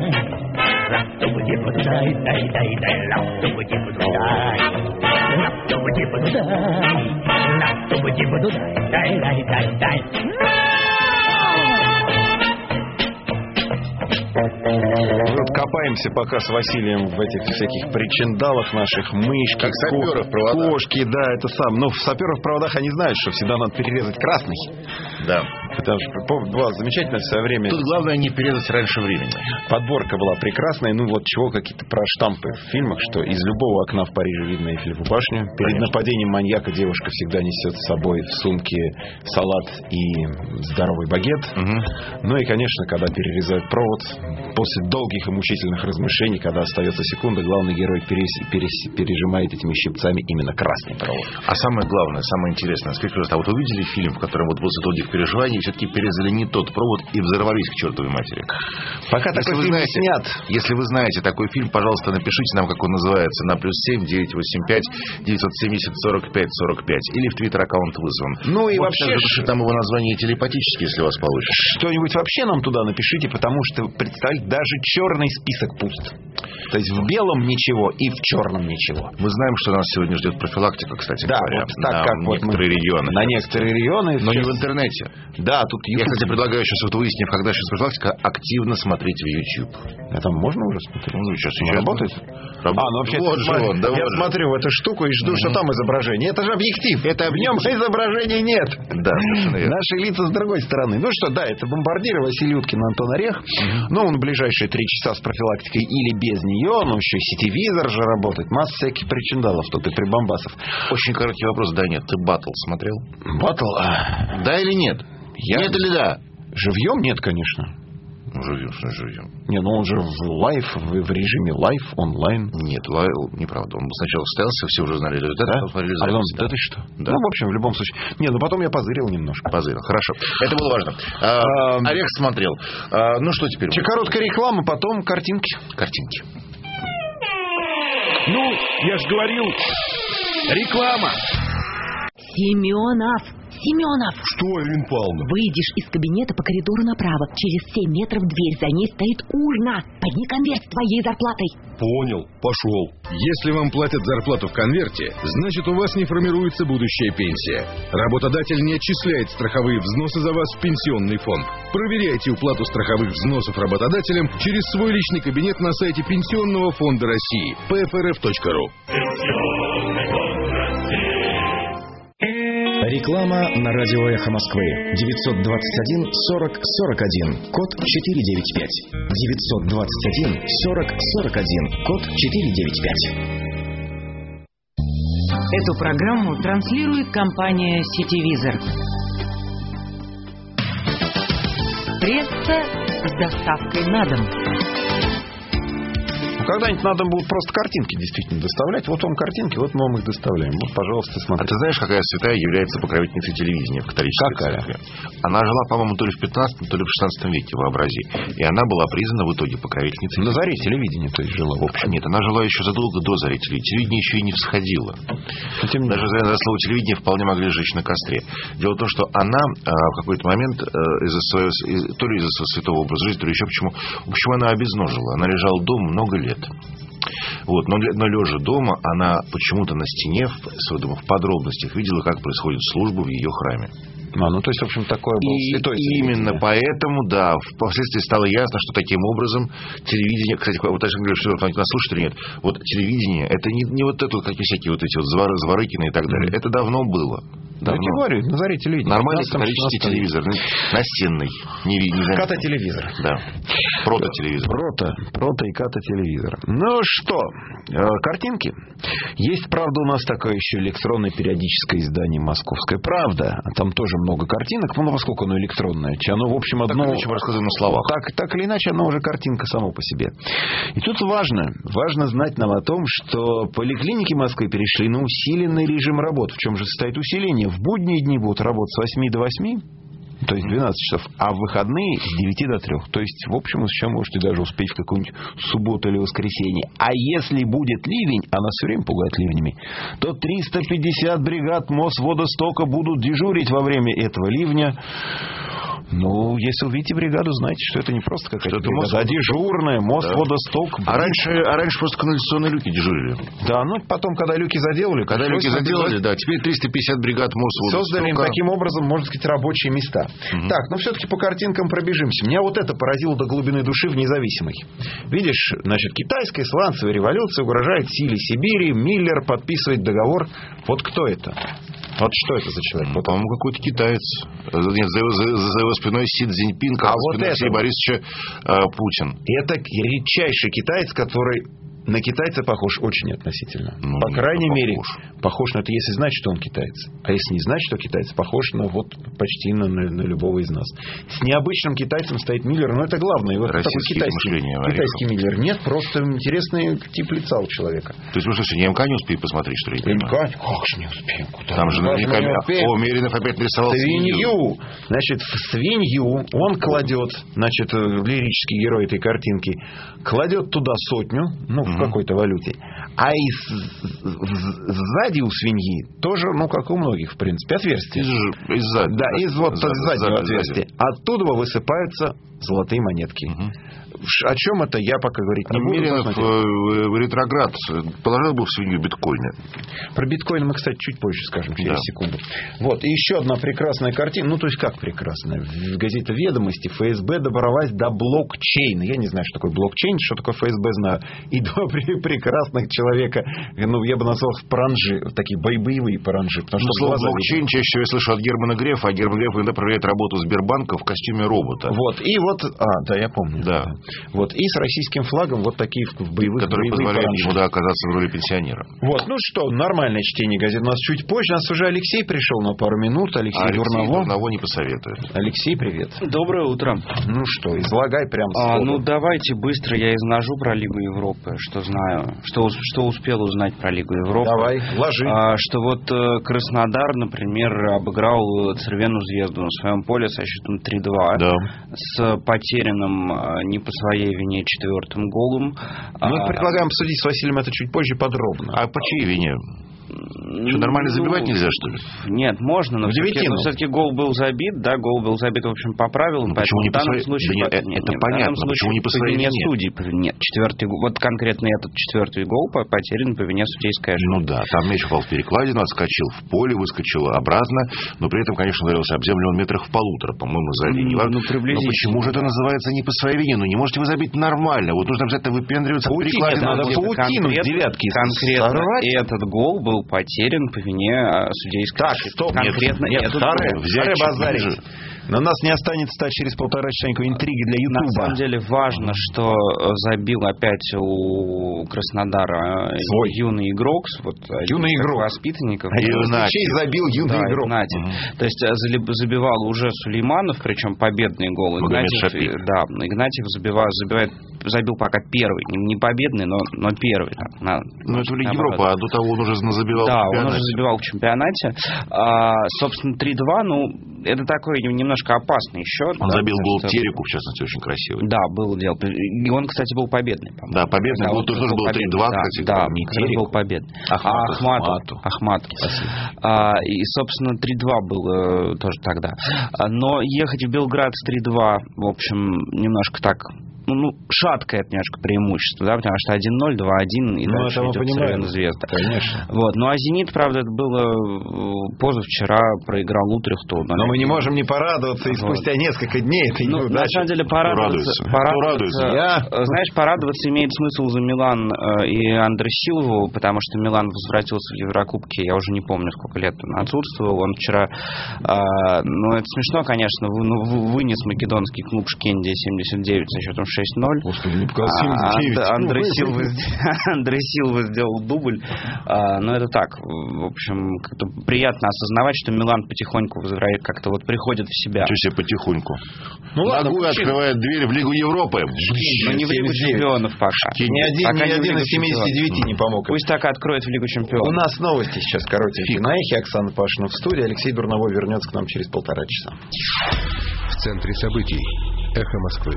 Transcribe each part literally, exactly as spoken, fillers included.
Вот копаемся пока с Василием в этих всяких причиндалах наших, мышки, как саперы в проводах. Кошки, да, это сам. Но в саперах в проводах они знают, что всегда надо перерезать красный. Да. Потому что была замечательная в свое время. Тут главное не перерезать раньше времени. Подборка была прекрасная. Ну вот чего какие-то про штампы в фильмах, что из любого окна в Париже видно Эйфелеву башню. Перед Конечно. нападением маньяка девушка всегда несет с собой в сумке салат и здоровый багет. Угу. Ну и, конечно, когда перерезают провод, после долгих и мучительных размышлений, когда остается секунда, главный герой перес, перес, пережимает этими щипцами именно красный провод. А самое главное, самое интересное, скажите, пожалуйста, а вот увидели фильм, в котором вот после долгих переживаний все-таки перерезали не тот провод и взорвались к чертовой матери? Пока если такой вы фильм знаете, снят. Если вы знаете такой фильм, пожалуйста, напишите нам, как он называется, на плюс семь девятьсот восемьдесят пять девятьсот семьдесят сорок пять сорок пять или в твиттер аккаунт вызван. Ну и вот вообще напишите там его название телепатически, если у вас получится. Что-нибудь вообще нам туда напишите, потому что, представьте, даже черный список пуст. То есть в белом ничего и в черном ничего. Мы знаем, что нас сегодня ждет профилактика, кстати да, говоря. Вот так, на как некоторые вот мы, регионы. На некоторые регионы. Но сейчас... не в интернете. Да, тут YouTube. Я, кстати, предлагаю сейчас, вот выяснив, когда сейчас профилактика, активно смотреть в YouTube. А там можно уже смотреть? Ну, сейчас, сейчас работает. Раб... А, ну вообще, вот же он, да, я вот смотрю в эту штуку и жду, угу. что там изображение. Это же объектив. Это в нем изображения нет. Да, совершенно верно. Наши лица с другой стороны. Ну что, да, это бомбардиры Василий Уткин, Антон Орех. Угу. Ну, он в ближайшие три часа с профилактикой или без нее. Ну, еще сетевизор же работает. Масса всяких причиндалов тут и прибамбасов. Очень короткий вопрос. Да, нет. Ты «Баттл» смотрел? «Баттл»? Да или нет? Я... Нет или да? Живьем? Нет, конечно. Ну, живьем, что живьем. Не, ну он же в лайв, в, в режиме лайв, онлайн. Нет, лайв, неправда. Он сначала состоялся, все уже знали результаты, да? потом смотрели запись. А потом, да. да ты что? Да. Ну, в общем, в любом случае. Не, ну потом я позырил немножко. Позырил, хорошо. Это было важно. А, а, Орех смотрел. А, ну, что теперь? Короткая реклама, потом картинки. Картинки. Ну, я же говорил, реклама. Семенов, Семенов. Что, Ирина Павловна? Выйдешь из кабинета по коридору направо. Через семь метров дверь, за ней стоит урна. Под ней конверт с твоей зарплатой. Понял, пошел. Если вам платят зарплату в конверте, значит, у вас не формируется будущая пенсия. Работодатель не отчисляет страховые взносы за вас в пенсионный фонд. Проверяйте уплату страховых взносов работодателям через свой личный кабинет на сайте Пенсионного фонда России пэ эф эр эф точка ру. Реклама на радио «Эхо Москвы». девятьсот двадцать один сорок сорок один, код четыреста девяносто пять. девятьсот двадцать один сорок сорок один, код четыреста девяносто пять. Эту программу транслирует компания «Сетевизор». Пресса с доставкой на дом. Когда-нибудь надо будет просто картинки действительно доставлять. Вот вам картинки, вот мы вам их доставляем. Вот, пожалуйста, смотрите. А ты знаешь, какая святая является покровительницей телевидения в католической какая? церкви? Она жила, по-моему, то ли в пятнадцатом, то ли в шестнадцатом веке, вообрази. И она была признана в итоге покровительницей. На заре телевидения, то есть, жила, в общем. Нет, она жила еще задолго до зари телевидения. Телевидение еще и не всходило. Тем... Даже за слово телевидение вполне могли сжечь на костре. Дело в том, что она а, в какой-то момент а, из-за своего, из, то ли из-за своего святого образа жизни, то ли еще почему. В общем, она обезножила. Она лежала дома много лет. Вот, но, но лежа дома, она почему-то на стене, в, в подробностях, видела, как происходит служба в ее храме. А, ну, то есть, в общем, такое было и святое именно поэтому, да, впоследствии стало ясно, что таким образом телевидение, кстати, вот даже говорю, что нас слушают или нет, вот телевидение, это не, не вот это, как всякие вот эти вот Звар, Зворыкины и так далее, mm-hmm. это давно было. Давно. Я говорю, на заре телевидения. Нормальный католический телевизор, настенный. Не, не, не ката-телевизор. Да. Прото-телевизор. Прото, прото и ката-телевизор. Ну что, картинки. Есть, правда, у нас такое еще электронное периодическое издание «Московская правда». Там тоже много картинок, ну, поскольку оно электронное. Оно, в общем, одно... Так или иначе, мы рассказываем на словах. Так, так или иначе, оно уже картинка само по себе. И тут важно, важно знать нам о том, что поликлиники Москвы перешли на усиленный режим работы. В чем же состоит усиление? В будние дни будут работать с восьми до восьми, то есть двенадцать часов, а в выходные с девяти до трёх. То есть, в общем, еще можете даже успеть в какую-нибудь субботу или воскресенье. А если будет ливень, а нас все время пугают ливнями, то триста пятьдесят бригад Мосводостока будут дежурить во время этого ливня. Ну, если увидите бригаду, знаете, что это не просто какая-то Что-то бригада, мост, а дежурная, мост, да. водосток. А раньше, а раньше просто канализационные люки дежурили. Да, ну потом, когда люки заделали... Когда люки заделали, да, теперь триста пятьдесят бригад мост, водостока. Создали им таким образом, можно сказать, рабочие места. Угу. Так, ну все-таки по картинкам пробежимся. Меня вот это поразило до глубины души в «Независимой». Видишь, значит, китайская сланцевая революция угрожает силе Сибири, Миллер подписывает договор. Вот кто это? Вот что это за человек? Ну, по-моему, какой-то китаец. Нет, за его, за, за его спиной Си Цзиньпин, а, а вот это Алексея Борисовича э, Путин. Это редчайший китаец, который на китайца похож очень относительно. Ну, По крайней мере, похож. похож на это, если знать, что он китаец. А если не знать, что китаец, похож на вот почти на, на, на любого из нас. С необычным китайцем стоит Миллер, но это главное. Вот такой китайский, китайский Миллер. Нет, просто интересный тип лица у человека. То есть, вы что, не МК не успеете посмотреть, что ли? МК? Как же не успеем? Куда? Там же наверняка... О, Меринов опять нарисовал свинью. Свинью. Значит, в свинью он кладет, значит, лирический герой этой картинки, кладет туда сотню, ну, в какой-то валюте. А из, сзади у свиньи тоже, ну, как у многих, в принципе, отверстие. Из, из, да, из вот за, заднего за, отверстия. Оттуда высыпаются золотые монетки. Угу. О чем это, я пока говорить не буду. Меринов э, ретроград положил бы в свинью биткоины. Про биткоин мы, кстати, чуть позже скажем, через да. секунду. Вот, и еще одна прекрасная картина. Ну, то есть, как прекрасная? В газете «Ведомости» эф эс бэ добралась до блокчейна. Я не знаю, что такое блокчейн, что такое эф эс бэ знаю. И два прекрасных человека, ну, я бы назвал паранжи, такие боевые паранжи. Потому ну, что слово блокчейн чаще всего я слышу от Германа Грефа, а Герман Греф иногда проверяет работу Сбербанка в костюме робота. Вот, и вот... А, да, я помню. Да. Вот, и с российским флагом вот такие в боевых... Которые позволяют ему, да, оказаться в роли пенсионера. Вот, ну что, нормальное чтение газет у нас чуть позже. У нас уже Алексей пришел на пару минут. Алексей, а Алексей Дурново. Дурново не посоветует. Алексей, привет. Доброе утро. Ну что, излагай прям а, Ну, давайте быстро я изложу про Лигу Европы, что знаю, что, что успел узнать про Лигу Европы. Давай, ложи. А, что вот Краснодар, например, обыграл Цервену Звезду на своем поле со счетом три-два. Да. С потерянным не по своей вине четвертым голом. Мы а, предлагаем обсудить с Василием это чуть позже подробно. А по чьей вине? Что, нормально забивать ну, нельзя, что ли? Нет, можно, но все-таки, но все-таки гол был забит, да, гол был забит, в общем, по правилам. Ну, почему не по своей... случае, да, по... нет, нет, это нет, понятно, случае, почему не по своей вине вине? Судей, нет, четвертый гол, вот конкретно этот четвертый гол потерян по вине судейской ошибки. Ну да, там мяч упал в перекладину, отскочил в поле, выскочил обратно, но при этом, конечно, ударился об землю он метрах в полутора, по-моему, за линией. Ну, ну, но почему же это называется не по своей вине? Ну, не можете вы забить нормально, вот нужно обязательно выпендриваться в перекладину. Надо паутину с девятки конкретно сорвать. Этот гол был потерян по вине судейской так, ошибки. стоп, конкретно нет, этот старый, гол. взять базарить. Но у нас не останется через полтора часа никакой интриги для Ютуба. На самом деле важно, что забил опять у Краснодара свой юный игрок, вот юный игрок воспитанников. А Игнатьев забил юный да, игрок. Угу. То есть забивал уже Сулейманов, причем победный гол. Игнатьев, да, Игнатьев забивает, забивает, забил пока первый, не победный, но, но первый. На, ну это в Лиге Европы, а до того он уже забивал да, в чемпионате. Да, он уже забивал в чемпионате. А, собственно, три-два, ну, это такой немножко опасный счет. Он да, забил гол что... Тереку, в частности, очень красивый. Да, был дело. И он, кстати, был победный. По-моему. Да, победный. Да, гол тоже был три-два, да, кстати. Да, не Тереку. Был победный. Ахмату. Ахмату. Ахмату. А, и, собственно, три-два было тоже тогда. Но ехать в Белград с три-два, в общем, немножко так... Ну, шаткое немножко преимущество, да, потому что один-ноль, два-один и ну, дальше идет Цервена Звезда. Конечно. Вот. Ну, а «Зенит», правда, это было позавчера, проиграл Утрехту. Но мы не можем не порадоваться, и спустя вот. несколько дней это ну, неудача. На самом деле, порадоваться... порадоваться Я... Знаешь, порадоваться имеет смысл за Милан и Андре Силву, потому что Милан возвратился в Еврокубке, я уже не помню, сколько лет он отсутствовал. Он вчера... Э, ну, это смешно, конечно, вы, вынес македонский клуб Шкендия семьдесят девять со счетом шесть-ноль. Господи, не показал семьдесят девять. А, Андре, Силва, Андре Силва сделал дубль. А, но это так. В общем, как-то приятно осознавать, что Милан потихоньку возвращает, как-то вот приходит в себя. Что себе потихоньку? Ну ладно, Ногу открывает дверь в Лигу Европы. Но не в Лигу чемпионов пока. Ни один, пока ни не один из семидесяти девяти не помог. Пусть так откроет в Лигу чемпионов. У нас новости сейчас коротенькие. На эхе Оксана Пашина в студии. Алексей Дурново вернется к нам через полтора часа. В центре событий. Эхо Москвы.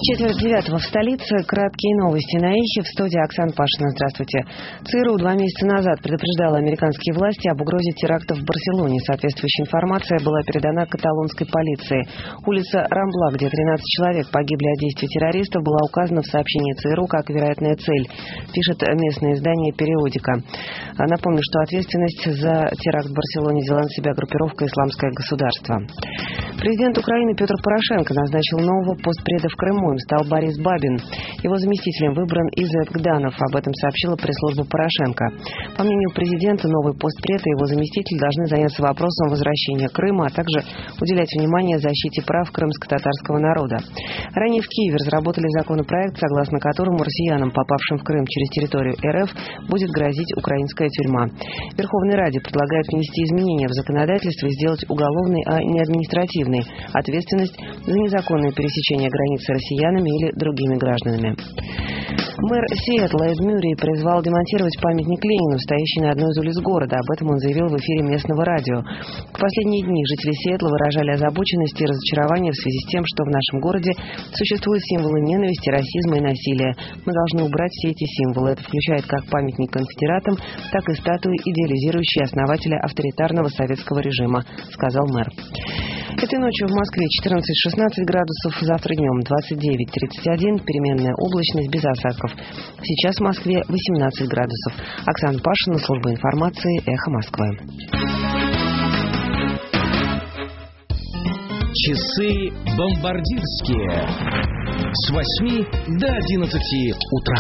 Четверть девятого в столице. Краткие новости на Эхе. В студии Оксана Пашина. Здравствуйте. ЦРУ два месяца назад предупреждала американские власти об угрозе терактов в Барселоне. Соответствующая информация была передана каталонской полиции. Улица Рамбла, где тринадцать человек погибли от действий террористов, была указана в сообщении ЦРУ как вероятная цель, пишет местное издание «Периодика». Напомню, что ответственность за теракт в Барселоне взяла на себя группировка «Исламское государство». Президент Украины Петр Порошенко назначил нового постпреда в Крыму. Им стал Борис Бабин. Его заместителем выбран Изет Гданов. Об этом сообщила пресс-служба Порошенко. По мнению президента, новый постпред и его заместитель должны заняться вопросом возвращения Крыма, а также уделять внимание защите прав крымско-татарского народа. Ранее в Киеве разработали законопроект, согласно которому россиянам, попавшим в Крым через территорию РФ, будет грозить украинская тюрьма. В Верховной Раде предлагают внести изменения в законодательство и сделать уголовной, а не административной ответственность за незаконное пересечение границы россиянами или другими гражданами. Мэр Сиэтла Эд Мюррей призвал демонтировать памятник Ленину, стоящий на одной из улиц города. Об этом он заявил в эфире местного радио. В последние дни жители Сиэтла выражали озабоченность и разочарование в связи с тем, что в нашем городе существуют символы ненависти, расизма и насилия. Мы должны убрать все эти символы. Это включает как памятник конфедератам, так и статуи, идеализирующие основателя авторитарного советского режима, сказал мэр. Этой ночью в Москве четырнадцать-шестнадцать градусов, завтра днем двадцать девять тридцать один, переменная облачность без осадков. Сейчас в Москве восемнадцать градусов. Оксана Пашина, служба информации, Эхо Москвы. Часы бомбардирские. С восьми до одиннадцати утра.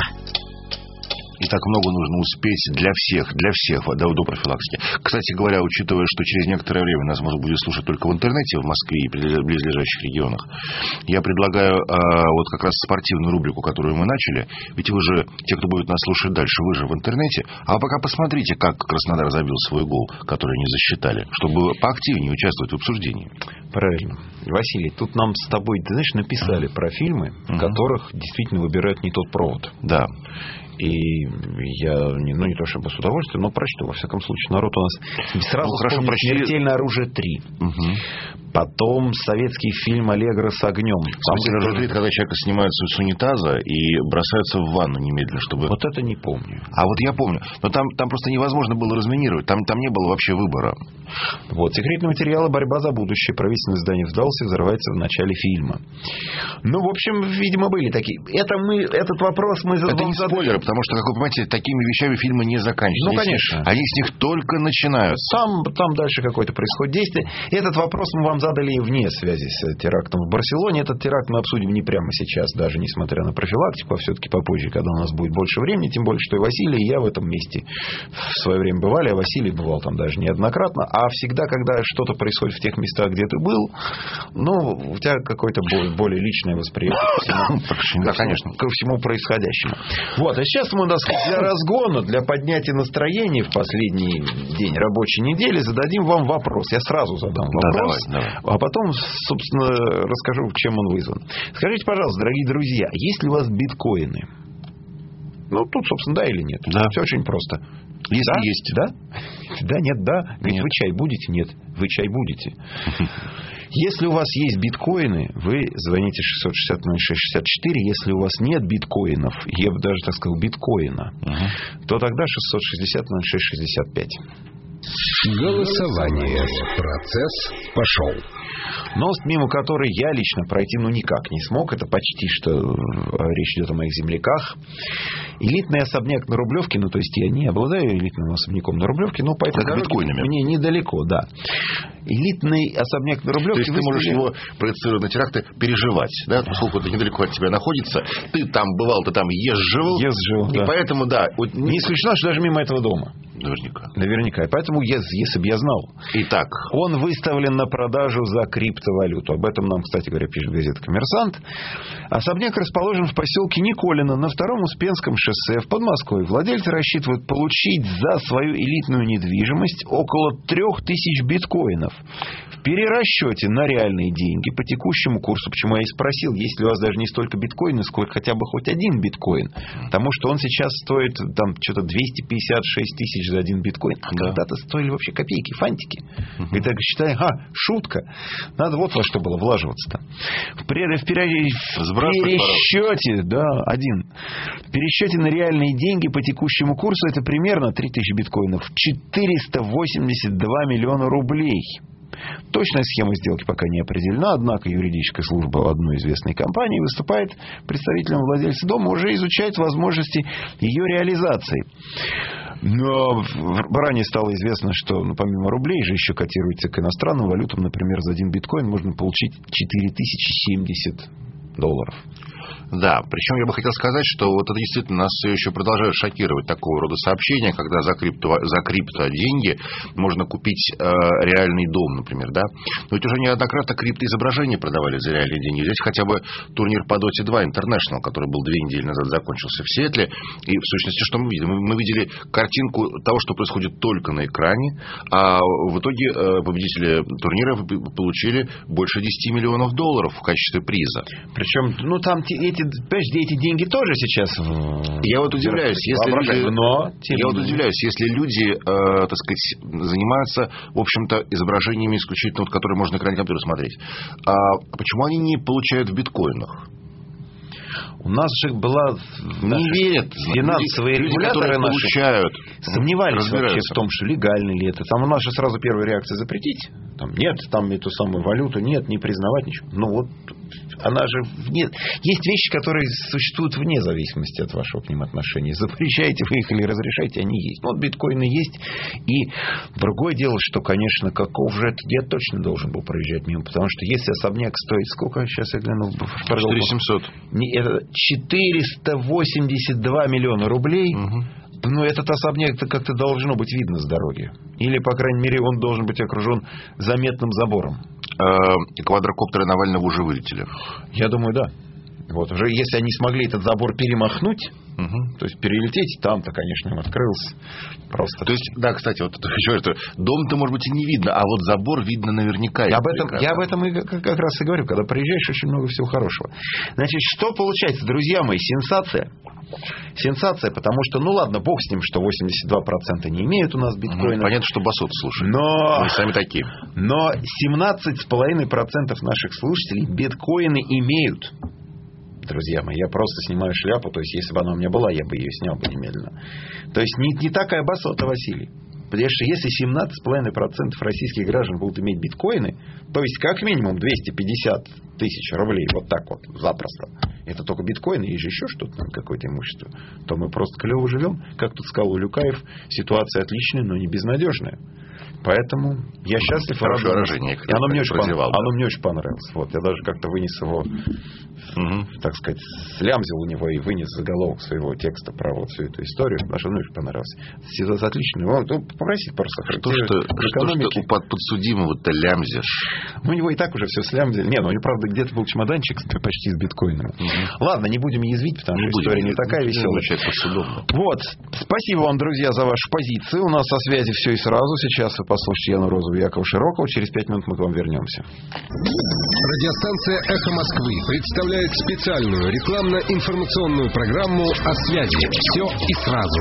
И так много нужно успеть для всех, для всех, до, до профилактики. Кстати говоря, учитывая, что через некоторое время нас можно будет слушать только в интернете, в Москве и близлежащих регионах, я предлагаю а, вот как раз спортивную рубрику, которую мы начали. Ведь вы же, те, кто будет нас слушать дальше, вы же в интернете. А пока посмотрите, как Краснодар забил свой гол, который не засчитали, чтобы поактивнее участвовать в обсуждении. Правильно. Василий, тут нам с тобой, ты знаешь, написали про фильмы, в которых действительно выбирают не тот провод. Да. И я, не, ну не то чтобы с удовольствием, но прочту, во всяком случае. Народ у нас сразу ну, хорошо, прочти... «Смертельное оружие три». Угу. Потом советский фильм «Аллегро с огнем». «Смертельное оружие три», когда человека снимаются с унитаза и бросаются в ванну немедленно, чтобы... Вот это не помню. А вот я помню. Но там, там просто невозможно было разминировать. Там, там не было вообще выбора. Вот. Секретные материалы «Борьба за будущее». Правительственное здание сдался, взрывается в начале фильма. Ну, в общем, видимо, были такие. Это мы, этот вопрос мы задали. Это не спойлеры, потому что, как вы понимаете, такими вещами фильмы не заканчиваются. Ну, конечно. Они с них только начинаются. Там, там дальше какое-то происходит действие. Этот вопрос мы вам задали вне связи с терактом в Барселоне. Этот теракт мы обсудим не прямо сейчас, даже несмотря на профилактику, а все-таки попозже, когда у нас будет больше времени. Тем более, что и Василий, и я в этом месте в свое время бывали, а Василий бывал там даже неоднократно. А всегда, когда что-то происходит в тех местах, где ты был, ну, у тебя какое-то более личное восприятие да, конечно, ко всему происходящему. Вот, а сейчас мы, так сказать, для разгона, для поднятия настроения в последний день рабочей недели зададим вам вопрос. Я сразу задам вопрос, да, давай, давай. А потом, собственно, расскажу, чем он вызван. Скажите, пожалуйста, дорогие друзья, есть ли у вас биткоины? Ну, тут, собственно, да или нет. Да. Все очень просто. Если да? есть. Да? Да, нет, да. Говорит, нет. Вы чай будете? Нет. Вы чай будете. Если у вас есть биткоины, вы звоните шестьсот шестьдесят ноль шесть шестьдесят четыре. Если у вас нет биткоинов, я бы даже так сказал, биткоина, угу. то тогда шестьсот шестьдесят ноль шесть шестьдесят пять. Голосование. Процесс пошел. Новость, мимо которой я лично пройти ну никак не смог. Это почти что речь идет о моих земляках. Элитный особняк на Рублевке, ну то есть я не обладаю элитным особняком на Рублевке, но по этой дороге мне недалеко, да. Элитный особняк на Рублевке. То есть ты можешь его, проецируя на теракты, переживать, да? Поскольку это недалеко от тебя находится, ты там бывал, ты там езживал. Езживал, и да. поэтому, да. Не исключено, что даже мимо этого дома. Наверняка. Наверняка. И поэтому, если бы я знал. Итак. Он выставлен на продажу за криптовалюту. Об этом нам, кстати говоря, пишет газета «Коммерсант». Особняк расположен в поселке Николино на втором Успенском шоссе в Подмосковье. Владельцы рассчитывают получить за свою элитную недвижимость около трех тысяч биткоинов. перерасчете на реальные деньги по текущему курсу, почему я и спросил, есть ли у вас даже не столько биткоина, сколько хотя бы хоть один биткоин, потому что он сейчас стоит там что-то двести пятьдесят шесть тысяч за один биткоин, а да. когда-то стоили вообще копейки, фантики. Uh-huh. И так считаем, а, шутка, надо вот во что было влаживаться-то. В, пере... в, пере... в пересчете, да, один, в пересчете на реальные деньги по текущему курсу это примерно три тысячи биткоинов, четыреста восемьдесят два миллиона рублей. Точная схема сделки пока не определена, однако юридическая служба одной известной компании выступает представителем владельца дома, уже изучает возможности ее реализации. Но ранее стало известно, что ну, помимо рублей же еще котируется к иностранным валютам. Например, за один биткоин можно получить четыре тысячи семьдесят долларов. Да, причем я бы хотел сказать, что вот это действительно нас все еще продолжают шокировать такого рода сообщения, когда за крипто, за крипто деньги можно купить э, реальный дом, например, да. Но ведь уже неоднократно криптоизображения продавали за реальные деньги. Здесь хотя бы турнир по Доте два International, который был две недели назад, закончился в Сиэтле. И в сущности, что мы видели? Мы, мы видели картинку того, что происходит только на экране, а в итоге э, победители турнира получили больше десять миллионов долларов в качестве приза. Причем, ну там эти Подожди, эти деньги тоже сейчас... Я вот удивляюсь, если люди, но, я вот удивляюсь, если люди, э, так сказать, занимаются, в общем-то, изображениями исключительно, вот, которые можно на экране компьютера смотреть. А почему они не получают в биткоинах? У нас же была... Не верят. Финансовые люди, регуляторы наши получают, сомневались вообще в том, что легально ли это. Там у нас же сразу первая реакция запретить. Там нет, там эту самую валюту нет, не признавать ничего. Ну вот, она же вне... Есть вещи, которые существуют вне зависимости от вашего к ним отношения. Запрещаете вы их или разрешаете, они есть. Ну вот биткоины есть. И другое дело, что, конечно, каков же это... Я точно должен был проезжать мимо, потому что если особняк стоит... Сколько? Сейчас я гляну. четыре тысячи семьсот. четыреста восемьдесят два миллиона рублей. Угу. Ну, этот особняк как-то должно быть видно с дороги. Или, по крайней мере, он должен быть окружен заметным забором. Э-э, квадрокоптеры Навального уже вылетели. Я думаю, да. Вот уже если они смогли этот забор перемахнуть, угу. то есть перелететь, там-то, конечно, им открылся. Просто. То есть, да, кстати, вот еще это, дом-то, может быть, и не видно, а вот забор видно наверняка. Я об этом, я об этом и как раз и говорю, когда приезжаешь, очень много всего хорошего. Значит, что получается, друзья мои, сенсация. Сенсация, потому что, ну ладно, бог с ним, что восемьдесят два процента не имеют у нас биткоина. Ну, понятно, что басот слушают. Но, мы сами такие. Но семнадцать целых пять десятых процента наших слушателей биткоины имеют. Друзья мои, я просто снимаю шляпу. То есть, если бы она у меня была, я бы ее снял бы немедленно. То есть, не, не такая басота, Василий. Потому что если семнадцать целых пять десятых процента российских граждан будут иметь биткоины, то есть, как минимум двести пятьдесят тысяч рублей, вот так вот, запросто. Это только биткоины, есть же еще что-то, какое-то имущество. То мы просто клево живем. Как тут сказал Улюкаев, ситуация отличная, но не безнадежная. Поэтому я счастлив. Хорошее выражение. И оно мне, очень да. оно мне очень понравилось. Вот, я даже как-то вынес его, угу. так сказать, слямзил у него и вынес заголовок своего текста про вот всю эту историю. Потому что мне очень понравилось. Ситуация отличная. Он, ну, попросить просто характеристику экономики. Что ты подсудимого-то лямзишь? Ну, у него и так уже все слямзили. Не, ну, у него, правда, где-то был чемоданчик почти с биткоинами. Угу. Ладно, не будем язвить, потому не что будем, история не, не такая веселая. Вот. Спасибо вам, друзья, за вашу позицию. У нас со связи все и сразу. Сейчас вы послушайте Яну Розову и Якова Широкова. Через пять минут мы к вам вернемся. Радиостанция «Эхо Москвы» представляет специальную рекламно-информационную программу о связи. Все и сразу.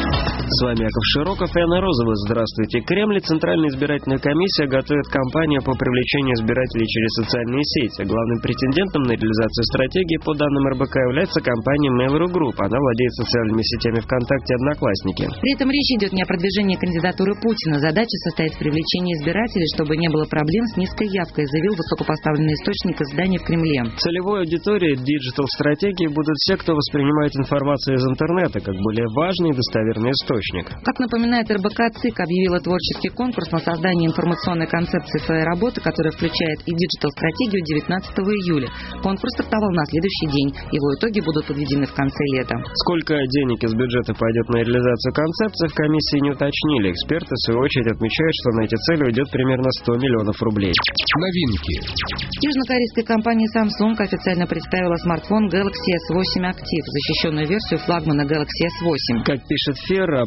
С вами Яков Широков и Яна Розова. Здравствуйте. Кремль, Центральная избирательная комиссия готовит кампанию по привлечению избирателей через социальные сети. Главным претендентом на реализацию стратегии, по данным эр бэ ка, является компания Mail.ru Group. Она владеет социальными сетями ВКонтакте и Одноклассники. При этом речь идет не о продвижении кандидатуры Путина. Задача состоит в привлечении избирателей, чтобы не было проблем с низкой явкой, заявил высокопоставленный источник издания в Кремле. Целевой аудиторией диджитал-стратегии будут все, кто воспринимает информацию из интернета как более важный и достоверный источник. Как напоминает эр бэ ка, ЦИК объявила творческий конкурс на создание информационной концепции своей работы, которая включает и диджитал-стратегию девятнадцатого июля. Конкурс стартовал на следующий день. Его итоги будут подведены в конце лета. Сколько денег из бюджета пойдет на реализацию концепции, в комиссии не уточнили. Эксперты, в свою очередь, отмечают, что на эти цели уйдет примерно сто миллионов рублей. Новинки. Южнокорейская компания Samsung официально представила смартфон Galaxy эс восемь Active, защищенную версию флагмана Galaxy эс восемь. Как пишет Ферра,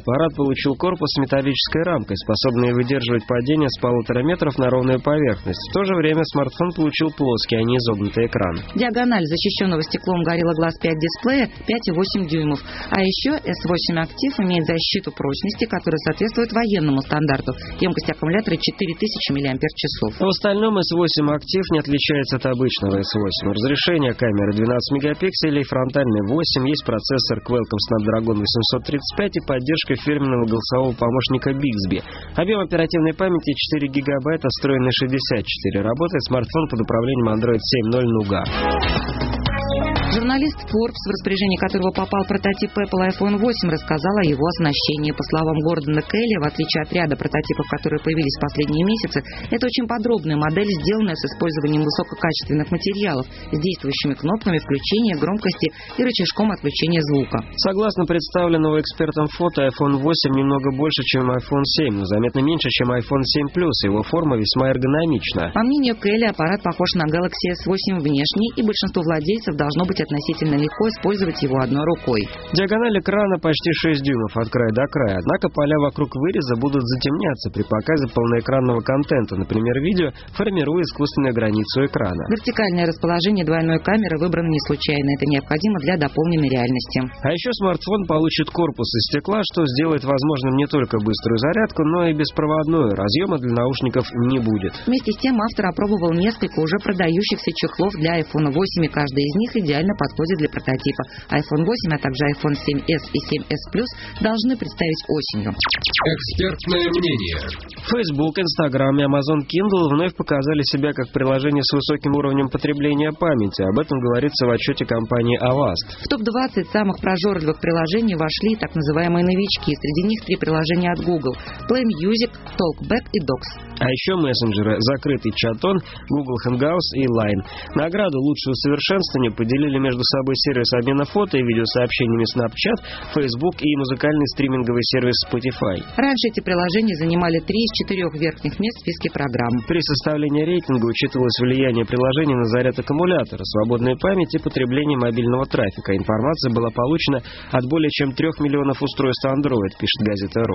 Аппарат получил корпус с металлической рамкой, способный выдерживать падение с полутора метров на ровную поверхность. В то же время смартфон получил плоский, а не изогнутый экран. Диагональ защищенного стеклом Gorilla Glass пять дисплея пять и восемь дюймов. А еще эс восемь Active имеет защиту прочности, которая соответствует военному стандарту. Емкость аккумулятора четыре тысячи миллиампер-часов. В остальном эс восемь Active не отличается от обычного эс восемь. Разрешение камеры двенадцать мегапикселей, фронтальный восемь, есть процессор Qualcomm Snapdragon восемьсот тридцать пять и поддержка фирменного голосового помощника Bixby. Объем оперативной памяти четыре гигабайта, встроенный шестьдесят четыре. Работает смартфон под управлением Android семь ноль Nougat. Журналист Forbes, в распоряжение которого попал прототип Apple айфон восемь, рассказал о его оснащении. По словам Гордона Келли, в отличие от ряда прототипов, которые появились в последние месяцы, это очень подробная модель, сделанная с использованием высококачественных материалов, с действующими кнопками включения, громкости и рычажком отключения звука. Согласно представленного экспертам фото, айфон восемь немного больше, чем айфон семь, но заметно меньше, чем айфон семь плюс. Его форма весьма эргономична. По мнению Келли, аппарат похож на Galaxy эс восемь внешне, и большинству владельцев должно быть относительно легко использовать его одной рукой. Диагональ экрана почти шесть дюймов от края до края, однако поля вокруг выреза будут затемняться при показе полноэкранного контента, например, видео, формируя искусственную границу экрана. Вертикальное расположение двойной камеры выбрано не случайно, это необходимо для дополненной реальности. А еще смартфон получит корпус из стекла, что сделает возможным не только быструю зарядку, но и беспроводную. Разъема для наушников не будет. Вместе с тем автор опробовал несколько уже продающихся чехлов для айфон восемь, и каждый из них идеально подходит для прототипа. айфон восемь, а также айфон семь эс и семь эс плюс должны представить осенью. Экспертное мнение. Facebook, Instagram и Amazon Kindle вновь показали себя как приложение с высоким уровнем потребления памяти. Об этом говорится в отчете компании Avast. В топ двадцать самых прожорливых приложений вошли так называемые новички. Среди них три приложения от Google: Play Music, Talkback и Docs. А еще мессенджеры закрытый чатон, Google Hangouts и Line. Награду лучшего совершенствования поделили между собой сервис обмена фото и видеосообщениями Snapchat, Facebook и музыкальный стриминговый сервис Spotify. Раньше эти приложения занимали три из четырех верхних мест в списке программ. При составлении рейтинга учитывалось влияние приложений на заряд аккумулятора, свободную память и потребление мобильного трафика. Информация была получена от более чем трех миллионов устройств Android, пишет газета.ру.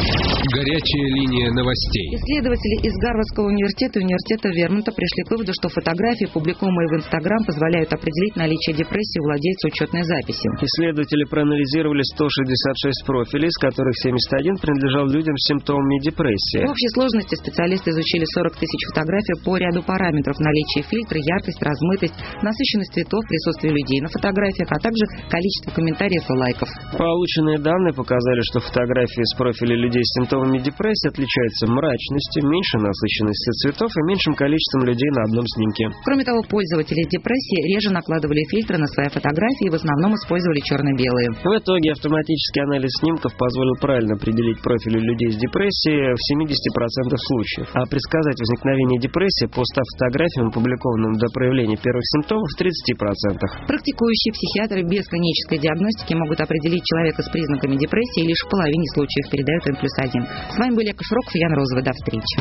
Горячая линия новостей. Исследователи из Гарвардского университета и университета Вермонта пришли к выводу, что фотографии, публикуемые в Instagram, позволяют определить наличие депрессии у владельца учетной записи. Исследователи проанализировали сто шестьдесят шесть профилей, из которых семьдесят один принадлежал людям с симптомами депрессии. В общей сложности специалисты изучили сорок тысяч фотографий по ряду параметров: наличие фильтра, яркость, размытость, насыщенность цветов, присутствие людей на фотографиях, а также количество комментариев и лайков. Полученные данные показали, что фотографии с профиля людей с симптомами депрессии отличаются мрачностью, меньшей насыщенностью цветов и меньшим количеством людей на одном снимке. Кроме того, пользователи с депрессией реже накладывали фильтры на свои фотографии и в основном использовали черно-белые. В итоге автоматический анализ снимков позволил правильно определить профили людей с депрессией в семидесяти процентах случаев, а предсказать возникновение депрессии по ста фотографиям, опубликованным до проявления первых симптомов, в тридцати процентах. Практикующие психиатры без клинической диагностики могут определить человека с признаками депрессии лишь в половине случаев, передает эн плюс один. С вами были Яков Широков и Яна Розова. До встречи.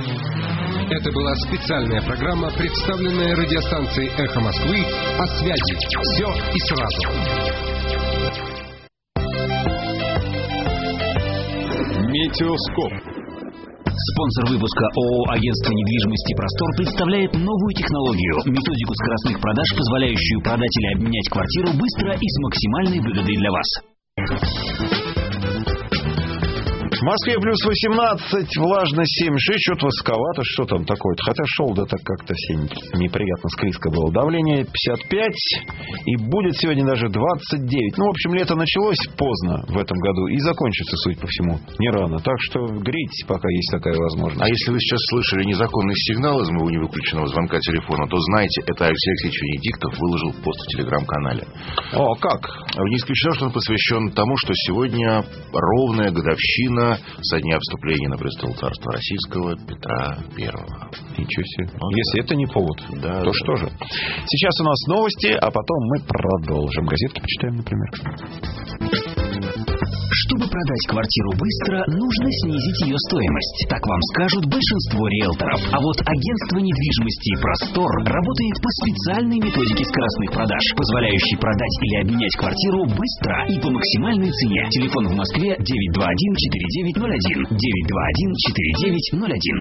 Это была специальная программа, представленная радиостанцией «Эхо Москвы» о связи. Все и сразу. Метеоскоп. Спонсор выпуска ООО «Агентство недвижимости Простор» представляет новую технологию – методику скоростных продаж, позволяющую продать или обменять квартиру быстро и с максимальной выгодой для вас. В Москве плюс восемнадцать, влажно семь шесть, что-то высоковато, что там такое-то. Хотя шел, да так как-то все неприятно склизко было. Давление пятьдесят пять, и будет сегодня даже двадцать девять. Ну, в общем, лето началось поздно в этом году и закончится, судя по всему, не рано. Так что грейтесь, пока есть такая возможность. А если вы сейчас слышали незаконный сигнал из моего невыключенного звонка телефона, то знаете, это Алексей Алексеевич Венедиктов выложил пост в телеграм-канале. О, как? Не исключено, что он посвящен тому, что сегодня ровная годовщина со дня вступления на престол царства российского Петра Первого. Ничего себе. Ну, если да. это не повод, да, то да. что же? Сейчас у нас новости, а потом мы продолжим. Газетки почитаем, например. Чтобы продать квартиру быстро, нужно снизить ее стоимость. Так вам скажут большинство риэлторов. А вот агентство недвижимости «Простор» работает по специальной методике скоростных продаж, позволяющей продать или обменять квартиру быстро и по максимальной цене. Телефон в Москве девять два один четыре девять ноль один, девять два один четыре девять ноль один.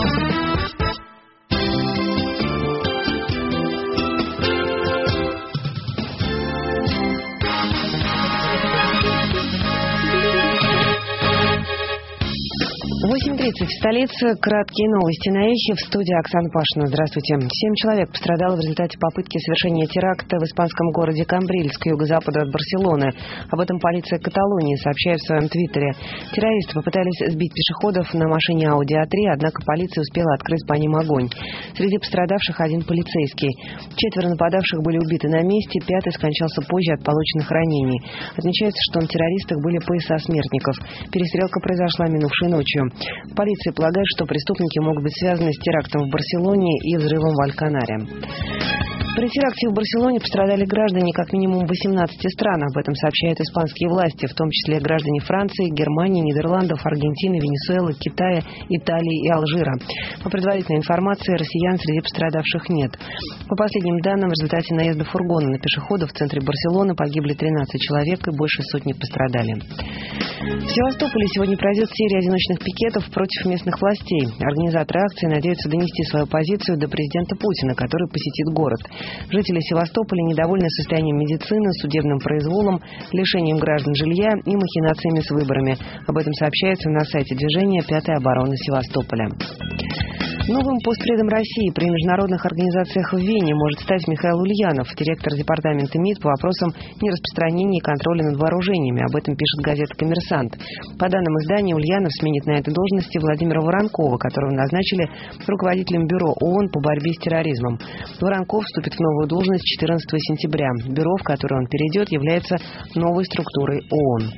восемь тридцать в столице. Краткие новости на Эхе. В студии Оксана Пашина. Здравствуйте. Семь человек пострадало в результате попытки совершения теракта в испанском городе Камбрильс к юго-западу от Барселоны. Об этом полиция Каталонии сообщает в своем твиттере. Террористы попытались сбить пешеходов на машине Audi а три, однако полиция успела открыть по ним огонь. Среди пострадавших один полицейский. Четверо нападавших были убиты на месте, пятый скончался позже от полученных ранений. Отмечается, что на террористах были пояса смертников. Перестрелка произошла минувшей ночью. Полиция полагает, что преступники могут быть связаны с терактом в Барселоне и взрывом в Альканаре. При теракте в Барселоне пострадали граждане как минимум восемнадцати стран. Об этом сообщают испанские власти, в том числе граждане Франции, Германии, Нидерландов, Аргентины, Венесуэлы, Китая, Италии и Алжира. По предварительной информации, россиян среди пострадавших нет. По последним данным, в результате наезда фургона на пешеходов в центре Барселоны погибли тринадцать человек и больше сотни пострадали. В Севастополе сегодня пройдет серия одиночных пикетов против местных властей. Организаторы акции надеются донести свою позицию до президента Путина, который посетит город. Жители Севастополя недовольны состоянием медицины, судебным произволом, лишением граждан жилья и махинациями с выборами. Об этом сообщается на сайте движения «Пятая оборона Севастополя». Новым постпредом России при международных организациях в Вене может стать Михаил Ульянов, директор департамента МИД по вопросам нераспространения и контроля над вооружениями. Об этом пишет газета «Коммерсант». По данным издания, Ульянов сменит на этой должности Владимира Воронкова, которого назначили руководителем бюро ООН по борьбе с терроризмом. Воронков вступит в новую должность четырнадцатого сентября. Бюро, в которое он перейдет, является новой структурой ООН.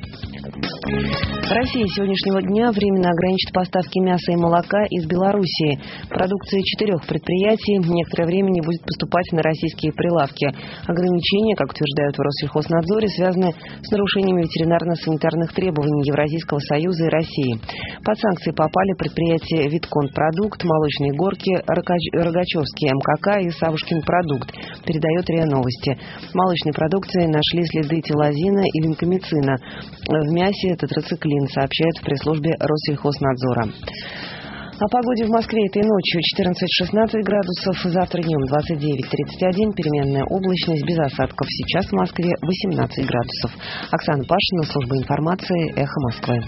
Россия с сегодняшнего дня временно ограничит поставки мяса и молока из Белоруссии. Продукция четырех предприятий некоторое время не будет поступать на российские прилавки. Ограничения, как утверждают в Россельхознадзоре, связаны с нарушениями ветеринарно-санитарных требований Евразийского союза и России. Под санкции попали предприятия «Витконпродукт», «Молочные горки», «Рогачевский МКК» и «Савушкин продукт», передает РИА Новости. В молочной продукции нашли следы тилазина и линкомицина. В мясе тетрациклин, сообщает в пресс-службе Россельхознадзора. О погоде в Москве этой ночью четырнадцать-шестнадцать градусов, завтра днем двадцать девять тридцать один, переменная облачность, без осадков. Сейчас в Москве восемнадцать градусов. Оксана Пашина, служба информации, Эхо Москвы.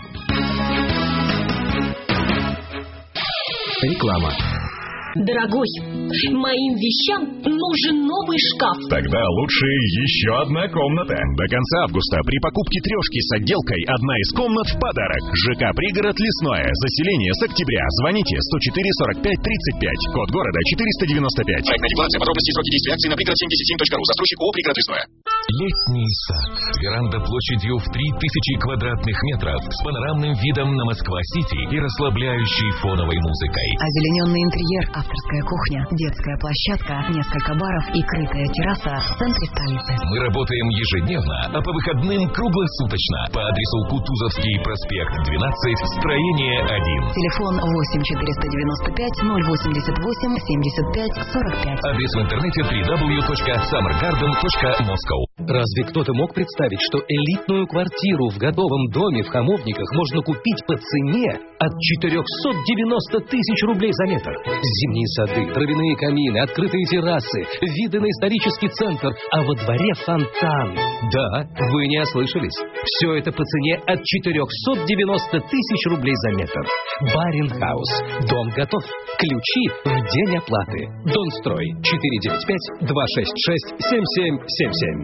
Реклама. Дорогой, моим вещам нужен новый шкаф. Тогда лучше еще одна комната. До конца августа при покупке трешки с отделкой одна из комнат в подарок. ЖК «Пригород» Лесное. Заселение с октября. Звоните сто четыре сорок пять тридцать пять. Код города четыреста девяносто пять. Проектная декларация. Подробности и сроки действия акции на пригород семьдесят семь точка ру. Застройщик ООО «Пригород Лесное». Летний сад. Веранда площадью в три тысячи квадратных метров с панорамным видом на Москва-Сити и расслабляющей фоновой музыкой. Озелененный интерьер, авторская кухня, детская площадка, несколько баров и крытая терраса в центре столицы. Мы работаем ежедневно, а по выходным круглосуточно. По адресу Кутузовский проспект двенадцать, строение один. Телефон восемь четыреста девяносто пять ноль восемьдесят восемь семьдесят пять сорок пять. Адрес в интернете дабл ю дабл ю дабл ю точка саммергарден точка москва. Разве кто-то мог представить, что элитную квартиру в готовом доме в Хамовниках можно купить по цене от четыреста девяносто тысяч рублей за метр? Зимние сады, травяные камины, открытые террасы, виды на исторический центр, а во дворе фонтан. Да, вы не ослышались. Все это по цене от четыреста девяносто тысяч рублей за метр. Баренхаус. Дом готов. Ключи в день оплаты. Донстрой. четыре девять пять два шесть шесть семь семь семь семь.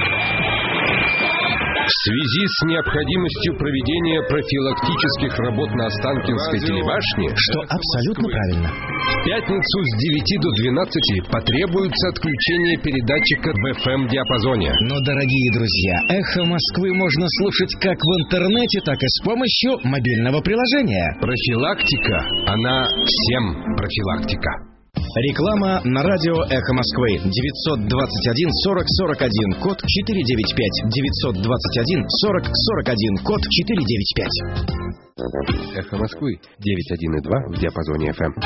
В связи с необходимостью проведения профилактических работ на Останкинской телебашне, что абсолютно правильно, в пятницу с девяти до двенадцати потребуется отключение передатчика в эф эм-диапазоне. Но, дорогие друзья, «Эхо Москвы» можно слушать как в интернете, так и с помощью мобильного приложения. Профилактика, она всем профилактика. Реклама на радио «Эхо Москвы». девятьсот двадцать один сорок сорок один, код четыреста девяносто пять. девятьсот двадцать один сорок сорок один, код четыреста девяносто пять. «Эхо Москвы» девяносто один и два в диапазоне эф эм.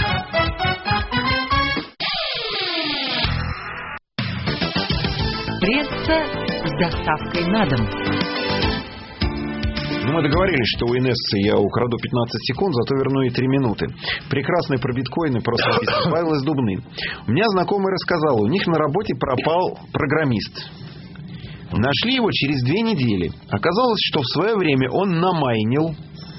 Пресса с доставкой на дом. Ну, мы договорились, что у Инессы я украду пятнадцать секунд, зато верну ей три минуты. Прекрасный про биткоины, просто написано. Павел из Дубны. У меня знакомый рассказал, у них на работе пропал программист. Нашли его через две недели. Оказалось, что в свое время он намайнил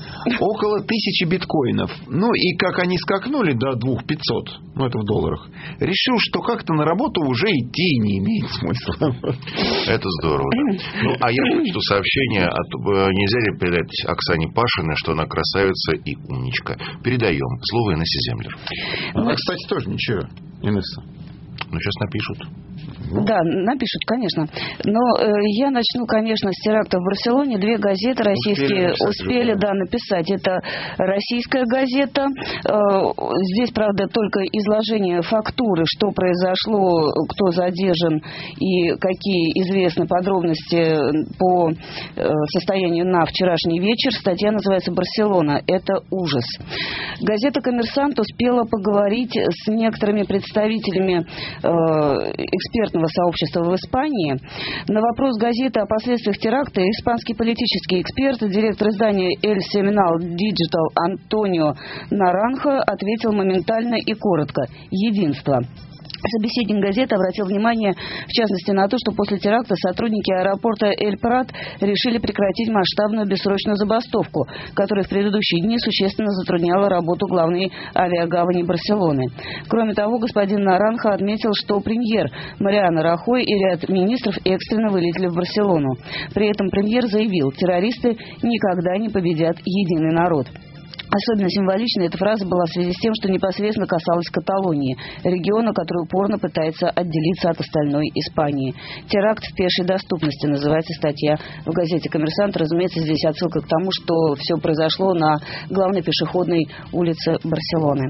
около тысячи биткоинов. Ну и как они скакнули до двух тысяч пятисот, ну это в долларах, решил, что как-то на работу уже идти не имеет смысла. Это здорово. Да. Ну, а я прочту сообщение. От, нельзя ли передать Оксане Пашиной, что она красавица и умничка? Передаем. Слово Инессе Землер. Она, кстати, тоже ничего, Инесса. Ну, сейчас напишут. Да, напишут, конечно. Но э, я начну, конечно, с теракта в Барселоне. Две газеты российские успели, успели да, написать. Это «Российская газета». Э, здесь, правда, только изложение фактуры, что произошло, кто задержан и какие известны подробности по э, состоянию на вчерашний вечер. Статья называется «Барселона. Это ужас». Газета «Коммерсант» успела поговорить с некоторыми представителями э, экспертного сообщества в Испании. На вопрос газеты о последствиях теракта испанский политический эксперт, директор издания El Seminal Digital Антонио Наранхо ответил моментально и коротко: единство. Собеседник газеты обратил внимание, в частности, на то, что после теракта сотрудники аэропорта Эль-Прат решили прекратить масштабную бессрочную забастовку, которая в предыдущие дни существенно затрудняла работу главной авиагавани Барселоны. Кроме того, господин Наранхо отметил, что премьер Мариано Рахой и ряд министров экстренно вылетели в Барселону. При этом премьер заявил: террористы никогда не победят единый народ. Особенно символичной эта фраза была в связи с тем, что непосредственно касалась Каталонии, региона, который упорно пытается отделиться от остальной Испании. «Теракт в пешей доступности» называется статья в газете «Коммерсант». Разумеется, здесь отсылка к тому, что все произошло на главной пешеходной улице Барселоны.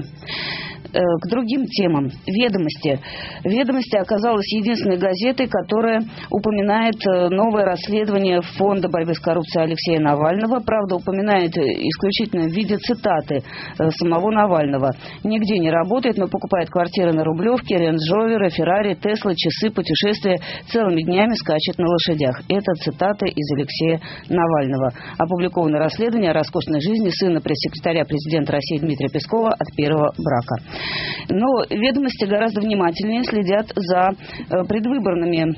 К другим темам. «Ведомости». «Ведомости» оказалась единственной газетой, которая упоминает новое расследование Фонда борьбы с коррупцией Алексея Навального. Правда, упоминает исключительно в виде цитаты самого Навального. «Нигде не работает, но покупает квартиры на Рублевке, рейндж-роверы, Феррари, Теслы, часы, путешествия, целыми днями скачет на лошадях». Это цитата из Алексея Навального. Опубликовано расследование о роскошной жизни сына пресс-секретаря президента России Дмитрия Пескова от первого брака. Но «Ведомости» гораздо внимательнее следят за предвыборными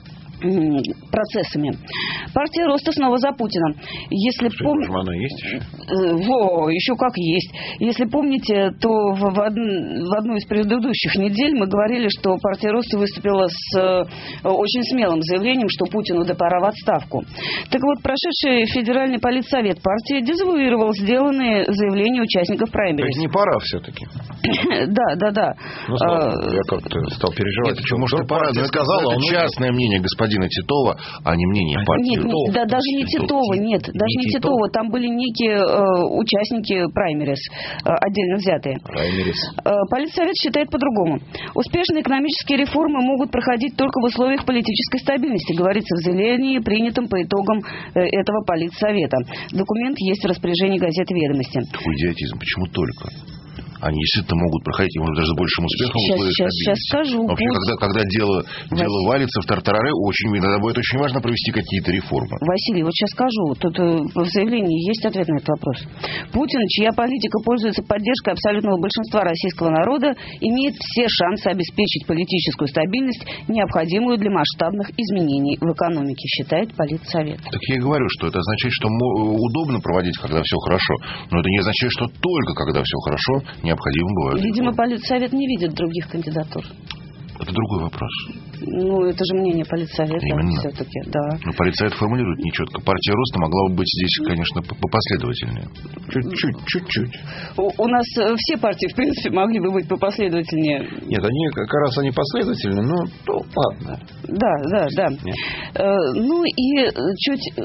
процессами. Партия роста снова за Путина. Если помните, она есть еще? Во, еще как есть. Если помните, то в, в, од... в одну из предыдущих недель мы говорили, что партия роста выступила с э, очень смелым заявлением, что Путину да пора в отставку. Так вот, прошедший федеральный политсовет партии дезавуировал сделанные заявления участников праймерис. То есть не пора все-таки? Да, да, да. Ну, а, я как-то стал переживать. Нет, почему что пора? Я сказал, это частное мнение господина Титова, а не мнение партии. Нет, нет, да, даже не Титова, нет, даже не Титова. Там были некие э, участники праймерис, э, отдельно взятые. Праймерис. Э, Политсовет считает по-другому. Успешные экономические реформы могут проходить только в условиях политической стабильности, говорится в заявлении, принятом по итогам э, этого Политсовета. Документ есть в распоряжении газеты «Ведомости». Какой идиотизм, почему только? Они действительно могут проходить, может, даже с большим успехом. Сейчас, сейчас, сейчас скажу. Вообще, когда, когда дело, дело валится в тартарары, очень, иногда будет очень важно провести какие-то реформы. Василий, вот сейчас скажу. Тут в заявлении есть ответ на этот вопрос. Путин, чья политика пользуется поддержкой абсолютного большинства российского народа, имеет все шансы обеспечить политическую стабильность, необходимую для масштабных изменений в экономике, считает Политсовет. Так я и говорю, что это означает, что удобно проводить, когда все хорошо. Но это не означает, что только когда все хорошо необходимо бывает. Видимо, Политсовет не видит других кандидатур. Это другой вопрос. Ну, это же мнение политсовета все-таки, да. Ну, политсовет формулирует нечетко. Партия роста могла бы быть здесь, конечно, попоследовательнее. Чуть-чуть, чуть-чуть. У, у нас все партии, в принципе, могли бы быть попоследовательнее. Нет, они как раз они последовательны, но ну, ладно. Да, да, да. Э, ну и чуть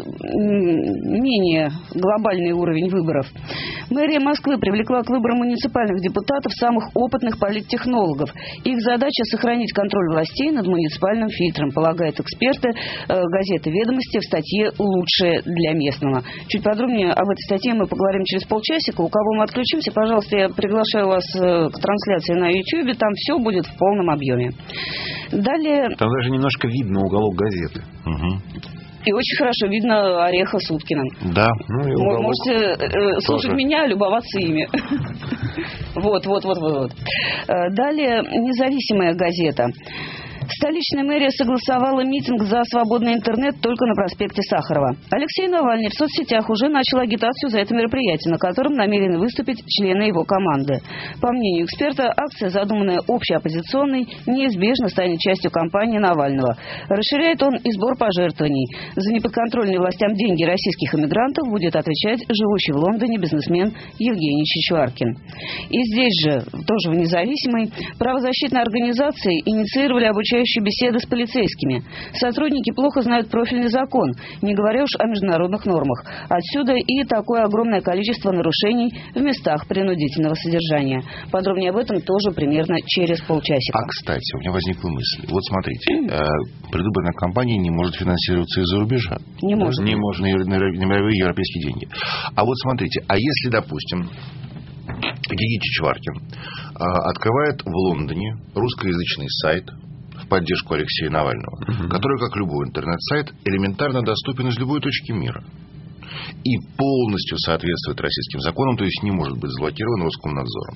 менее глобальный уровень выборов. Мэрия Москвы привлекла к выборам муниципальных депутатов самых опытных политтехнологов. Их задача — сохранить контроль властей над муниципальным фильтром, полагают эксперты э, газеты «Ведомости» в статье «Лучшее для местного». Чуть подробнее об этой статье мы поговорим через полчасика. У кого мы отключимся, пожалуйста, я приглашаю вас э, к трансляции на YouTube. Там все будет в полном объеме. Далее... Там даже немножко видно уголок газеты. Угу. И очень хорошо видно Ореха с Уткиным. Да. Ну, и уголок можете э, слушать меня, любоваться ими. Вот, вот, вот, вот. Далее независимая газета. Столичная мэрия согласовала митинг за свободный интернет только на проспекте Сахарова. Алексей Навальный в соцсетях уже начал агитацию за это мероприятие, на котором намерены выступить члены его команды. По мнению эксперта, акция, задуманная общеоппозиционной, неизбежно станет частью кампании Навального. Расширяет он и сбор пожертвований. За неподконтрольные властям деньги российских иммигрантов будет отвечать живущий в Лондоне бизнесмен Евгений Чичваркин. И здесь же, тоже в независимой, правозащитные организации инициировали обучающие беседы с полицейскими. Сотрудники плохо знают профильный закон, не говоря уж о международных нормах. Отсюда и такое огромное количество нарушений в местах принудительного содержания. Подробнее об этом тоже примерно через полчасика. А, кстати, у меня возникла мысль. Вот смотрите, э, предвыборная кампания не может финансироваться из-за рубежа. Не может. Не может на, на, на мировые европейские деньги. А вот смотрите, а если, допустим, Евгений Чичваркин э, открывает в Лондоне русскоязычный сайт в поддержку Алексея Навального, угу. который, как любой интернет-сайт, элементарно доступен из любой точки мира и полностью соответствует российским законам, то есть не может быть заблокирован Роскомнадзором.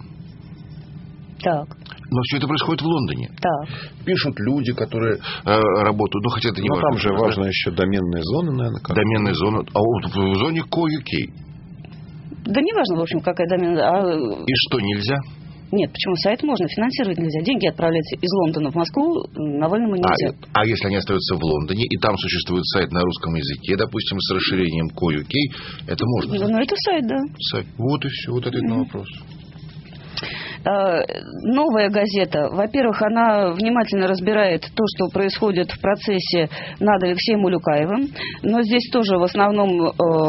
Так. Но все это происходит в Лондоне. Так. Пишут люди, которые э, работают, ну хотя это не Но важно. там же важно еще доменная зона, наверное. Как доменная зона, а вот в зоне ко-ю кей. Да не важно, в общем, какая доменная. А... И что, нельзя? Нет, почему? Сайт можно, финансировать нельзя. Деньги отправляются из Лондона в Москву, Навальному нельзя. А, а если они остаются в Лондоне, и там существует сайт на русском языке, допустим, с расширением ко-ю кей, это можно? Ну, это сайт, да. Сайт. Вот и все, вот ответ на вопрос. Новая газета, во-первых, она внимательно разбирает то, что происходит в процессе над Алексеем Улюкаевым, но здесь тоже в основном э,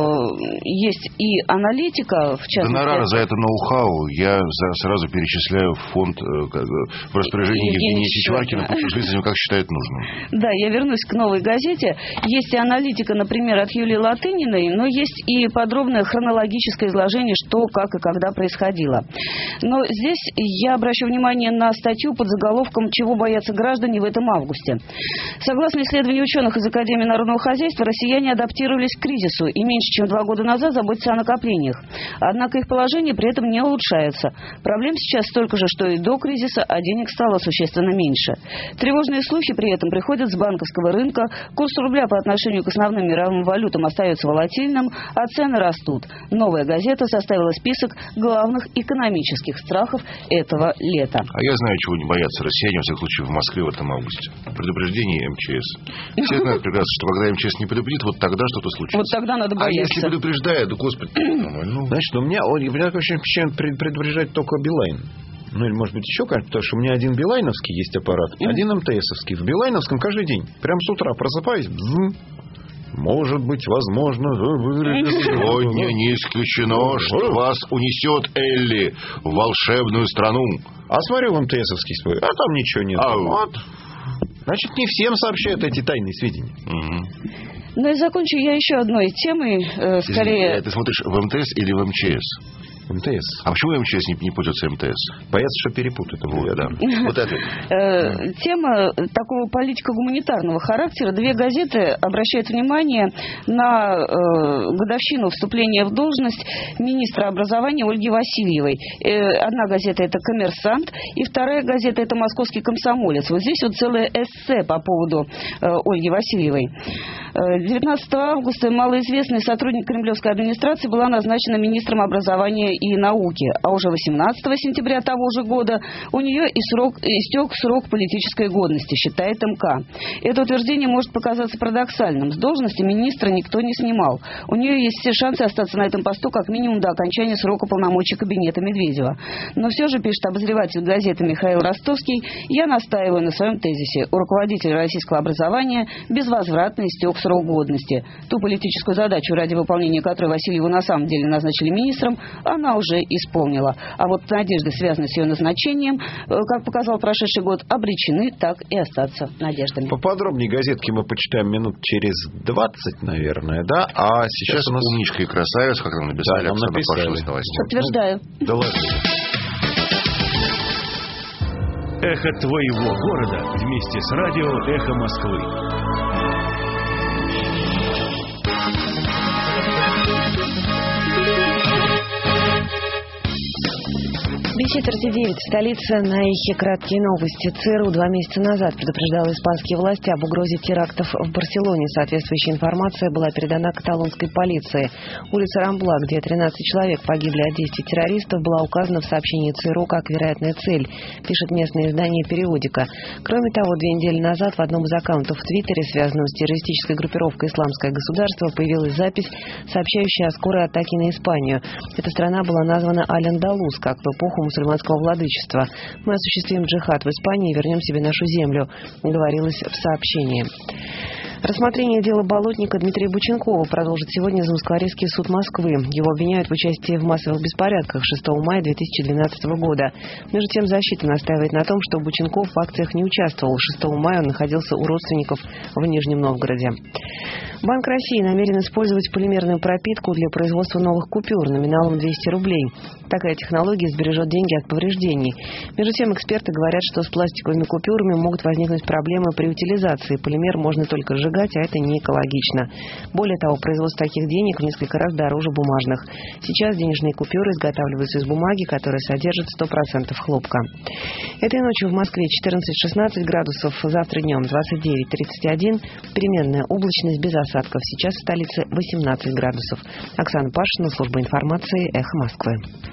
есть и аналитика, в частности... Гонорары за это ноу-хау я за, сразу перечисляю в фонд э, как, в распоряжении Евгения Чичваркина, пусть с этим как считает нужным. Да, я вернусь к новой газете. Есть и аналитика, например, от Юлии Латыниной, но есть и подробное хронологическое изложение, что, как и когда происходило. Но здесь я обращу внимание на статью под заголовком «Чего боятся граждане в этом августе». Согласно исследованию ученых из Академии народного хозяйства, россияне адаптировались к кризису и меньше чем два года назад заботятся о накоплениях. Однако их положение при этом не улучшается. Проблем сейчас столько же, что и до кризиса, а денег стало существенно меньше. Тревожные слухи при этом приходят с банковского рынка, курс рубля по отношению к основным мировым валютам остается волатильным, а цены растут. Новая газета составила список главных экономических страхов этого лета. А я знаю, чего не боятся россияне, во всяком случае, в Москве в этом августе. Предупреждение эм че эс. Все знают прекрасно, что когда эм че эс не предупредит, вот тогда что-то случится. Вот тогда надо бояться. А если предупреждает, да, господи, ну... Значит, у меня, у меня ощущение, предупреждает только Билайн. Ну, или, может быть, еще как-то, потому что у меня один билайновский есть аппарат, один эм тэ эсовский. В билайновском каждый день, прям с утра просыпаюсь, бзм, может быть, возможно... Сегодня не исключено, что вас унесет Элли в волшебную страну. А смотрю в эм тэ эсовский свой, а там ничего нет. А вот. Значит, не всем сообщают эти тайные сведения. Угу. Ну и закончу я еще одной темой, э, скорее... Ты смотришь в эм тэ эс или в эм че эс? эм тэ эс. А почему эм че эс не, не пользуется эм тэ эс? Боятся, что перепутают. Вот, да. Вот это. Тема такого политико-гуманитарного характера. Две газеты обращают внимание на годовщину вступления в должность министра образования Ольги Васильевой. Одна газета — это «Коммерсант», и вторая газета — это «Московский комсомолец». Вот здесь вот целое эссе по поводу Ольги Васильевой. девятнадцатого августа малоизвестный сотрудник кремлевской администрации была назначена министром образования и науки, а уже восемнадцатого сентября того же года у нее и срок, истек срок политической годности, считает МК. Это утверждение может показаться парадоксальным. С должности министра никто не снимал. У нее есть все шансы остаться на этом посту как минимум до окончания срока полномочий кабинета Медведева. Но все же, пишет обозреватель газеты Михаил Ростовский, я настаиваю на своем тезисе. У руководителя российского образования безвозвратно истек срок годности. Ту политическую задачу, ради выполнения которой Васильеву на самом деле назначили министром, она уже исполнила. А вот надежды, связанные с ее назначением, как показал прошедший год, обречены так и остаться надеждами. Поподробнее газетки мы почитаем минут через двадцать, наверное, да? А сейчас, сейчас у нас... умничка и красавец, как нам написали, да, нам написали. С новостями. Подтверждаю. Да ладно. Эхо твоего города вместе с радио «Эхо Москвы». Без четверти девять. Столица, на эхе краткие новости. ЦРУ два месяца назад предупреждала испанские власти об угрозе терактов в Барселоне. Соответствующая информация была передана каталонской полиции. Улица Рамбла, где тринадцать человек погибли от действий террористов, была указана в сообщении ЦРУ как вероятная цель, пишет местное издание «Периодика». Кроме того, две недели назад в одном из аккаунтов в Твиттере, связанном с террористической группировкой «Исламское государство», появилась запись, сообщающая о скорой атаке на Испанию. Эта страна была названа Аль-Андалус, как в эпоху мусульманского владычества. Мы осуществим джихад в Испании и вернем себе нашу землю, говорилось в сообщении. Рассмотрение дела болотника Дмитрия Бученкова продолжит сегодня Замоскворецкий суд Москвы. Его обвиняют в участии в массовых беспорядках шестого мая две тысячи двенадцатого года. Между тем, защита настаивает на том, что Бученков в акциях не участвовал. шестого мая он находился у родственников в Нижнем Новгороде. Банк России намерен использовать полимерную пропитку для производства новых купюр номиналом двести рублей. Такая технология сбережет деньги от повреждений. Между тем, эксперты говорят, что с пластиковыми купюрами могут возникнуть проблемы при утилизации. Полимер можно только сжигать, а это не экологично. Более того, производство таких денег в несколько раз дороже бумажных. Сейчас денежные купюры изготавливаются из бумаги, которая содержит сто процентов хлопка. Этой ночью в Москве четырнадцать-шестнадцать градусов, завтра днем двадцать девять тридцать один, переменная облачность без осадков. Сейчас в столице восемнадцать градусов. Оксана Пашина, служба информации, «Эхо Москвы».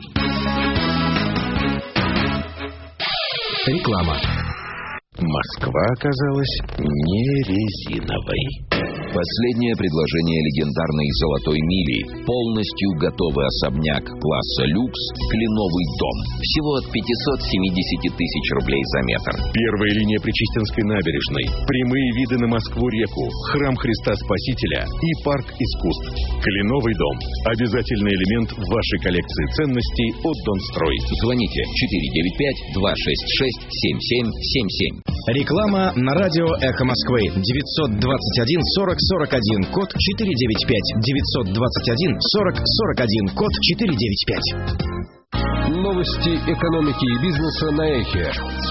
Реклама. Москва оказалась не резиновой. Последнее предложение легендарной «Золотой мили». Полностью готовый особняк класса люкс «Кленовый дом». Всего от пятьсот семьдесят тысяч рублей за метр. Первая линия Причистинской набережной. Прямые виды на Москву-реку, храм Христа Спасителя и парк искусств. «Кленовый дом» – обязательный элемент в вашей коллекции ценностей от Донстрой. Звоните четыре девять пять два шесть шесть семь семь семь семь. Реклама на радио «Эхо Москвы». девятьсот двадцать один сорок сорок один, код четыре девять пять. девятьсот двадцать один сорок сорок один, код четыре девять пять. Новости экономики и бизнеса на Эхе.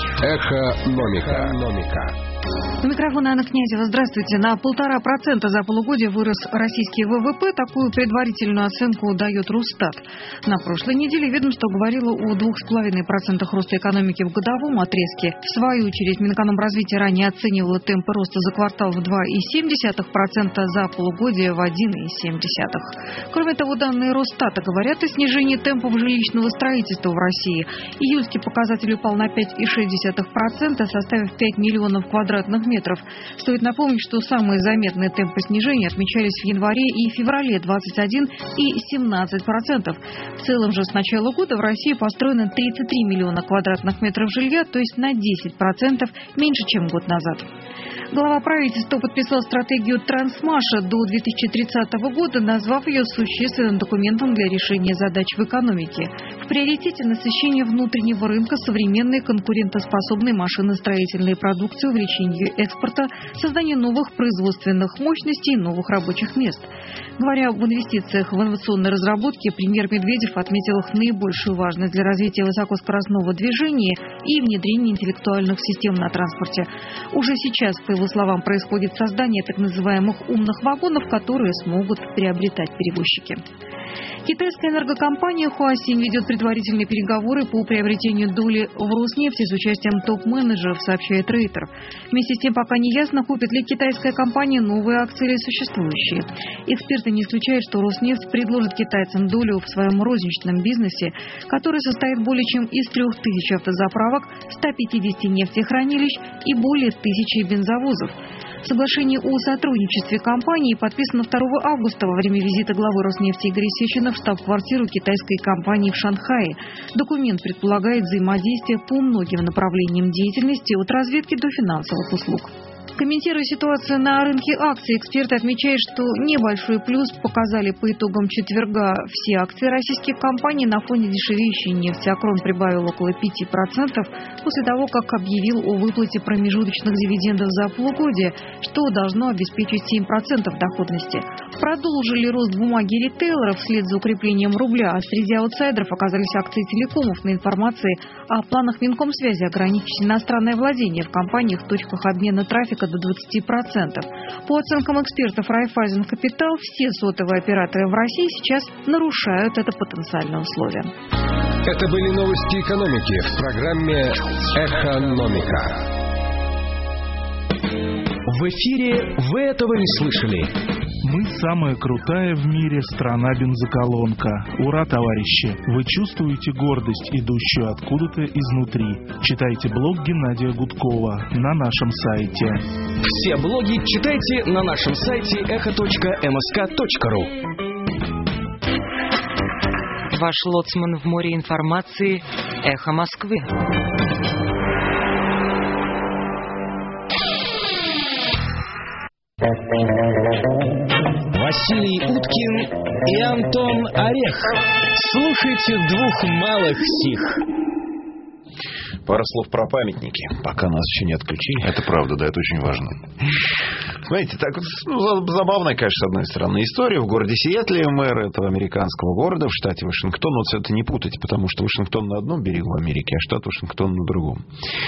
Эхономика. У микрофона Анна Князева. Здравствуйте. На полтора процента за полугодие вырос российский ВВП. Такую предварительную оценку дает Росстат. На прошлой неделе ведомство говорило о двух с половиной процентах роста экономики в годовом отрезке. В свою очередь, Минэкономразвитие ранее оценивало темпы роста за квартал в два целых семь десятых процента, за полугодие в один целых семь десятых процента. Кроме того, данные Росстата говорят о снижении темпов жилищного строительства в России. Июльский показатель упал на пять целых шесть десятых процента, составив пять миллионов квадратных метров. Стоит напомнить, что самые заметные темпы снижения отмечались в январе и феврале – двадцать один и семнадцать процентов. В целом же с начала года в России построено тридцать три миллиона квадратных метров жилья, то есть на десять процентов меньше, чем год назад. Глава правительства подписал стратегию Трансмаша до две тысячи тридцатого года, назвав ее существенным документом для решения задач в экономике. В приоритете насыщение внутреннего рынка современной конкурентоспособной машиностроительной продукции, увеличение экспорта, создание новых производственных мощностей и новых рабочих мест. Говоря об инвестициях в инновационные разработки, премьер Медведев отметил их наибольшую важность для развития высокоскоростного движения и внедрения интеллектуальных систем на транспорте. Уже сейчас, по его его словам, происходит создание так называемых умных вагонов, которые смогут приобретать перевозчики. Китайская энергокомпания Хуасинь ведет предварительные переговоры по приобретению доли в Роснефти с участием топ-менеджеров, сообщает Рейтер. Вместе с тем пока не ясно, купит ли китайская компания новые акции или существующие. Эксперты не исключают, что Роснефть предложит китайцам долю в своем розничном бизнесе, который состоит более чем из трех тысяч автозаправок, ста пятидесяти нефтехранилищ и более тысячи бензовозов. Соглашение о сотрудничестве компании подписано второго августа во время визита главы Роснефти Игоря Сечина в штаб-квартиру китайской компании в Шанхае. Документ предполагает взаимодействие по многим направлениям деятельности, от разведки до финансовых услуг. Комментируя ситуацию на рынке акций, эксперты отмечают, что небольшой плюс показали по итогам четверга все акции российских компаний на фоне дешевеющей нефти. Акрон прибавил около пяти процентов после того, как объявил о выплате промежуточных дивидендов за полугодие, что должно обеспечить семь процентов доходности. Продолжили рост бумаги ритейлеров вслед за укреплением рубля, а среди аутсайдеров оказались акции телекомов. На информации о планах Минкомсвязи ограничить иностранное владение в компаниях в точках обмена трафика до двадцати процентов. По оценкам экспертов Райффайзен Капитал, все сотовые операторы в России сейчас нарушают это потенциальное условие. Это были новости экономики в программе «Экономика». В эфире «Вы этого не слышали». Мы самая крутая в мире страна бензоколонка. Ура, товарищи! Вы чувствуете гордость, идущую откуда-то изнутри. Читайте блог Геннадия Гудкова на нашем сайте. Все блоги читайте на нашем сайте эхо точка эм эс ка точка ру. Ваш лоцман в море информации «Эхо Москвы». Василий Уткин и Антон Орех. Слушайте двух малых сих. Пара слов про памятники, пока нас еще не отключили. Это правда, да, это очень важно. Знаете, так ну, забавная, конечно, с одной стороны, история. В городе Сиэтле мэр этого американского города в штате Вашингтон, вот все это не путать, потому что Вашингтон на одном берегу Америки, а штат Вашингтон на другом.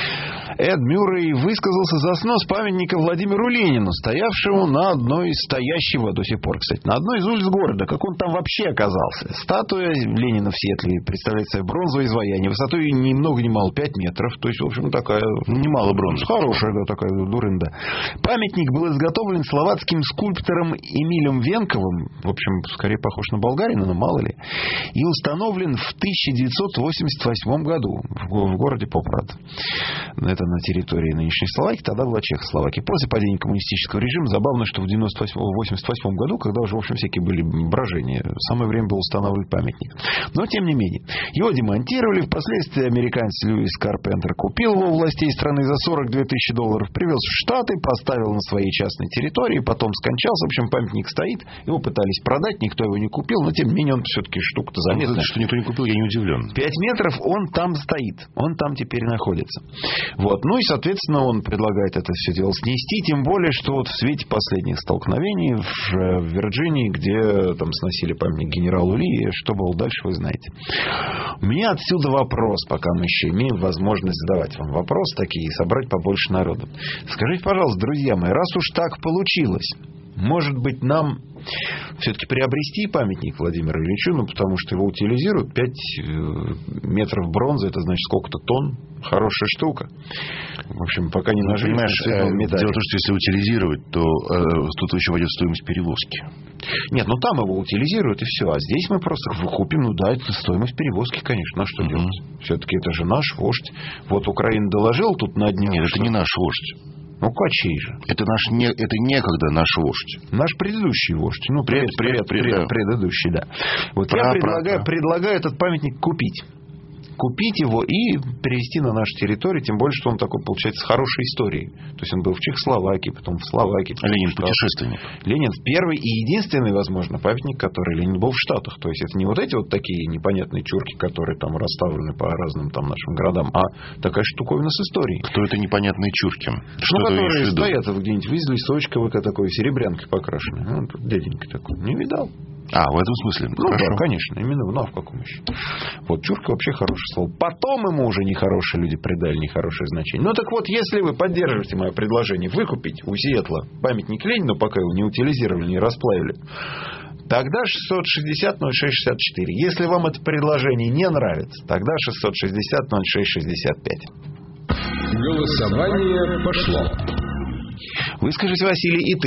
Эд Мюррей высказался за снос памятника Владимиру Ленину, стоявшему на одной из стоящего до сих пор, кстати, на одной из улиц города. Как он там вообще оказался? Статуя Ленина в Сиэтле представляет собой бронзовое изваяние, высотой ни много ни мало пять метров, то есть, в общем, такая... Немало бронзы. Хорошая, да, такая дурында. Памятник был изготовлен словацким скульптором Эмилем Венковым, в общем, скорее похож на болгарина, но мало ли, и установлен в тысяча девятьсот восемьдесят восьмом году в городе Попрад. Это на территории нынешней Словакии, тогда была Чехословакия. После падения коммунистического режима, забавно, что в восемьдесят восьмом году, когда уже, в общем, всякие были брожения, самое время было устанавливать памятник. Но, тем не менее, его демонтировали. Впоследствии американец Льюис Карпентер купил его у властей страны за сорок две тысячи долларов, привез в Штаты, поставил на своей частной территории, потом скончался. В общем, памятник стоит, его пытались продать, никто его не купил, но, тем не менее, он все-таки штука-то заметная. Что никто не купил, я не удивлен. Пять метров он там стоит, он там теперь находится. Вот. Ну и, соответственно, он предлагает это все дело снести, тем более, что вот в свете последних столкновений в Вирджинии, где там сносили памятник генералу Ли, что было дальше, вы знаете. У меня отсюда вопрос, пока мы еще имеем возможность задавать вам вопросы такие и собрать побольше народу. Скажите, пожалуйста, друзья мои, раз уж так получилось, может быть, нам все-таки приобрести памятник Владимиру Ильичу, ну, потому что его утилизируют. пять метров бронзы, это значит сколько-то тонн. Хорошая штука. В общем, пока не нажили. Понимаешь, дело в том, что если утилизировать, то э, тут еще войдет стоимость перевозки. Нет, ну там его утилизируют и все. А здесь мы просто купим, ну да, это стоимость перевозки, конечно. А что uh-huh. делать? Все-таки это же наш вождь. Вот Украина доложила тут на дне. Нет, это не наш вождь. Ну, качей же. Это, наш не, это некогда наш вождь. Наш предыдущий вождь. Ну, пред, пред, пред, пред, предыдущий, да. Вот про, я предлагаю, про, предлагаю этот памятник купить. Купить его и перевести на нашу территорию, тем более, что он такой, получается, с хорошей историей. То есть он был в Чехословакии, потом в Словакии. А Ленин путешественник. Ленин первый и единственный, возможно, памятник, который Ленин был в Штатах. То есть это не вот эти вот такие непонятные чурки, которые там расставлены по разным там нашим городам, а такая штуковина с историей. Кто это непонятные чурки? Что ну, которые стоят где-нибудь из лесочка, такой серебрянкой покрашенной. Ну, дяденька такой. Не видал? А, в этом смысле? Ну, Хорошо. да, конечно, именно. Ну, а в каком еще? Вот Чурка вообще хорошее слово. Потом ему уже нехорошие люди придали нехорошее значение. Ну, так вот, если вы поддерживаете мое предложение выкупить у Сиэтла памятник Ленину, пока его не утилизировали, не расплавили, тогда шестьсот шестьдесят ноль шесть шестьдесят четыре. Если вам это предложение не нравится, тогда шестьсот шестьдесят ноль шесть шестьдесят пять. Голосование пошло. Выскажись, Василий, и ты.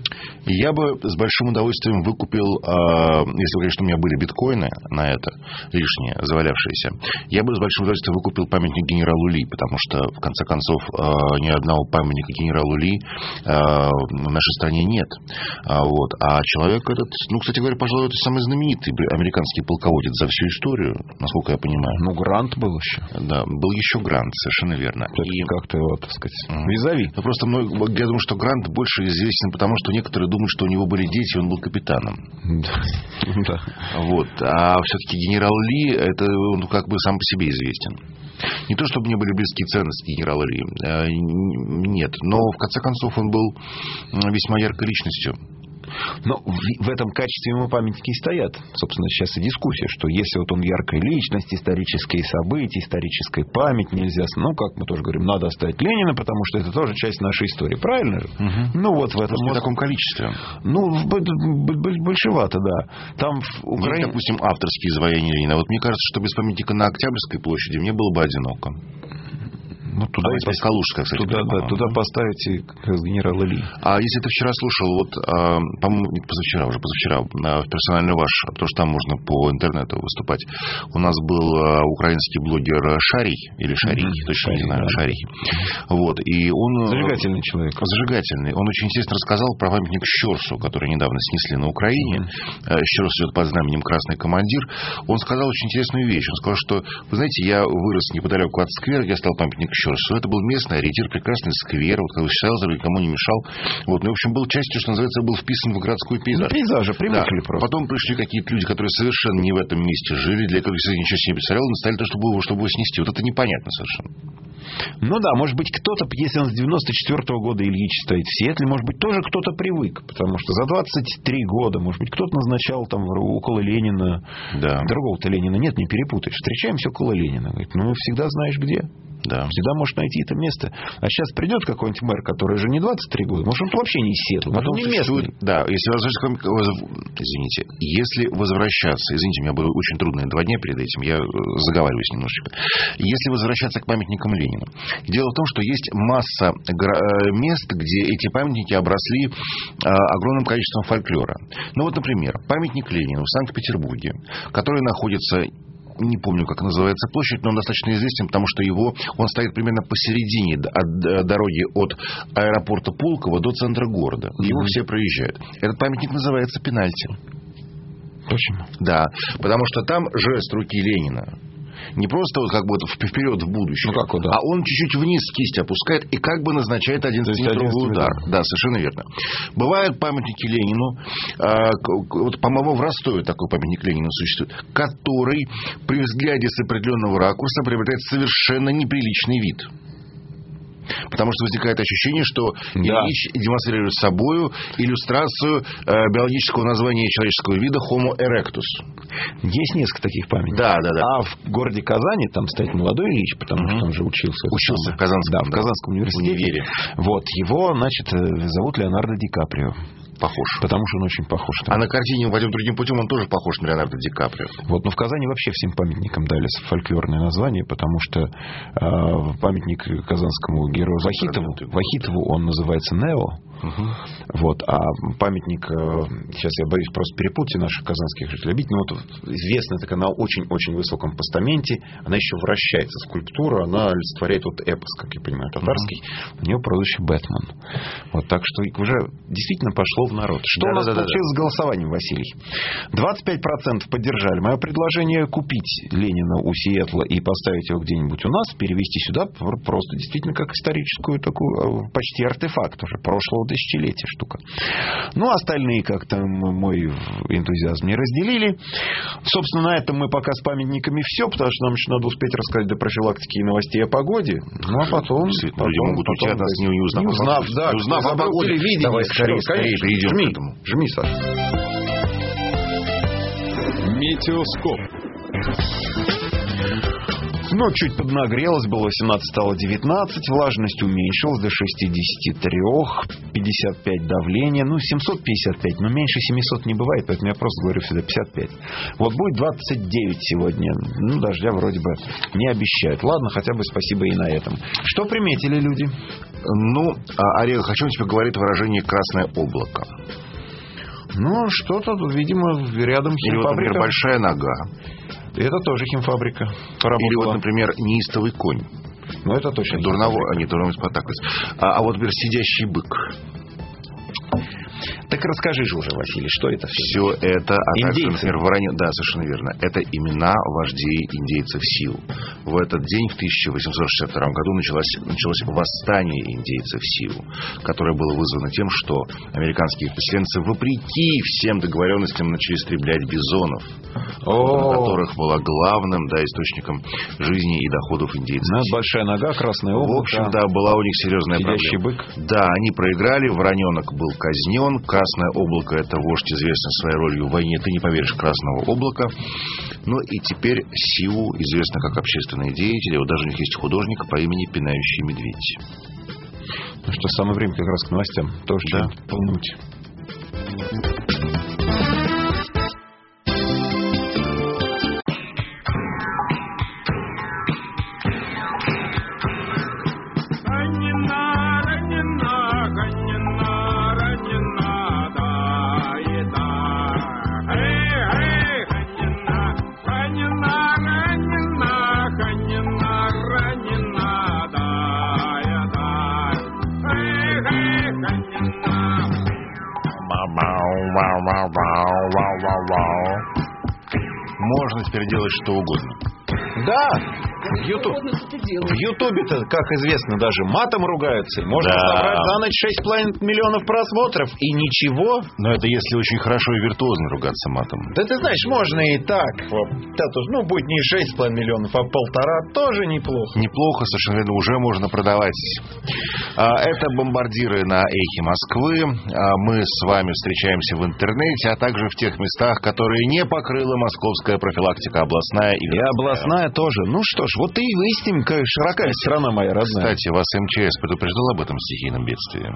Я бы с большим удовольствием выкупил, если, конечно, у меня были биткоины на это, лишние, завалявшиеся, я бы с большим удовольствием выкупил памятник генералу Ли, потому что, в конце концов, ни одного памятника генералу Ли в нашей стране нет. Вот. А человек этот, ну, кстати говоря, пожалуй, это самый знаменитый американский полководец за всю историю, насколько я понимаю. Ну, Грант был еще. Да, был еще Грант, совершенно верно. И как-то его, так сказать, визави. Ну, просто мной, я думаю, что Грант больше известен, потому что некоторые думают, что у него были дети, и он был капитаном. Да. Вот. А все-таки генерал Ли, это он как бы сам по себе известен. Не то, чтобы мне были близкие ценности генерала Ли. Нет. Но, в конце концов, он был весьма яркой личностью. Но в, в этом качестве ему памятники и стоят. Собственно, сейчас и дискуссия, что если вот он яркая личность, исторические события, историческая память, нельзя... Ну, как мы тоже говорим, надо оставить Ленина, потому что это тоже часть нашей истории. Правильно же? Угу. Ну, вот в этом... В таком количестве. Ну, большевато, да. Там в Украине... допустим, авторские изваяния Ленина. Вот мне кажется, что без памятника на Октябрьской площади мне было бы одиноко. Ну, туда, а и Калужская, кстати. Туда, да, туда поставите как раз генерала Ли. А если ты вчера слушал, вот, а, по-моему, позавчера, уже позавчера, а, персональный ваш, потому что там можно по интернету выступать, у нас был а, украинский блогер Шарий, или Шарий, mm-hmm. точно не знаю, да. Шарий. Вот, и он... Зажигательный человек. Зажигательный. Он очень интересно рассказал про памятник Щорсу, который недавно снесли на Украине. Mm-hmm. Щорс идет под знаменем «Красный командир». Он сказал очень интересную вещь. Он сказал, что, вы знаете, я вырос неподалеку от сквера, где стал памятник Щорсу. Это был местный ориентир, прекрасный сквер, вот, который считался, никому не мешал. Вот, ну, в общем, был частью, что называется, был вписан в городской пейзаж. Ну, пейзажи привыкли да. просто. Потом пришли какие-то люди, которые совершенно не в этом месте жили, для которых ничего себе не представлял, настояли, чтобы его, чтобы его снести. Вот это непонятно совершенно. Ну да, может быть, кто-то, если он с девяносто четвёртого года Ильич стоит в Сиэтле, может быть, тоже кто-то привык, потому что за двадцать три года, может быть, кто-то назначал там около Ленина. Да. Другого-то Ленина нет, не перепутаешь. Встречаемся около Ленина. Говорит, ну, всегда знаешь где. Да. Всегда можешь найти это место. А сейчас придет какой-нибудь мэр, который уже не двадцать три года, может, он вообще не из Сиэтла, может, он не местный. Да, если возвращаться, извините, если возвращаться, извините, у меня были очень трудные два дня перед этим, я заговариваюсь немножечко. Если возвращаться к памятникам Ленина, дело в том, что есть масса мест, где эти памятники обросли огромным количеством фольклора. Ну вот, например, памятник Ленину в Санкт-Петербурге, который находится... Не помню, как называется площадь, но он достаточно известен, потому что его, он стоит примерно посередине от дороги от аэропорта Пулково до центра города. Его mm-hmm. все проезжают. Этот памятник называется «Пенальти». Почему? Да, потому что там жест руки Ленина. Не просто вот как бы вперед в будущее, ну, как вот, да. а он чуть-чуть вниз кисть опускает и как бы назначает одиннадцатиметровый удар. Да, совершенно верно. Бывают памятники Ленину, э, вот, по-моему, в Ростове такой памятник Ленину существует, который при взгляде с определенного ракурса приобретает совершенно неприличный вид. Потому что возникает ощущение, что да. Ильич демонстрирует собою иллюстрацию э, биологического названия человеческого вида Homo erectus. Есть несколько таких памятников. Да, да, да. А в городе Казани там стоит молодой Ильич, потому mm-hmm. что он же учился. Учился в Казанском, да, в Казанском университете. Универе. Вот, его, значит, зовут Леонардо Ди Каприо. Похож. Потому что он очень похож. А на картине «Пойдем другим путем» он тоже похож на Леонардо Ди Каприо. Вот, но в Казани вообще всем памятникам дали фольклорное название, потому что э, памятник казанскому герою Вахитову, Вахитову он называется Нео. Угу. Вот, а памятник, э, сейчас я боюсь просто перепутать наших казанских жителей, но вот известная такая на очень-очень высоком постаменте, она еще вращается, скульптура, она олицетворяет вот эпос, как я понимаю, татарский. Угу. У нее прозвище Бэтмен. Вот, так что уже действительно пошло в народ. Что да, у нас да, получилось да, да. с голосованием, Василий? двадцать пять процентов поддержали мое предложение купить Ленина у Сиэтла и поставить его где-нибудь у нас, перевести сюда просто действительно как историческую такую почти артефакт уже прошлого тысячелетия штука. Ну, остальные как-то мой энтузиазм не разделили. Собственно, на этом мы пока с памятниками все, потому что нам еще надо успеть рассказать до профилактики и новостей о погоде. Ну, а потом... потом люди могут уйти от нас, не узнав. Не узнав, да. Не узнав о погоде. Давай скорее, скорее. Перейдем жми, к этому. жми, Саша. Метеоскоп. Но чуть поднагрелось, было восемнадцать, стало девятнадцать, влажность уменьшилась до шестидесяти трёх, пятьдесят пять давление, ну, семьсот пятьдесят пять, но меньше семисот не бывает, поэтому я просто говорю всегда пятьдесят пять. Вот будет двадцать девять сегодня, ну, дождя вроде бы не обещают. Ладно, хотя бы спасибо и на этом. Что приметили люди? Ну, Орех, о чем тебе говорит выражение «красное облако»? Ну, что-то, видимо, рядом химфабрика. Или вот, например, большая нога. Это тоже химфабрика. Поработала. Или вот, например, неистовый конь. Ну, это точно. Дурново, а не дурново спотаклись. А, а вот, например, сидящий бык. Так расскажи же уже, Василий, что это все? Все это, а также, например, воронье... Да, совершенно верно. Это имена вождей индейцев Сиу. В этот день, в тысяча восемьсот шестьдесят втором году, началось, началось восстание индейцев Сиу, которое было вызвано тем, что американские поселенцы, вопреки всем договоренностям, начали истреблять бизонов, охота на которых была главным, да, источником жизни и доходов индейцев. Ну, большая нога, красное облако. В общем, да, была у них серьезная сидящий проблема. Бык. Да, они проиграли, вороненок был казнен. Красное облако — это вождь, известный своей ролью в войне, ты не поверишь, Красного облака. Ну и теперь Сиу известны как общественные деятели. Вот даже у них есть художник по имени Пинающий медведь. Ну что, самое время как раз к новостям. Тоже да. Полнуть. Можно теперь делать что угодно. Да, в Ютубе-то, как известно, даже матом ругаются. Можно да. собрать за ночь шесть с половиной миллионов просмотров. И ничего. Но это если очень хорошо и виртуозно ругаться матом. Да ты знаешь, можно и так. Ну, будет не шесть с половиной миллионов, а полтора. Тоже неплохо. Неплохо, совершенно верно. Уже можно продавать. Это бомбардиры на эхе Москвы. Мы с вами встречаемся в интернете, а также в тех местах, которые не покрыла московская профилактика областная и городская. И областная тоже. Ну что ж, вот и выясним, как широка страна моя родная. Кстати, вас эм че эс предупреждал об этом стихийном бедствии?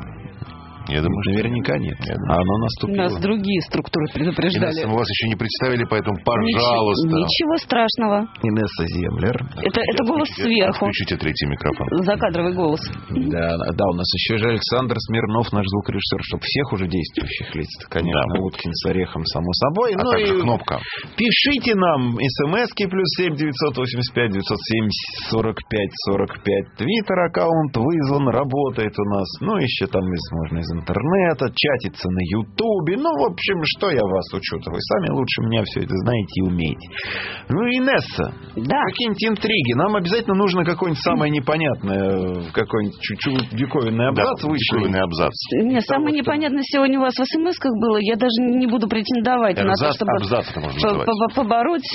Я думаю, что наверняка нет. А оно наступило. Нас другие структуры предупреждали. Инесса, мы вас еще не представили, поэтому, пожалуйста. Ничего, ничего страшного. Инесса Землер. Это, это голос сверху. Включите третий микрофон. Закадровый голос. Да, да, у нас еще же Александр Смирнов, наш звукорежиссер, чтобы всех уже действующих лиц, конечно, да. Уткин с Орехом, само собой. А ну также и кнопка. Пишите нам смски плюс семь девятьсот восемьдесят пять девятьсот семьдесят сорок пять сорок пять. Твиттер аккаунт вызван, работает у нас. Ну, еще там можно из интернета, чатиться на Ютубе. Ну, в общем, что я вас учу-то? Вы сами лучше меня все это знаете и умеете. Ну, Инесса, да. какие-нибудь интриги. Нам обязательно нужно какое-нибудь самое непонятное, какой-нибудь чуть-чуть диковинный абзац да, вышел. Диковинный абзац. Нет, самое непонятное сегодня у вас в смс-ках было. Я даже не буду претендовать абзац, на то, чтобы абзац по- побороть.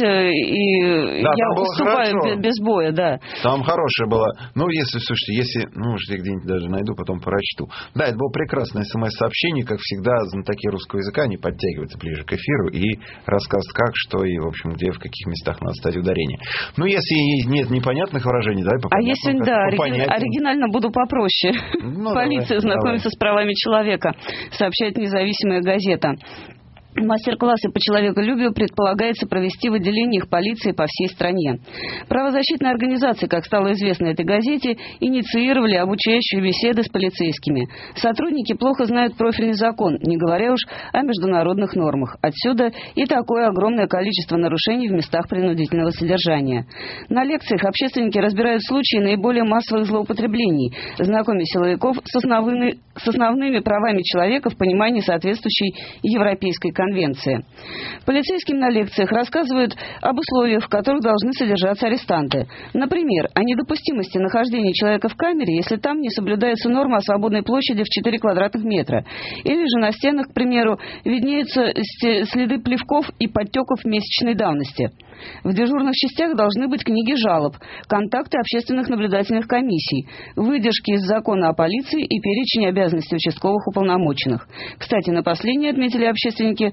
И да, я уступаю хорошо. без боя, да. Там хорошее было. Ну, если, слушайте, если... Ну, может, я где-нибудь даже найду, потом прочту. Да, это было прекрасное смс-сообщение. Как всегда, знатоки русского языка, они подтягиваются ближе к эфиру и рассказывают, как, что и, в общем, где, в каких местах надо ставить ударение. Ну, если нет непонятных выражений, давай по А если, да, оригин... оригинально буду попроще. Ну, Полиция давай, знакомится давай. с правами человека, сообщает независимая газета. Мастер-классы по человеколюбию предполагается провести в отделениях полиции по всей стране. Правозащитные организации, как стало известно этой газете, инициировали обучающие беседы с полицейскими. Сотрудники плохо знают профильный закон, не говоря уж о международных нормах. Отсюда и такое огромное количество нарушений в местах принудительного содержания. На лекциях общественники разбирают случаи наиболее массовых злоупотреблений, знакомя силовиков с основными, с основными правами человека в понимании соответствующей европейской конвенции. Конвенции. Полицейским на лекциях рассказывают об условиях, в которых должны содержаться арестанты. Например, о недопустимости нахождения человека в камере, если там не соблюдается норма о свободной площади в четыре квадратных метра. Или же на стенах, к примеру, виднеются следы плевков и подтеков месячной давности. В дежурных частях должны быть книги жалоб, контакты общественных наблюдательных комиссий, выдержки из закона о полиции и перечень обязанностей участковых уполномоченных. Кстати, на последнее, отметили общественники,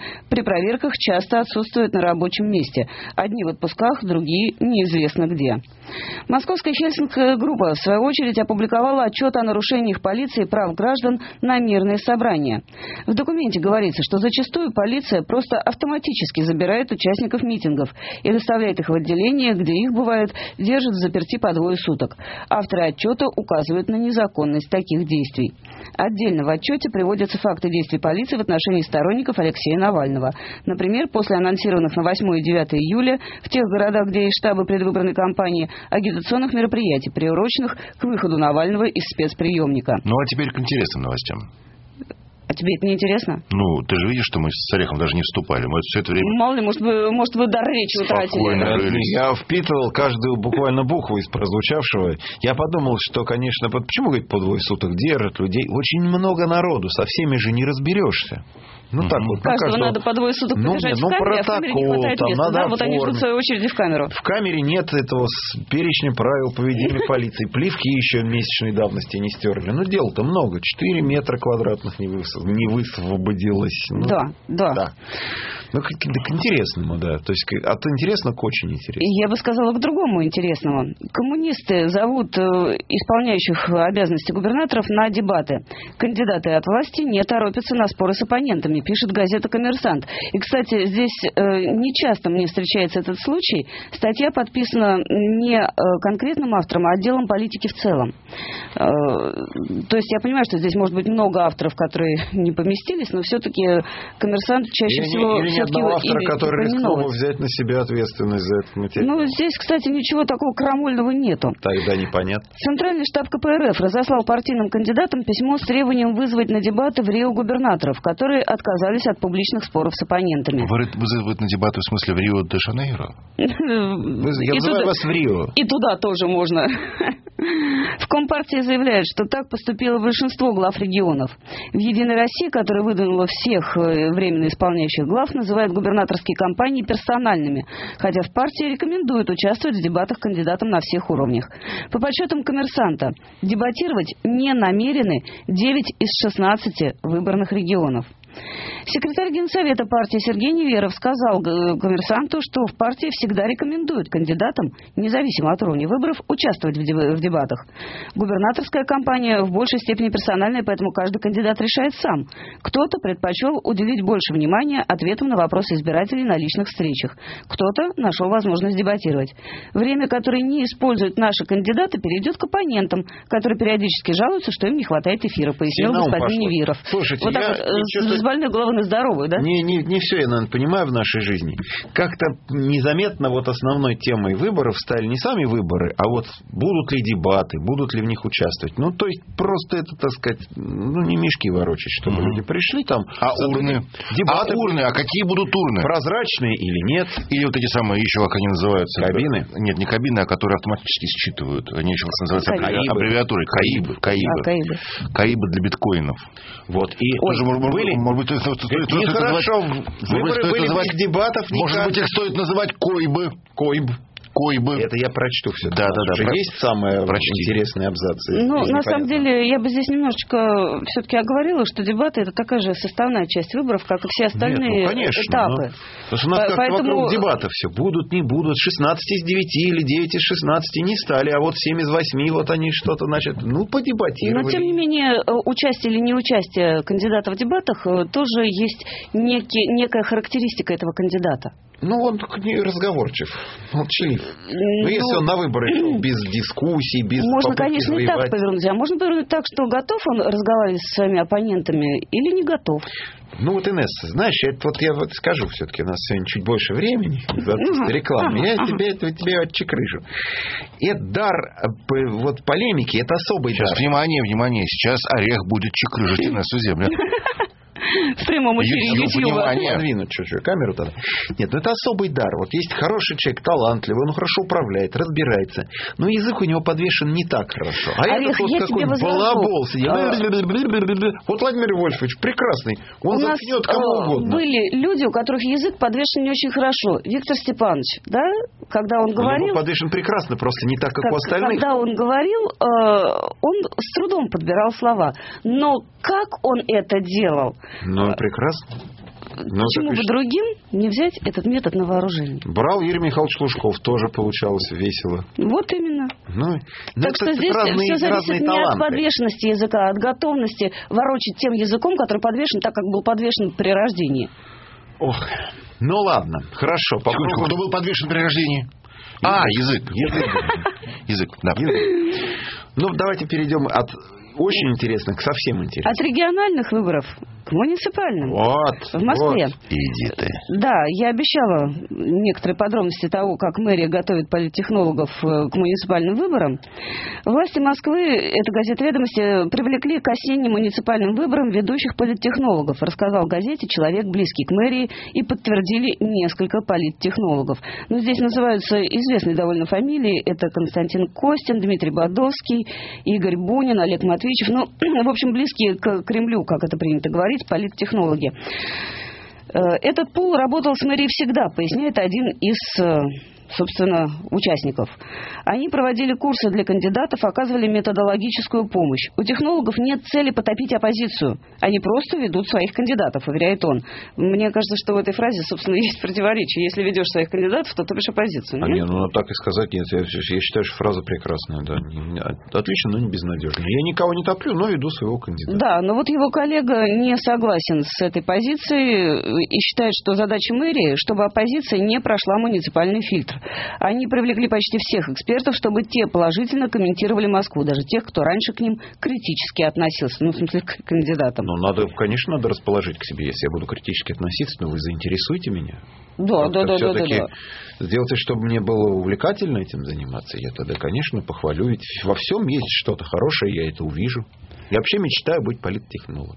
при проверках часто отсутствуют на рабочем месте. Одни в отпусках, другие неизвестно где. Московская Хельсинская группа, в свою очередь, опубликовала отчет о нарушениях полиции прав граждан на мирные собрания. В документе говорится, что зачастую полиция просто автоматически забирает участников митингов и доставляет их в отделение, где их, бывает, держат взаперти по двое суток. Авторы отчета указывают на незаконность таких действий. Отдельно в отчете приводятся факты действий полиции в отношении сторонников Алексея Навального. Например, после анонсированных на восьмое и девятое июля в тех городах, где есть штабы предвыборной кампании, агитационных мероприятий, приуроченных к выходу Навального из спецприемника. Ну а теперь к интересным новостям. А тебе это не интересно? Ну, ты же видишь, что мы с Орехом даже не вступали. Мы все это время... Мало ли, может, вы, может, вы дар речи утратили. Я впитывал каждую буквально букву из прозвучавшего. Я подумал, что, конечно, под... почему, говорит, по двое суток держат людей? Очень много народу, со всеми же не разберешься. Ну, так вот. Каждого, каждого надо по двое суток ну, подержать ну, в камере, протокол, а в камере не хватает там, места. надо Да, вот они ждут оформить. в свою очередь в камеру. В камере нет этого перечня правил поведения полиции. Плевки еще месячной давности не стерли. Ну, дел-то много. Четыре метра квадратных не, выс... не высвободилось. Ну, да, да. да. Ну, к, к интересному, да. То есть от интересного к очень интересному. Я бы сказала к другому интересному. Коммунисты зовут э, исполняющих обязанности губернаторов на дебаты. Кандидаты от власти не торопятся на споры с оппонентами, пишет газета «Коммерсант». И, кстати, здесь э, нечасто мне встречается этот случай. Статья подписана не э, конкретным автором, а отделом политики в целом. Э, то есть я понимаю, что здесь может быть много авторов, которые не поместились, но все-таки «Коммерсант» чаще или, всего... Или ни одного автора, который рискнул бы взять на себя ответственность за этот материал. Ну, здесь, кстати, ничего такого крамольного нету. Тогда непонятно. Центральный штаб ка пэ эр эф разослал партийным кандидатам письмо с требованием вызвать на дебаты в Рио губернаторов, которые отказались от публичных споров с оппонентами. Вызывают на дебаты в смысле в Рио-де-Жанейро? Я вызываю вас в Рио. И туда тоже можно. В Компартии заявляют, что так поступило большинство глав регионов. В «Единой России», которая выдвинула всех временно исполняющих глав, называют губернаторские кампании персональными, хотя в партии рекомендуют участвовать в дебатах кандидатам на всех уровнях. По подсчетам «Коммерсанта», дебатировать не намерены девять из шестнадцати выборных регионов. Секретарь Генсовета партии Сергей Неверов сказал «Коммерсанту», что в партии всегда рекомендуют кандидатам, независимо от уровня выборов, участвовать в дебатах. Губернаторская кампания в большей степени персональная, поэтому каждый кандидат решает сам. Кто-то предпочел уделить больше внимания ответам на вопросы избирателей на личных встречах. Кто-то нашел возможность дебатировать. Время, которое не используют наши кандидаты, перейдет к оппонентам, которые периодически жалуются, что им не хватает эфира, пояснил господин Неверов. Слушайте, вот так я... вот, с больной головы на здоровую, да? Не, не, не все я, наверное, понимаю в нашей жизни. Как-то незаметно вот основной темой выборов стали не сами выборы, а вот будут ли дебаты, будут ли в них участвовать. Ну, то есть, просто это, так сказать, ну, не мешки ворочать, чтобы mm-hmm. люди пришли там. А урны? Дебаты. А урны? А какие будут урны? Прозрачные или нет? Или вот эти самые, еще как они называются? Кабины? Нет, не кабины, а которые автоматически считывают. Они еще называются Каибы. аббревиатурой. Каибы. Каибы. А, каибы. Каибы для биткоинов. Вот. И Ой, тоже, может, были... может быть, Нехорошо. Выборы были называть... без дебатов. Может никак. быть, их стоит называть койбы. Койб. Койбы. Это я прочту все. Да, да, да. Про... Есть самые Прочти. интересные абзацы. Ну, на самом деле, я бы здесь немножечко все-таки оговорила, что дебаты — это такая же составная часть выборов, как и все остальные Нет, ну, конечно, этапы. Ну, потому что у нас По- как-то поэтому... вокруг дебатов все. Будут, не будут. шестнадцать из девяти или девять из шестнадцати не стали, а вот семь из восьми, вот они что-то, значит, ну, подебатировали. Но, тем не менее, участие или неучастие кандидата в дебатах тоже есть некий, некая характеристика этого кандидата. Ну, он разговорчив, молчалив. Ну, если он на выборы шел без дискуссий, без можно, попытки конечно, завоевать. и так повернуть. А можно повернуть так, что готов он разговаривать со своими оппонентами или не готов. Ну, вот, Инесса, знаешь, это вот я вот скажу все-таки, у нас сегодня чуть больше времени за рекламу. Я тебе, тебе отчекрыжу. Это дар вот полемики, это особый сейчас, дар. Внимание, внимание, сейчас Орех будет чекрыжить Инессу Землю. В прямом эфире Ютьюба. Подвинуть чуть-чуть камеру тогда. Нет, ну это особый дар. Вот есть хороший человек, талантливый, он хорошо управляет, разбирается. Но язык у него подвешен не так хорошо. А Орех, этот вот какой-нибудь балабол сидит. Вот Владимир Вольфович прекрасный. Он заткнет кому угодно. Были люди, у которых язык подвешен не очень хорошо. Виктор Степанович, да? Когда он говорил... Он подвешен прекрасно, просто не так, как, как у остальных. Когда он говорил, он с трудом подбирал слова. Но как он это делал... Ну, прекрасно. Но почему бы другим не взять этот метод на вооружение? Брал Юрий Михайлович Лужков, тоже получалось весело. Вот именно. Ну, ну так что здесь разные, все зависит не таланты. От подвешенности языка, а от готовности ворочать тем языком, который подвешен так, как был подвешен при рождении. Ох, ну ладно, хорошо. Попробуем. Кто был подвешен при рождении? А, язык. Язык. Язык, да. Ну, давайте перейдем от очень интересных к совсем интересным. От региональных выборов к муниципальным. Вот. В Москве. Вот. Иди ты. Да, я обещала некоторые подробности того, как мэрия готовит политтехнологов к муниципальным выборам. Власти Москвы, это газета «Ведомости», привлекли к осенним муниципальным выборам ведущих политтехнологов, рассказал газете человек, близкий к мэрии, и подтвердили несколько политтехнологов. Но здесь называются известные довольно фамилии. Это Константин Костин, Дмитрий Бодовский, Игорь Бунин, Олег Матвеевич. Ну, в общем, близкие к Кремлю, как это принято говорить, политтехнологи. Этот пул работал с мэрией всегда, поясняет один из, собственно, участников. Они проводили курсы для кандидатов, оказывали методологическую помощь. У технологов нет цели потопить оппозицию. Они просто ведут своих кандидатов, уверяет он. Мне кажется, что в этой фразе, собственно, есть противоречие. Если ведешь своих кандидатов, то топишь оппозицию. А нет, ну так и сказать нет. Я, я считаю, что фраза прекрасная. Да. Отлично, но не безнадежно. Я никого не топлю, но веду своего кандидата. Да, но вот его коллега не согласен с этой позицией и считает, что задача мэрии, чтобы оппозиция не прошла муниципальный фильтр. Они привлекли почти всех экспертов, чтобы те положительно комментировали Москву, даже тех, кто раньше к ним критически относился, ну, в смысле, к кандидатам. Ну, надо, конечно, надо расположить к себе, если я буду критически относиться, но вы заинтересуете меня. Да, да, да, да, да, да. Сделайте, чтобы мне было увлекательно этим заниматься, я тогда, конечно, похвалю, ведь во всем есть что-то хорошее, я это увижу. Я вообще мечтаю быть политтехнологом.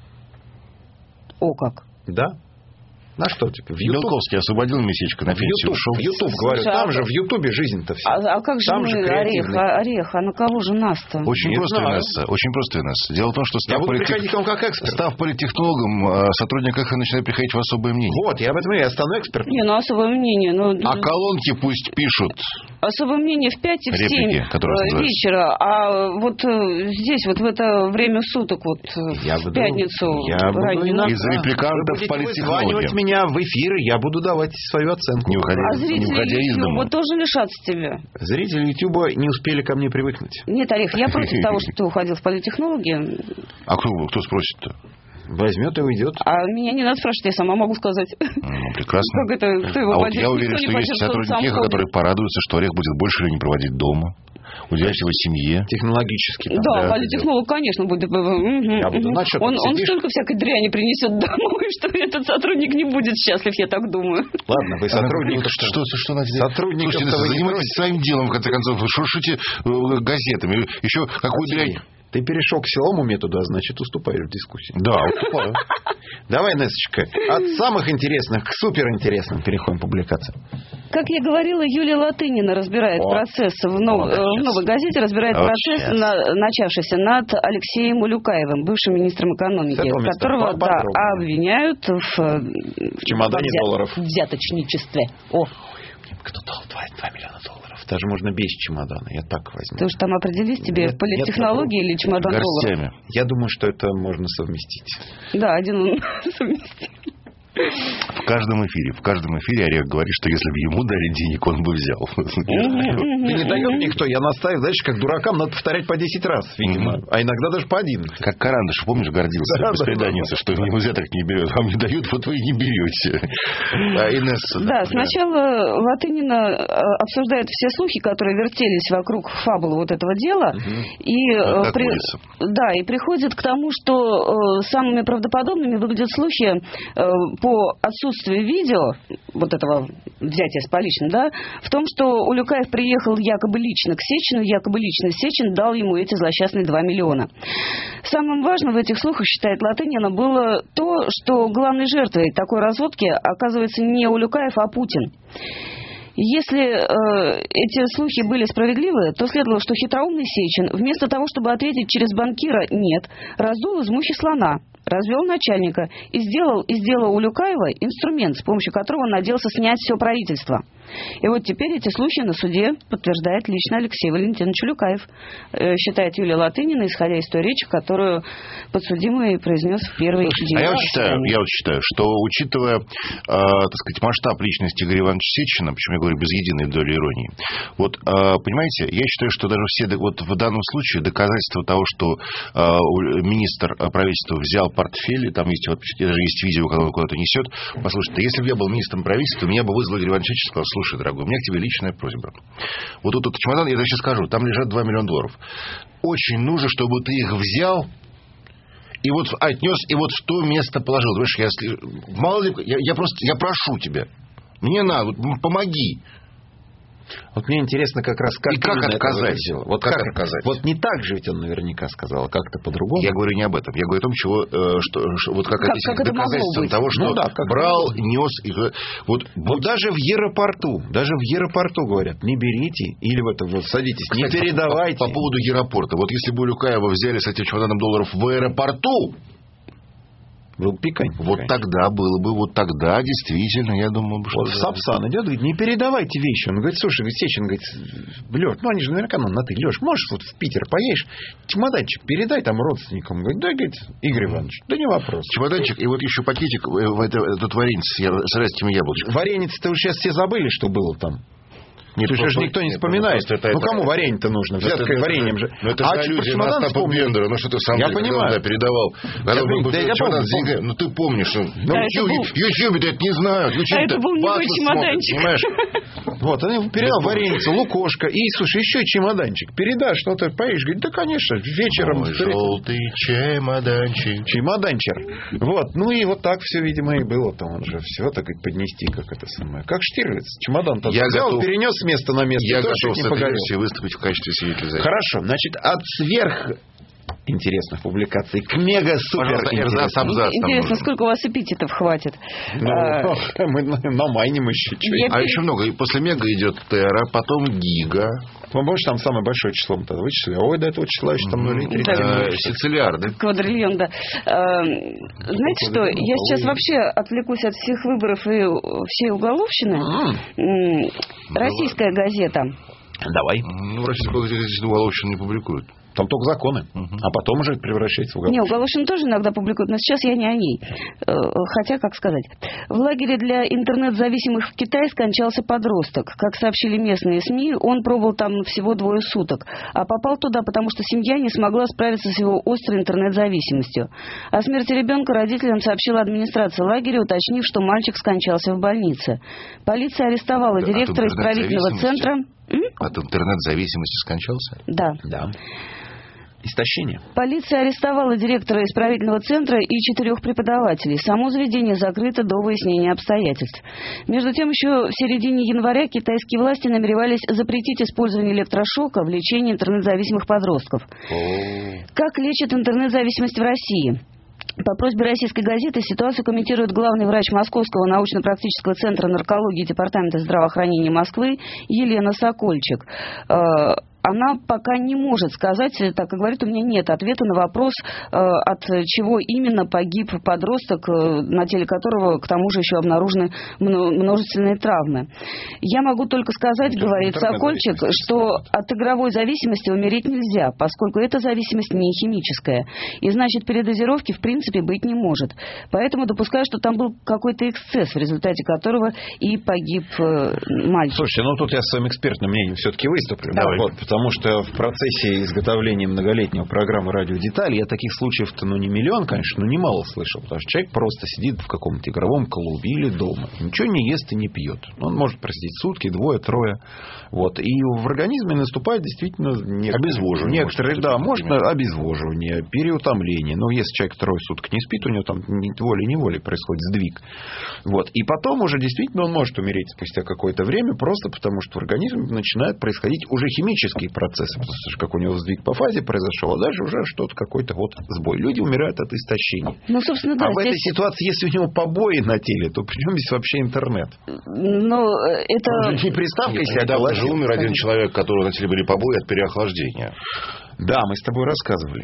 О, как? Да. На что теперь? В YouTube? Белковский освободил местечко на пенсию, ушел. В YouTube, говорю, Слушай, там а... же, в Ютубе жизнь-то вся. А, а как же там мы, же Орех, а, Орех, а на кого же нас-то? Очень просто, Инесса, очень просто, Инесса. Дело в том, что став, политех... как став политтехнологом, сотрудник эхо начинает приходить в особое мнение. Вот, я об этом и я стану экспертом. Не, ну особое мнение. Ну... А колонки пусть пишут. Особое мнение в пять и в семь Реплики, вечера. А вот здесь, вот в это время суток, вот я в буду, пятницу, я раннюю буду из репликантов политтехнологии. Вы меня в эфир, я буду давать свою оценку. Не уходя, а зрители Ютуба тоже лишатся тебя? Зрители Ютуба не успели ко мне привыкнуть. Нет, Орех, я против того, что ты уходил в политтехнологии. А кто, кто спросит-то? Возьмет и уйдет. А меня не надо спрашивать, я сама могу сказать. Ну, прекрасно. Как это, кто его а поддержит? Вот я уверен, что есть сотрудники эхо, которые порадуются, что Орех будет больше времени проводить дома, уделять его семье. Технологически. Там, да, да, политтехнолог, конечно, будет. Я буду на он, он столько всякой дряни принесет домой, что этот сотрудник не будет счастлив, я так думаю. Ладно, вы сотрудник. Что, что, что надо делать? Сотрудник. Занимайтесь своим делом, в конце концов. Шуршите газетами. Еще какую дрянь. Ты перешел к силовому методу, а значит, уступаешь в дискуссии. Да, уступаю. Давай, Несочка, от самых интересных к суперинтересным переходим к публикации. Как я говорила, Юлия Латынина разбирает О. процесс в, нов... О, в новой газете, разбирает вот процесс, на... начавшийся над Алексеем Улюкаевым, бывшим министром экономики, которого да, обвиняют в, в чемодане взят... долларов. взяточничестве. О. Кто дал два миллиона долларов? Даже можно без чемодана, я так возьму. Ты уж там определись, тебе нет, политтехнологии или чемодан горстями. Долларов? Я думаю, что это можно совместить. Да, один он совместим. В каждом эфире, в каждом эфире Орех говорит, что если бы ему дали денег, он бы взял. Ты не дает никто, я настаиваю, знаешь, как дуракам надо повторять по десять раз, видимо, а иногда даже по один. Как Карандаш, помнишь, гордился беспреданница, что ему взяток не берет, вам не дают, вот вы и не берете. Инесса. Да, сначала Латынина обсуждает все слухи, которые вертелись вокруг фабулы вот этого дела, и да, и приходит к тому, что самыми правдоподобными выглядят слухи по отсутствию видео, вот этого взятия с поличным, да, в том, что Улюкаев приехал якобы лично к Сечину, якобы лично Сечин дал ему эти злосчастные два миллиона. Самым важным в этих слухах, считает Латынина, было то, что главной жертвой такой разводки оказывается не Улюкаев, а Путин. Если э, эти слухи были справедливы, то следовало, что хитроумный Сечин, вместо того, чтобы ответить через банкира «нет», раздул из мухи слона, развел начальника и сделал из дела Улюкаева инструмент, с помощью которого он надеялся снять все правительство. И вот теперь эти случаи на суде подтверждает лично Алексей Валентинович Улюкаев, э, считает Юлия Латынина, исходя из той речи, которую подсудимый произнес в первый день. А я вот считаю, я вот считаю, что, учитывая, э, так сказать, масштаб личности Игоря Ивановича Сечина, почему я говорю без единой доли иронии, вот, э, понимаете, я считаю, что даже все, вот в данном случае доказательства того, что э, министр правительства взял портфель, там есть, вот, даже есть видео, когда он куда-то несет, послушайте, если бы я был министром правительства, меня бы вызвал Игорь Иванович Сечин и сказал: слушай, дорогой, у меня к тебе личная просьба. Вот тут этот чемодан, я сейчас скажу, там лежат два миллиона долларов. Очень нужно, чтобы ты их взял и вот отнес, и вот в то место положил. Знаешь, я, мало ли, я, я просто, я прошу тебя, мне надо, помоги. Вот мне интересно как раз, как, и как отказать? Вот как, как отказать? Вот не так же ведь он наверняка сказал, а как-то по-другому. Я говорю не об этом. Я говорю о том, чего, э, что, что, вот как, как это доказательством того, что ну, да, брал, нес. И, вот, вот даже в аэропорту, даже в аэропорту говорят, не берите, или в это вот садитесь, кстати, не передавайте. По, по поводу аэропорта. Вот если бы Улюкаева взяли с этим чемоданом долларов в аэропорту, был пикант. Вот тогда было бы, вот тогда действительно, я думаю, что... Вот Сапсан идет, говорит, не передавайте вещи. Он говорит, слушай, говорит, Сечин, говорит, Лёш, ну они же наверняка ну, на ты, Лёш, можешь вот в Питер поедешь, чемоданчик передай там родственникам. Он говорит, да, говорит, Игорь Иванович, да не вопрос. Чемоданчик, и вот еще пакетик, в это, этот варенец с райскими яблочками. Варенец-то вы сейчас все забыли, что было там. Нет, то есть никто не вспоминает. Это, ну, это, кому это, варенье-то нужно? Взяткой вареньем же. Ну, это а люди на Остапа Бендера. Ну, что ты сам я когда понимаю. Он, да, передавал. Когда я, он был да, я помню, деньгами, ну, ты помнишь. Ну, да, Ютьюбе-то это не знают. А это был не мой чемоданчик. Понимаешь? Вот, он передал варенье, лукошко. И, слушай, еще чемоданчик. Передашь, что ты поешь. Говорит, да, конечно, вечером. Ой, желтый чемоданчик. Чемоданчер. Вот, ну и вот так все, видимо, и было-то. Он же все так и поднести, как это самое. Как Штирлиц. Чемодан-то взял, перенес с места на место. Я готов с этой версией выступить в качестве свидетеля. Хорошо, значит, от сверх интересных публикаций к мега-супер интересным. Интересно, сколько у вас эпитетов хватит? Ну, а... мы намайним еще чуть. А еще много. И после мега идет тера, потом гига. Ну, может, там самое большое число мы тогда вычислили. Ой, до этого числа еще там нули тридцать. Сицилиарды. Квадриллион, да. Знаете что, я сейчас вообще отвлекусь от всех выборов и всей уголовщины. Российская газета. Давай. Ну, российскую газету уголовщину не публикуют. Там только законы, uh-huh. а потом уже превращается в уголовщину. Не, уголовщину тоже иногда публикуют, но сейчас я не о ней. Хотя, как сказать, в лагере для интернет-зависимых в Китае скончался подросток. Как сообщили местные СМИ, он пробыл там всего двое суток, а попал туда, потому что семья не смогла справиться с его острой интернет-зависимостью. О смерти ребенка родителям сообщила администрация лагеря, уточнив, что мальчик скончался в больнице. Полиция арестовала директора исправительного центра. От интернет-зависимости скончался? Да. Да. Истощение. Полиция арестовала директора исправительного центра и четырех преподавателей. Само заведение закрыто до выяснения обстоятельств. Между тем, еще в середине января китайские власти намеревались запретить использование электрошока в лечении интернет-зависимых подростков. О. Как лечат интернет-зависимость в России? По просьбе российской газеты ситуацию комментирует главный врач Московского научно-практического центра наркологии Департамента здравоохранения Москвы Елена Сокольчик. Она пока не может сказать, так как говорит, у меня нет ответа на вопрос, от чего именно погиб подросток, на теле которого, к тому же, еще обнаружены множественные травмы. Я могу только сказать, это говорит Сокольчик, что от игровой зависимости умереть нельзя, поскольку эта зависимость не химическая. И значит, передозировки в принципе быть не может. Поэтому допускаю, что там был какой-то эксцесс, в результате которого и погиб мальчик. Слушайте, ну тут я своим экспертным мнением все-таки выступлю. Да, вот, потому что в процессе изготовления многолетнего программы «Радио Детали» я таких случаев-то, ну, не миллион, конечно, но немало слышал. Потому что человек просто сидит в каком-то игровом клубе или дома. Ничего не ест и не пьет. Он может просидеть сутки, двое, трое. Вот. И в организме наступает действительно некоторые, обезвоживание. Некоторые, может, да, может обезвоживание, переутомление. Но если человек трое суток не спит, у него там волей-неволей происходит сдвиг. Вот. И потом уже действительно он может умереть спустя какое-то время, просто потому что в организме начинают происходить уже химические процессы. Потому что как у него сдвиг по фазе произошел, а дальше уже что-то, какой-то вот сбой. Люди умирают от истощения. Ну, собственно, да. А в этой ситуации, если у него побои на теле, то при чем здесь вообще интернет? Ну, это... Он же не приставка, если недавно же умер один человек, у которого на теле были побои от переохлаждения. Да, мы с тобой рассказывали.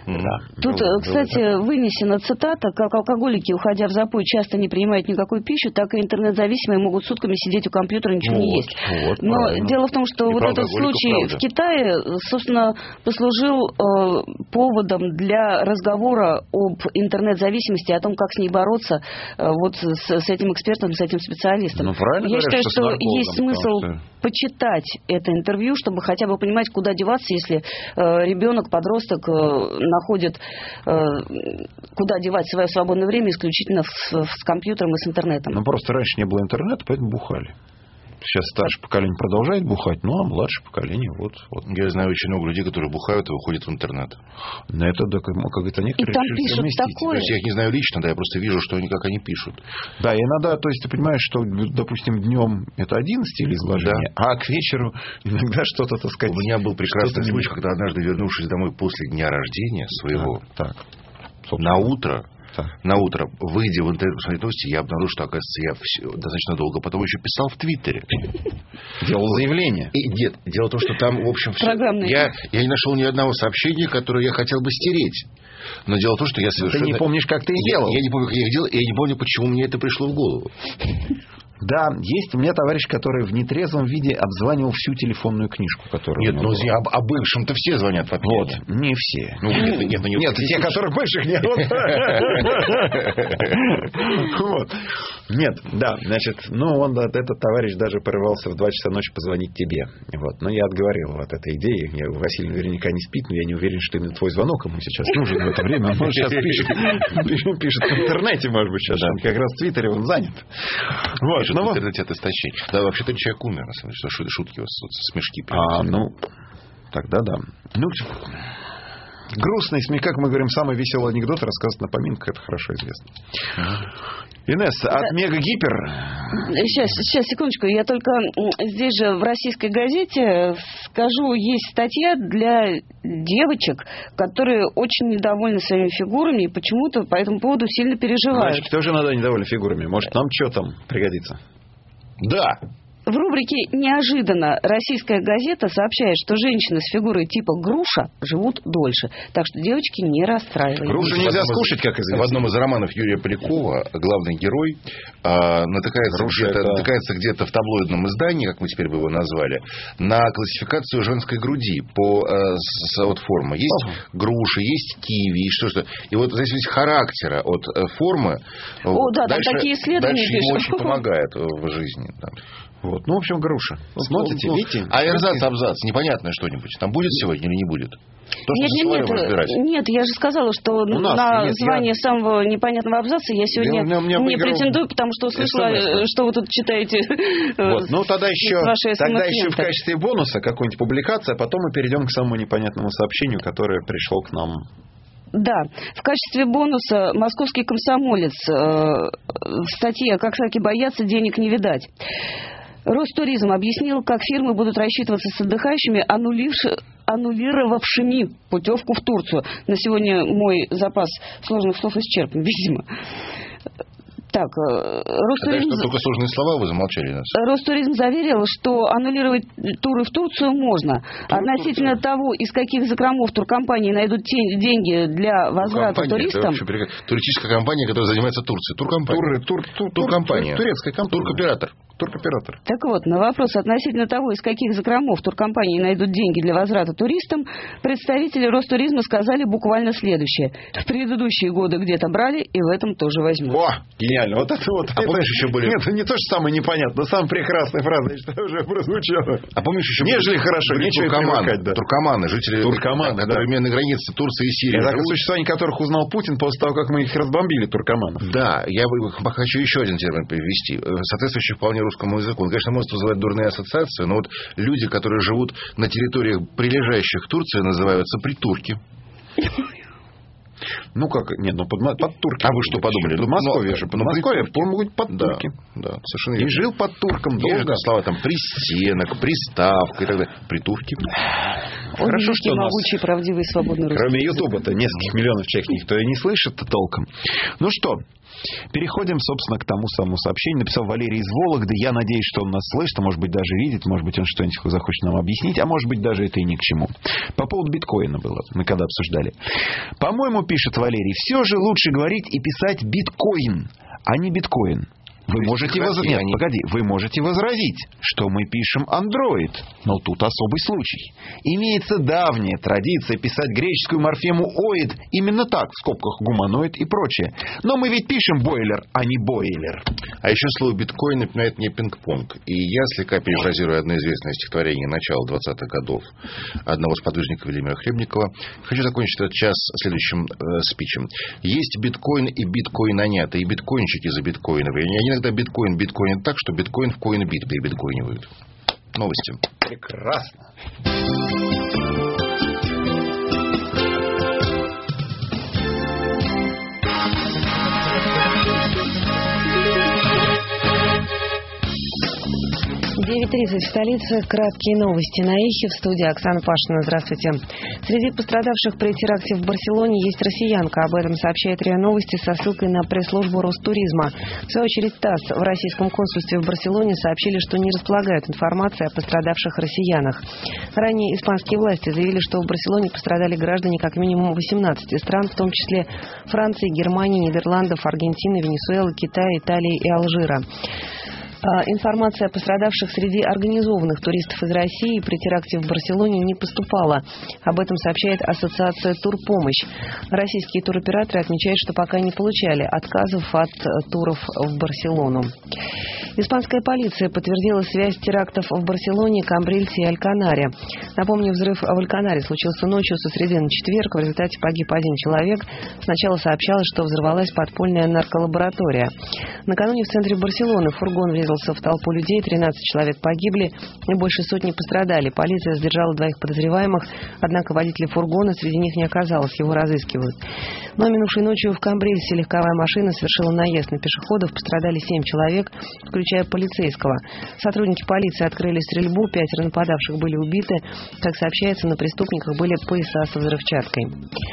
Да. Тут, Ну, кстати, вынесена цитата: как алкоголики, уходя в запой, часто не принимают никакую пищу, так и интернет-зависимые могут сутками сидеть у компьютера и ничего вот, не есть. Вот, Но правильно. дело в том, что И вот этот случай правда. в Китае, собственно, послужил э, поводом для разговора об интернет-зависимости, о том, как с ней бороться, э, вот с, с этим экспертом, с этим специалистом. Ну, правильно Я говорят, считаю, что с что наркологом, есть смысл потому что- почитать это интервью, чтобы хотя бы понимать, куда деваться, если э, ребенок, подросток э, находит, э, куда девать свое свободное время исключительно с, с компьютером и с интернетом. Ну, просто раньше не было интернета, поэтому бухали. Сейчас старшее поколение продолжает бухать, ну, а младшее поколение, вот, вот. Я знаю очень много людей, которые бухают и выходят в интернет. На это, да, как это некоторые И там решили пишут совместить. такое. То есть я их не знаю лично, да, я просто вижу, что они, как они пишут. Да, и иногда, то есть ты понимаешь, что, допустим, днем это один стиль изложения, да. А к вечеру иногда что-то, так сказать... У меня был прекрасный случай, когда однажды, вернувшись домой после дня рождения своего, так, так. на утро, Так. на утро, выйдя в интернет, посмотреть новости, я обнаружил, что, оказывается, я все, достаточно долго потом еще писал в Твиттере. Делал заявление. И, нет, дело в том, что там, в общем, все, я, я не нашел ни одного сообщения, которое я хотел бы стереть. Но дело в том, что я совершенно... Ты не помнишь, как ты их я, делал? Я не помню, как я их делал, и я не помню, почему мне это пришло в голову. Да, есть у меня товарищ, который в нетрезвом виде обзванивал всю телефонную книжку, которую... Нет, ну об, о бывшем-то все звонят по Вот, не все. Ну, нет, нет, ну, нет, те, которых бывших нет. Нет, да, значит, ну, он, этот товарищ даже порывался в два часа ночи позвонить тебе. Вот, но я отговорил от этой идеи. Василий наверняка не спит, но я не уверен, что именно твой звонок ему сейчас нужен в это время. Он сейчас пишет в интернете, может быть, сейчас. Как раз в Твиттере он занят. Вот. В интернете от истощения. Да, вообще-то человек умер, на самом деле, что шутки у вас, смешки. А, ну, тогда да. Ну, грустный смех, как мы говорим, самый веселый анекдот рассказывать на поминках, это хорошо известно. Инесса, от да. Мега-гипер... Сейчас, сейчас, секундочку. Я только здесь же в российской газете скажу, есть статья для девочек, которые очень недовольны своими фигурами и почему-то по этому поводу сильно переживают. Мальчики тоже иногда недовольны фигурами. Может, нам что там пригодится? Да. В рубрике «Неожиданно» российская газета сообщает, что женщины с фигурой типа груша живут дольше. Так что, девочки, не расстраивайтесь. Грушу нельзя скушать, как известно. В одном из романов Юрия Полякова главный герой э, натыкается, где-то, это... натыкается где-то в таблоидном издании, как мы теперь бы его назвали, на классификацию женской груди по э, с, от формы. Есть Ого. груши, есть киви, и что-что. И вот в зависимости от характера, от э, формы, О, да, дальше, там такие исследования дальше ему пишут. очень помогает в жизни. Да. Вот. Ну, в общем, груша. Смотрите, ну, видите? А эрзац, абзац, непонятное что-нибудь. Там будет сегодня или не будет? То, нет, нет, нет, нет, я же сказала, что на нет, звание я... самого непонятного абзаца я сегодня я, не выиграл... претендую, потому что услышала, СМС, что вы тут читаете. Вот. Ну, тогда еще, тогда еще в качестве бонуса какую-нибудь публикацию, а потом мы перейдем к самому непонятному сообщению, которое пришло к нам. Да, в качестве бонуса московский комсомолец э, в статье «Как саки боятся, денег не видать». Ростуризм объяснил, как фирмы будут рассчитываться с отдыхающими, аннулировавшими путевку в Турцию. На сегодня мой запас сложных слов исчерпан, видимо. Так, Ростуризм... А только сложные слова вы замолчали нас. Ростуризм заверил, что аннулировать туры в Турцию можно. Тур, Относительно Турция. того, из каких закромов туркомпании найдут те, деньги для возврата туристам... Туристическая компания, которая занимается Турцией. Туркомпания. Тур, тур, тур, туркомпания. Турецкая компания. Туркоператор. Туркоператор. Так вот, на вопрос относительно того, из каких закромов туркомпании найдут деньги для возврата туристам, представители Ростуризма сказали буквально следующее. В предыдущие годы где-то брали, и в этом тоже возьмут. О, гениально. Вот это вот. А это... помнишь, еще были... Нет, не то, что самое непонятное, самая прекрасная фраза, что уже прозвучала. А помнишь, еще Нежели были... хорошо, были нечего туркоманы, да. туркоманы, жители туркоманы, да, которые имели на границе Турции и Сирии. Это о существовании которых узнал Путин после того, как мы их разбомбили, туркоманов. Да, я хочу еще один термин привести, соответствующий вполне русскому языку. Он, конечно, может вызывать дурные ассоциации, но вот люди, которые живут на территориях, прилежащих к Турции, называются притурки. Ну как, нет, ну под, под турки. А вы что подумали? Под Москве же. Под Москве могут под турки. Да, да, совершенно верно. И жил под турком долго. Слова там пристенок, приставка и так далее. Притурки. Он Хорошо, великий, что нас, могучий, правдивый, свободный русский. кроме Ютуба-то, нескольких миллионов человек никто и не слышит-то толком. Ну что, переходим, собственно, к тому самому сообщению. Написал Валерий из Вологды. Я надеюсь, что он нас слышит, а может быть, даже видит, может быть, он что-нибудь захочет нам объяснить, а может быть, даже это и ни к чему. По поводу биткоина было, мы когда обсуждали. По-моему, пишет Валерий, все же лучше говорить и писать биткоин, а не биткоин. Вы можете, воз... Нет, они... погоди, вы можете возразить, что мы пишем Android, но тут особый случай. Имеется давняя традиция писать греческую морфему оид именно так, в скобках гуманоид и прочее. Но мы ведь пишем бойлер, а не бойлер. А еще слово биткоин напоминает мне пинг-понг. И я, слегка перефразируя одно известное стихотворение начала двадцатых годов одного сподвижника Владимира Хлебникова, хочу закончить этот час следующим э, спичем. Есть биткоин и биткоинонята, и биткоинщики за биткоиновые. Они иногда биткоин биткоин так, что биткоин в коин-бит перебиткоинивают. Новости. Прекрасно. девять тридцать в столице. Краткие новости на Эхе. В студии Оксана Пашина. Здравствуйте. Среди пострадавших при теракте в Барселоне есть россиянка. Об этом сообщает РИА Новости со ссылкой на пресс-службу Ростуризма. В свою очередь ТАСС в российском консульстве в Барселоне сообщили, что не располагают информацией о пострадавших россиянах. Ранее испанские власти заявили, что в Барселоне пострадали граждане как минимум восемнадцати стран, в том числе Франции, Германии, Нидерландов, Аргентины, Венесуэлы, Китая, Италии и Алжира. Информация о пострадавших среди организованных туристов из России при теракте в Барселоне не поступала. Об этом сообщает ассоциация «Турпомощь». Российские туроператоры отмечают, что пока не получали отказов от туров в Барселону. Испанская полиция подтвердила связь терактов в Барселоне, Камбрильсе и Альканаре. Напомню, взрыв в Альканаре случился ночью со среды на четверг. В результате погиб один человек. Сначала сообщалось, что взорвалась подпольная нарколаборатория. Накануне в центре Барселоны фургон врезался в толпу людей, тринадцать человек погибли и больше сотни пострадали. Полиция задержала двоих подозреваемых, однако водителя фургона среди них не оказалось, его разыскивают. Но минувшей ночью в Камбрильсе легковая машина совершила наезд на пешеходов, пострадали семь человек, включая полицейского. Сотрудники полиции открыли стрельбу, пятеро нападавших были убиты. Как сообщается, на преступниках были пояса со взрывчаткой.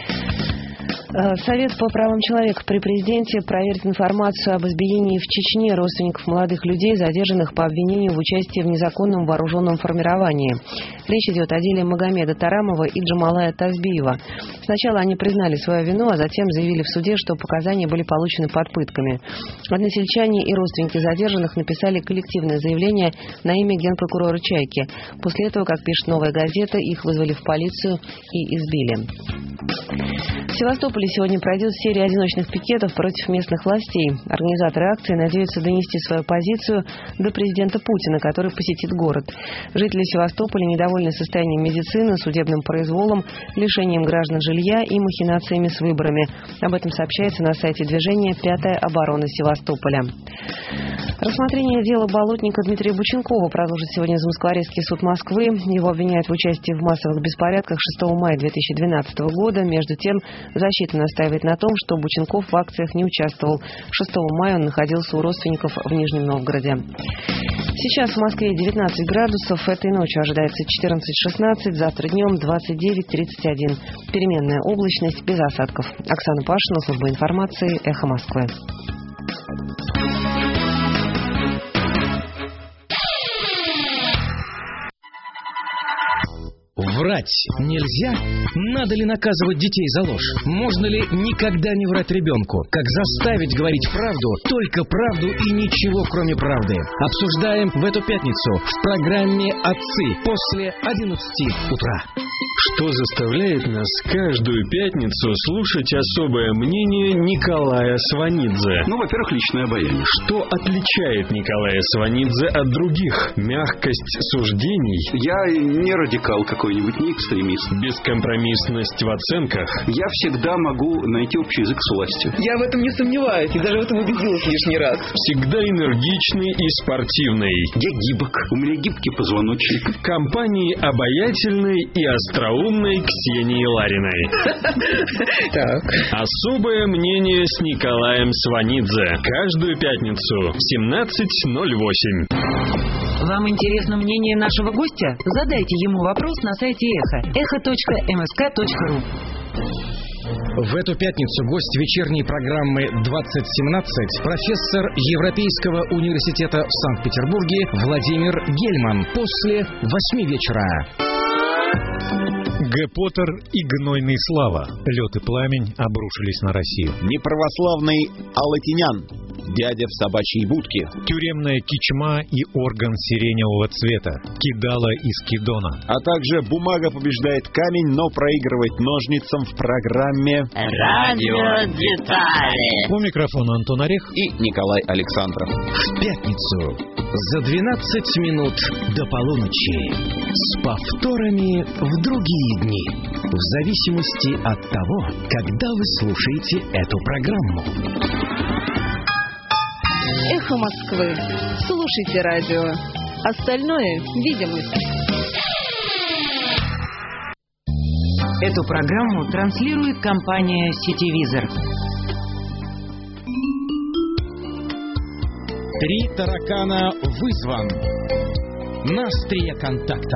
Совет по правам человека при президенте проверит информацию об избиении в Чечне родственников молодых людей, задержанных по обвинению в участии в незаконном вооруженном формировании. Речь идет о деле Магомеда Тарамова и Джамалая Тазбиева. Сначала они признали свою вину, а затем заявили в суде, что показания были получены под пытками. Односельчане и родственники задержанных написали коллективное заявление на имя генпрокурора Чайки. После этого, как пишет «Новая газета», их вызвали в полицию и избили. В Севастополе сегодня пройдет серия одиночных пикетов против местных властей. Организаторы акции надеются донести свою позицию до президента Путина, который посетит город. Жители Севастополя недовольны состоянием медицины, судебным произволом, лишением граждан жилья и махинациями с выборами. Об этом сообщается на сайте движения «Пятая оборона Севастополя». Рассмотрение дела болотника Дмитрия Бученкова продолжит сегодня Замоскворецкий суд Москвы. Его обвиняют в участии в массовых беспорядках шестого мая две тысячи двенадцатого года. Между тем, защита настаивает на том, что Бученков в акциях не участвовал. шестого мая он находился у родственников в Нижнем Новгороде. Сейчас в Москве девятнадцать градусов. Этой ночью ожидается четырнадцать-шестнадцать, завтра днем двадцать девять тридцать один. Переменная облачность, без осадков. Оксана Пашина, служба информации, Эхо Москвы. Врать нельзя? Надо ли наказывать детей за ложь? Можно ли никогда не врать ребенку? Как заставить говорить правду, только правду и ничего, кроме правды? Обсуждаем в эту пятницу в программе «Отцы» после одиннадцати утра. Что заставляет нас каждую пятницу слушать особое мнение Николая Сванидзе? Ну, во-первых, личное обаяние. Что отличает Николая Сванидзе от других? Мягкость суждений? Я не радикал какой-нибудь, не экстремист. Бескомпромиссность в оценках? Я всегда могу найти общий язык с властью. Я в этом не сомневаюсь, и даже в этом убедилась лишний раз. Всегда энергичный и спортивный. Я гибок, у меня гибкий позвоночник. Компании обаятельной и остроумной. хитроумной Ксении Лариной. Так. Особое мнение с Николаем Сванидзе. Каждую пятницу в семнадцать ноль восемь. Вам интересно мнение нашего гостя? Задайте ему вопрос на сайте Эхо. эхо точка эм эс ка точка ру. В эту пятницу гость вечерней программы двадцать семнадцать, профессор Европейского университета в Санкт-Петербурге Владимир Гельман после восьми вечера. Г. Поттер и гнойный Слава. Лед и пламень обрушились на Россию. Неправославный Алатинян. Дядя в собачьей будке. Тюремная кичма и орган сиреневого цвета. Кидала из кидона. А также бумага побеждает камень, но проигрывает ножницам в программе «Радио Детали». У микрофона Антон Орех и Николай Александров. В пятницу за двенадцать минут до полуночи. С повторами в другие дни. В зависимости от того, когда вы слушаете эту программу. Эхо Москвы. Слушайте радио. Остальное – видимость. Эту программу транслирует компания «Сетевизор». Три таракана вызван. На острие контакта.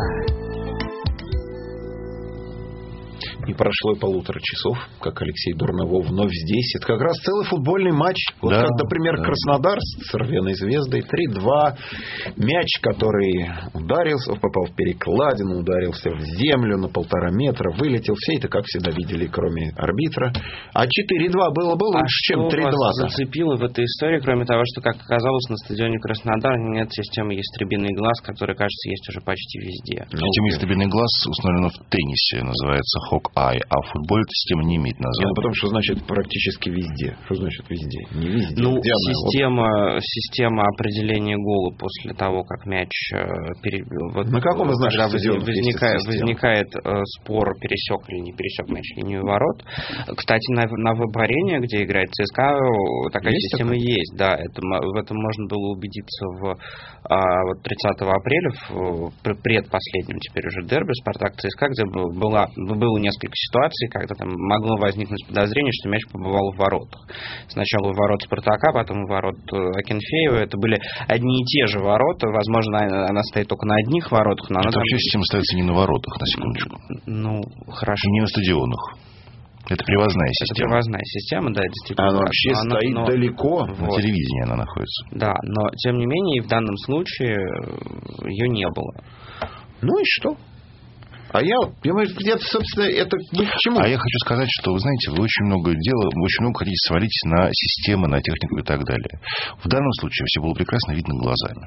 Не прошло и полутора часов, как Алексей Дурновой вновь здесь. Это как раз целый футбольный матч. Вот да, как, например, да. Краснодар с Рвеной Звездой. три-два. Мяч, который ударился, попал в перекладину, ударился в землю на полтора метра, вылетел. Все это, как всегда, видели, кроме арбитра. А четыре-два было бы лучше, а чем три-два. Что вас зацепило в этой истории, кроме того, что, как оказалось, на стадионе Краснодар нет системы «Ястребиный глаз», которая, кажется, есть уже почти везде. Система «Ястребиный глаз» установлена в теннисе. Называется «Хок». А, а в футболе эта система не имеет названия. Ну, потому что значит практически везде. Что значит везде? Не везде. Ну, Где система, система определения гола после того, как мяч пере... вот, на каком из наших стадионов возникает, возникает э, спор, пересек или не пересек мяч линию ворот. Кстати, на, на Выборение, где играет ЦСКА, такая есть система такая? Есть. Да, это, в этом можно было убедиться в а, вот тридцатого апреля, в предпоследнем теперь уже дерби Спартак-ЦСКА, где была, было несколько ситуаций, когда там могло возникнуть подозрение, что мяч побывал в воротах. Сначала в ворот Спартака, потом в ворот Акинфеева. Это были одни и те же ворота. Возможно, она стоит только на одних воротах. Но она это там... вообще система ставится не на воротах, на секундочку. Ну, хорошо. И не на стадионах. Это привозная система. Это привозная система, да, действительно. Она вообще она, стоит но... далеко. На вот. телевидении она находится. Да, но тем не менее, в данном случае ее не было. Ну и что? А я, я, собственно, это к чему? А я хочу сказать, что, вы знаете, вы очень много дела, вы очень много хотите свалить на системы, на технику и так далее. В данном случае все было прекрасно видно глазами.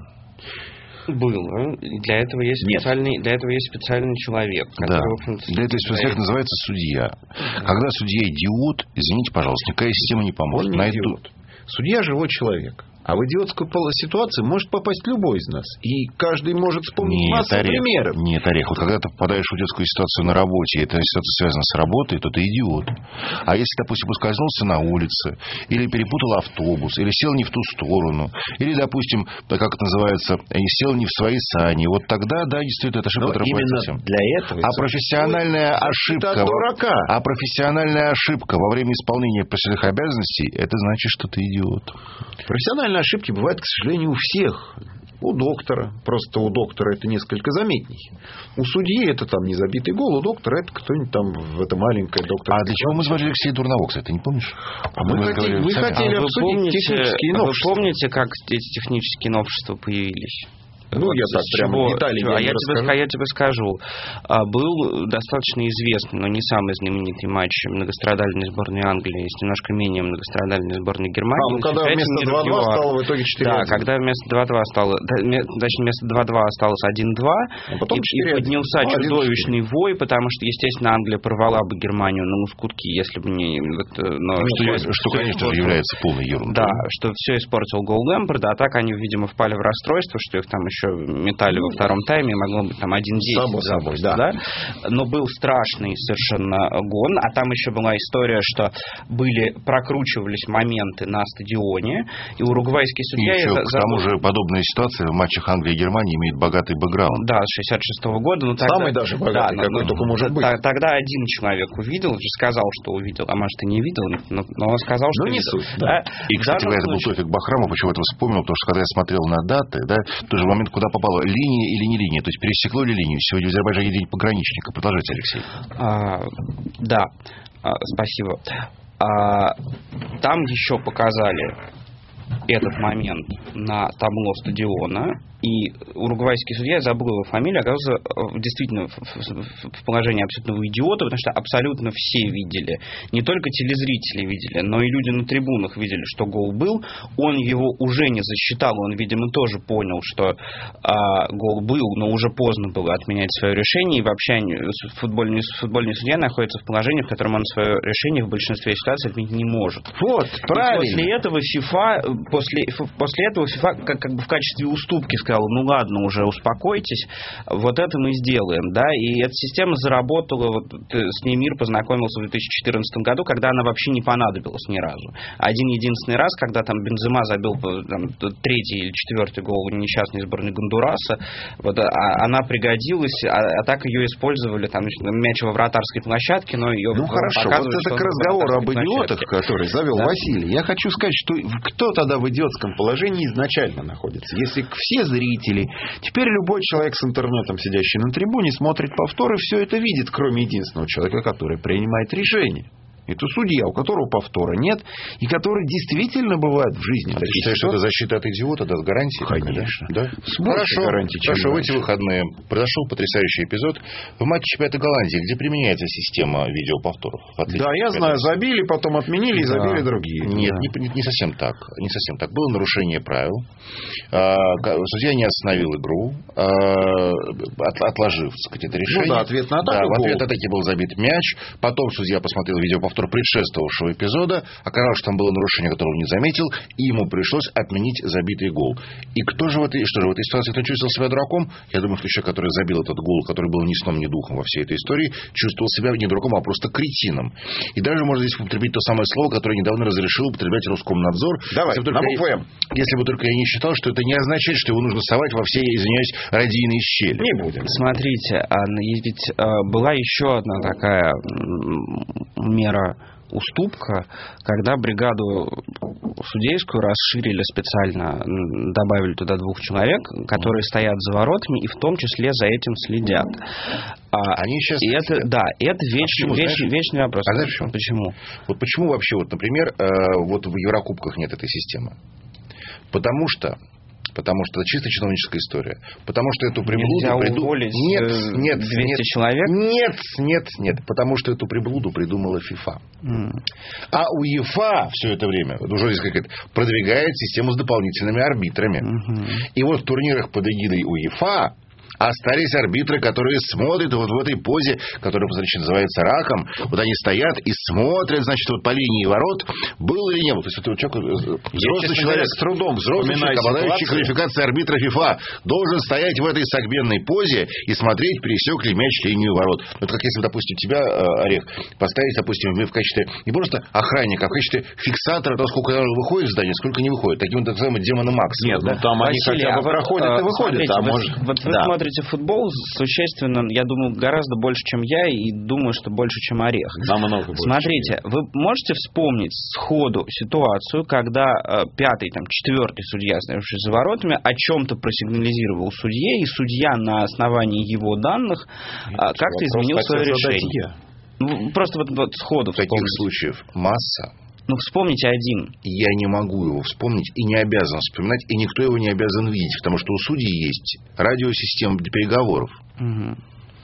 Было. Для этого есть специальный, для этого есть специальный человек. Да. Для этого есть человек, называется судья. Когда судья идиот, извините, пожалуйста, никакая система не поможет. Он не Найду... идиот. Судья живой человек. А в идиотскую ситуацию может попасть любой из нас. И каждый может вспомнить Нет, массу Орех, примеров. Нет, Орех, вот когда ты попадаешь в идиотскую ситуацию на работе, и эта ситуация связана с работой, то ты идиот. А если, допустим, поскользнулся на улице, или перепутал автобус, или сел не в ту сторону, или, допустим, как это называется, сел не в свои сани, вот тогда, да, действительно, это ошибка. Именно для этого. А профессиональная ошибка, дурака. а профессиональная ошибка во время исполнения профессиональных обязанностей, это значит, что ты идиот. Профессиональные ошибки бывают, к сожалению, у всех. У доктора. Просто у доктора это несколько заметней. У судьи это там не забитый гол. У доктора это кто-нибудь там в это маленькое доктор. А для чего мы звали Алексея Дурнового, кстати, ты не помнишь? А мы, мы хотели, мы хотели а обсудить помните, технические новшества. Вы помните, как эти технические новшества появились? Ну, вот я так прямо детали а я тебе, я тебе скажу. Был достаточно известный, но не самый знаменитый матч многострадальной сборной Англии с немножко менее многострадальной сборной Германии. А, ну когда вместо два-два стало в итоге четыре-один. Да, когда вместо два-два стало, точнее, вместо два-два осталось один-два, а потом и, и поднялся ну, чудовищный вой, потому что, естественно, Англия порвала бы Германию на лоскутки, если бы не... Вот, но ну, все, что, что конечно же, является полной ерундой. Да, что все испортил гол Лэмпарда, а так они, видимо, впали в расстройство, что их там еще еще метали во втором тайме, могло быть там один десять. Само собой, да. да. Но был страшный совершенно гон, а там еще была история, что были, прокручивались моменты на стадионе, и уругвайский судья... И еще, это, к тому же, подобная ситуация в матчах Англии и Германии имеет богатый бэкграунд. Да, с шестьдесят шестого года. Ну, тогда, Самый даже богатый, да, какой ну, только может быть. Тогда один человек увидел, сказал, что увидел, а может и не видел, но, но он сказал, что ну, не видел. суть, да. И, кстати говоря, это был Тофик Бахрамов, почему это вспомнил, потому что когда я смотрел на даты, да, в тот же момент, куда попала линия или не линия, то есть пересекло ли линию. Сегодня в Азербайджане день пограничника. Продолжайте, Алексей. А, да, а, спасибо. А, там еще показали этот момент на табло стадиона, и уругвайский судья, я забыл его фамилию, оказался действительно в положении абсолютного идиота, потому что абсолютно все видели, не только телезрители видели, но и люди на трибунах видели, что гол был, он его уже не засчитал, он, видимо, тоже понял, что а, гол был, но уже поздно было отменять свое решение, и вообще футбольный, футбольный судья находится в положении, в котором он свое решение в большинстве ситуаций отменить не может. Вот, правильно. И после этого FIFA, после, после этого FIFA как, как бы в качестве уступки сказал, ну ладно, уже успокойтесь, вот это мы сделаем, да, и эта система заработала, вот с ней мир познакомился в две тысячи четырнадцатом году, когда она вообще не понадобилась ни разу. Один единственный раз, когда там Бензема забил там, третий или четвертый гол несчастной сборной Гондураса, вот, а, она пригодилась, а, а так ее использовали, там, мяч во вратарской площадке, но ее... Ну хорошо, вот это к разговору об идиотах, который завел да? Василий. Я хочу сказать, что кто тогда в идиотском положении изначально находится? Если все зрители, теперь любой человек с интернетом, сидящий на трибуне, смотрит повторы, все это видит, кроме единственного человека, который принимает решение. Это судья, у которого повтора нет, и который действительно бывает в жизни. А ты считаешь, что это защита от идиота, да, с гарантией? Конечно. Да? Хорошо, гарантии, хорошо в эти выходные произошел потрясающий эпизод в матче чемпионата Голландии, где применяется система видеоповторов. Да, я знаю, забили, потом отменили и да. забили другие. Нет, да. не, не совсем так. Не совсем так. Было нарушение правил. А, судья не остановил игру, а, от, отложив, так сказать, это решение. Ну да, ответ на атаку. Да, в ответ на атаке был забит мяч. Потом судья посмотрел видеоповтор предшествовавшего эпизода, оказалось, что там было нарушение, которого он не заметил, и ему пришлось отменить забитый гол. И кто же в этой, что же в этой ситуации, кто чувствовал себя дураком? Я думаю, что человек, который забил этот гол, который был ни сном, ни духом во всей этой истории, чувствовал себя не дураком, а просто кретином. И даже можно здесь употребить то самое слово, которое недавно разрешил употреблять Роскомнадзор. Давай, если бы, только я, если бы только я не считал, что это не означает, что его нужно совать во все, извиняюсь, радийные щели. Не будем. Смотрите, ведь была еще одна такая мера уступка, когда бригаду судейскую расширили специально, добавили туда двух человек, которые стоят за воротами и в том числе за этим следят. Они сейчас... И это, да, это вечный, а вечный, вечный вопрос. А знаешь почему? Почему? Вот почему вообще, вот, например, вот в Еврокубках нет этой системы? Потому что Потому что это чисто чиновническая история. Потому что эту приблуду придумала... Нет, нет, двести нет, человек? Нет, нет, нет. Потому что эту приблуду придумала FIFA. Mm. А УЕФА все это время, уже здесь какая-то, продвигает систему с дополнительными арбитрами. Mm-hmm. И вот в турнирах под эгидой УЕФА остались арбитры, которые смотрят вот в этой позе, которая, значит, называется раком. Вот они стоят и смотрят, значит, вот по линии ворот, был или не был. То есть, это человек, взрослый человек, с трудом взрослый человек, обладающий квалификацией арбитра FIFA, должен стоять в этой согбенной позе и смотреть, пересек ли мяч линию ворот. Это как если, допустим, тебя, Орех, поставить, допустим, в качестве не просто охранника, а в качестве фиксатора того, сколько выходит в здание, сколько не выходит. Таким вот, так называемым демоном Макс. Нет, да? Ну там они Василий, хотя бы а проходят а, и выходят. Смотрите, а вы, может... вот вы да. смотрите футбол существенно, я думаю, гораздо больше, чем я, и думаю, что больше, чем Орех. Намного больше. Смотрите, вы можете вспомнить сходу ситуацию, когда э, пятый, там, четвертый судья, стоявший за воротами, о чем-то просигнализировал судье, и судья на основании его данных э, как-то изменил свое решение. Ну, просто вот, вот сходу вспомните. Таких случаев масса. Ну, вспомните один. Я не могу его вспомнить и не обязан вспоминать, и никто его не обязан видеть, потому что у судей есть радиосистема для переговоров. Угу.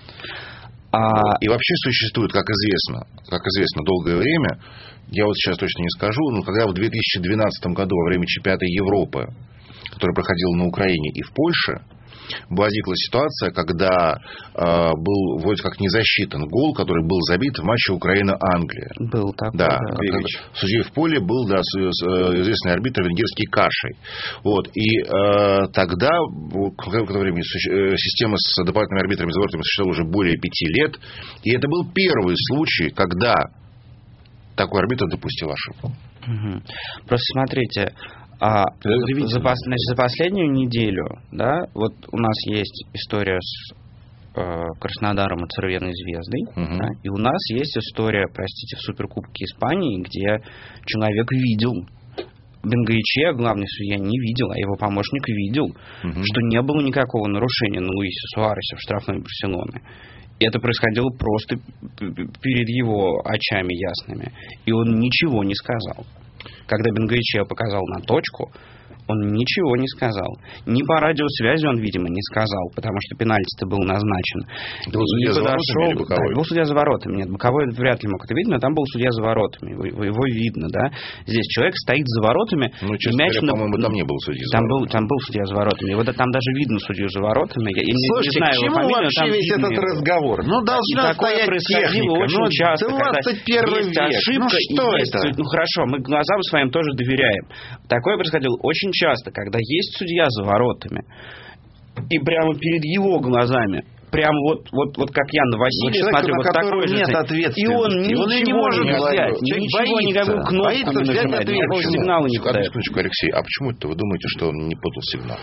А... И вообще существует, как известно, как известно, долгое время, я вот сейчас точно не скажу, но когда в две тысячи двенадцатом году во время чемпионата Европы, который проходил на Украине и в Польше, возникла ситуация, когда э, был вроде как не засчитан гол, который был забит в матче Украина-Англия. Был такой. Да, да. судьей в поле был да, известный арбитр венгерский Кашей. Вот. И э, тогда, в какое-то время, система с дополнительными арбитрами и заворотами существовала уже более пяти лет. И это был первый случай, когда такой арбитр допустил ошибку. Угу. Просто смотрите, а, за, за, значит, за последнюю неделю, да, вот у нас есть история с э, Краснодаром и Цервеной Звездой, угу. да, и у нас есть история, простите, в Суперкубке Испании, где человек видел, Бенгоиче, главный судья, не видел, а его помощник видел, угу. что не было никакого нарушения на Луисе Суаресе в штрафной Барселоны. И это происходило просто перед его очами ясными. И он ничего не сказал. Когда Бенгоиче показал на точку, он ничего не сказал. Ни по радиосвязи он, видимо, не сказал, потому что пенальти-то был назначен. Был судья за воротами или боковой? Да, был судья за воротами. Нет, боковой вряд ли мог это видеть, но там был судья за воротами. Его, его видно, да. Здесь человек стоит за воротами. Ну, честно мяч говоря, на... по-моему, там не было судьи за там воротами. Был, там был судья за воротами. И вот там даже видно судью за воротами. Я Слушайте, не знаю к чему его фамилию, вообще весь этот его. разговор? Ну, должна стоять техника. Очень ну, часто, двадцать первый есть век. ошибка, ну, что есть, это? Ну, хорошо, мы глазам своим тоже доверяем. Такое происходило очень часто, когда есть судья за воротами, и прямо перед его глазами, прямо вот, вот, вот как я на Василия смотрю, вот такой же, нет и он и он ничего не может не взять, ничего, никакую кнопку не нажимает, никакого сигнала не подает. Секундочку, Алексей, а почему это вы думаете, что он не подал сигнал?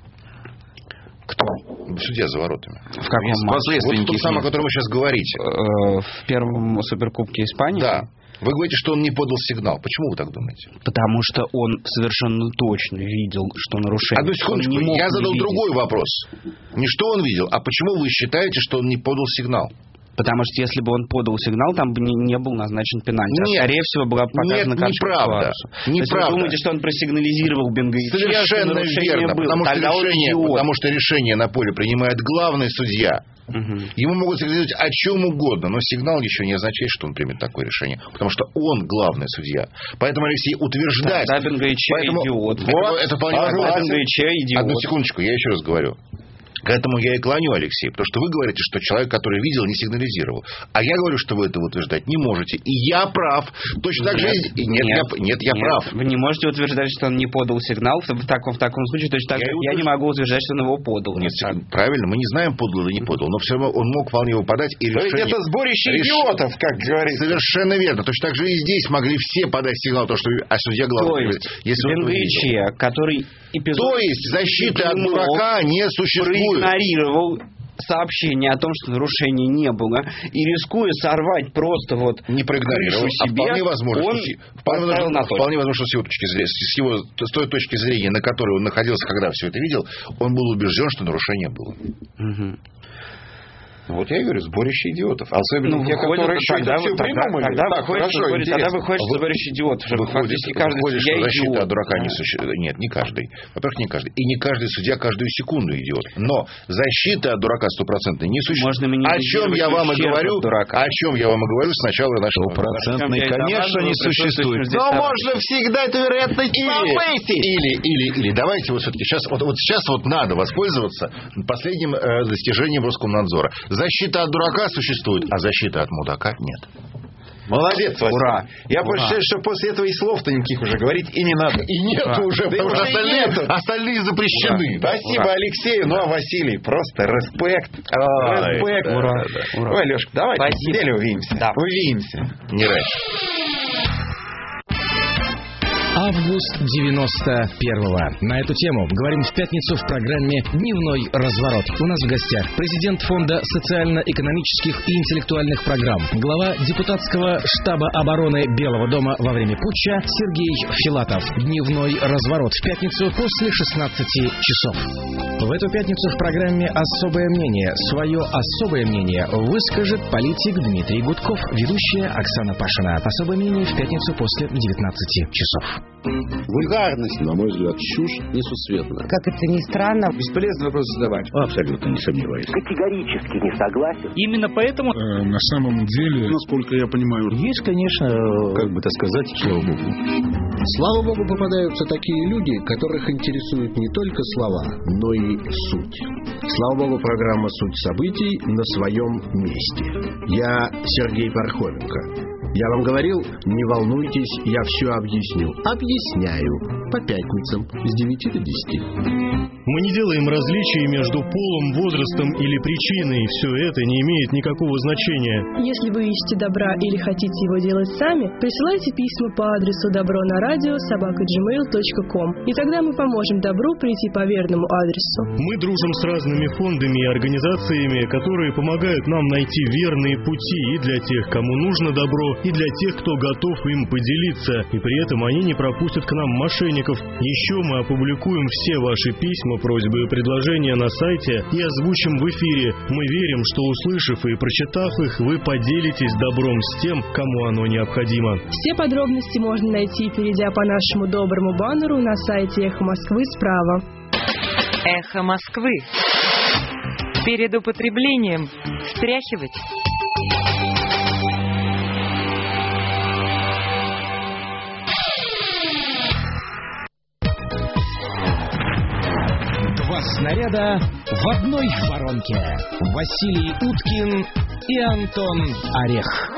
Кто? Судья за воротами. В каком матче? Вот тот самый, о котором вы сейчас говорите. В первом Суперкубке Испании? Да. Вы говорите, что он не подал сигнал. Почему вы так думаете? Потому что он совершенно точно видел, что нарушение. Одну секундочку, я задал другой вопрос. Не что он видел, а почему вы считаете, что он не подал сигнал? Потому что если бы он подал сигнал, там бы не, не был назначен пенальти. Нет, а, скорее всего, была показана нет, неправда. Неправда. Вы думаете, что он просигнализировал Бенгоиче? Совершенно верно, было. потому что, решение, он потому что решение на поле принимает главный судья. Угу. Ему могут сигнализировать о чем угодно, но сигнал еще не означает, что он примет такое решение, потому что он главный судья. Поэтому, Алексей, утверждать... Да, Бенгоиче идиот. Вот, это вполне а Бенгоиче идиот. Одну секундочку, я еще раз говорю. К этому я и клоню, Алексей, потому что вы говорите, что человек, который видел, не сигнализировал. А я говорю, что вы этого утверждать не можете. И я прав. Точно так же... Нет, нет, нет, я, нет, я нет, прав. Вы не можете утверждать, что он не подал сигнал. В таком, в таком случае точно так же я, я не могу утверждать, что он его подал. Нет, правильно, мы не знаем, подал или не подал. Но все равно он мог вполне его подать. И решение... Это сборище Реш... идиотов, как говорится. Совершенно верно. Точно так же и здесь могли все подать сигнал, то, что а судья главный. То есть Бенгоиче, который эпизод... То есть защиты от дурака не существует. Проигнорировал сообщение о том, что нарушений не было, и рискуя сорвать просто вот не проигнорировал, а вполне возможно, он что, вполне, возможно, вполне возможно, что с его точки зрения, с его с той точки зрения, на которой он находился, когда все это видел, он был убежден, что нарушение было. Угу. Вот я и говорю, сборище идиотов. Особенно ну, те, выходит, которые еще тогда, это все тогда, придумали. Тогда, так, выходит, хорошо, выходит, тогда выходит сборище идиотов. Выходит, каждый выходит что защита идиот. от дурака не существует. Нет, не каждый. Во-первых, не каждый. И не каждый судья каждую секунду идиот. Но защита от дурака стопроцентной не существует. О чем я вам и говорю, о чем я вам и говорю с начала нашего разговора. Стопроцентной, конечно, не существует. Но можно всегда эту вероятность повысить. Или, или, или, давайте вот все-таки сейчас, вот, вот сейчас вот надо воспользоваться последним э, достижением Роскомнадзора. Защита от дурака существует, а защита от мудака нет. Молодец, Василий. Ура! Я Ура. считаю, что после этого и слов-то никаких уже говорить и не надо. И нету Ура. уже, потому что остальные, остальные запрещены. Ура. Спасибо, Ура. Алексею. Ну, а Василий, просто респект. А, респект. Да, Ура. Да. Ура. Ой, Лешка, давай Спасибо. в неделю увидимся. Да. Увидимся. Не раньше. Август девяносто первого. На эту тему говорим в пятницу в программе «Дневной разворот». У нас в гостях президент Фонда социально-экономических и интеллектуальных программ, глава депутатского штаба обороны Белого дома во время путча Сергей Филатов. «Дневной разворот» в пятницу после шестнадцати часов. В эту пятницу в программе «Особое мнение». Свое особое мнение выскажет политик Дмитрий Гудков, ведущая Оксана Пашина. Особое мнение в пятницу после девятнадцати часов. Вульгарность, на мой взгляд, чушь несусветная. Как это ни странно. Бесполезно вопрос задавать. Абсолютно не сомневаюсь. Категорически не согласен. Именно поэтому... Э, на самом деле, насколько я понимаю... Есть, конечно, как бы так сказать, слава богу. Слава богу, попадаются такие люди, которых интересуют не только слова, но и суть. Слава богу, программа «Суть событий» на своем месте. Я Сергей Пархоменко. Я вам говорил, не волнуйтесь, я все объясню. Объясняю. По пятницам с девяти до десяти. Мы не делаем различий между полом, возрастом или причиной. Все это не имеет никакого значения. Если вы ищете добра или хотите его делать сами, присылайте письма по адресу добро на радио собака джимейл точка ком. И тогда мы поможем добру прийти по верному адресу. Мы дружим с разными фондами и организациями, которые помогают нам найти верные пути и для тех, кому нужно добро, и для тех, кто готов им поделиться. И при этом они не пропустят к нам мошенников. Еще мы опубликуем все ваши письма, просьбы и предложения на сайте и озвучим в эфире. Мы верим, что, услышав и прочитав их, вы поделитесь добром с тем, кому оно необходимо. Все подробности можно найти, перейдя по нашему доброму баннеру на сайте «Эхо Москвы» справа. «Эхо Москвы». Перед употреблением встряхивать. Два снаряда в одной воронке. Василий Уткин и Антон Орех.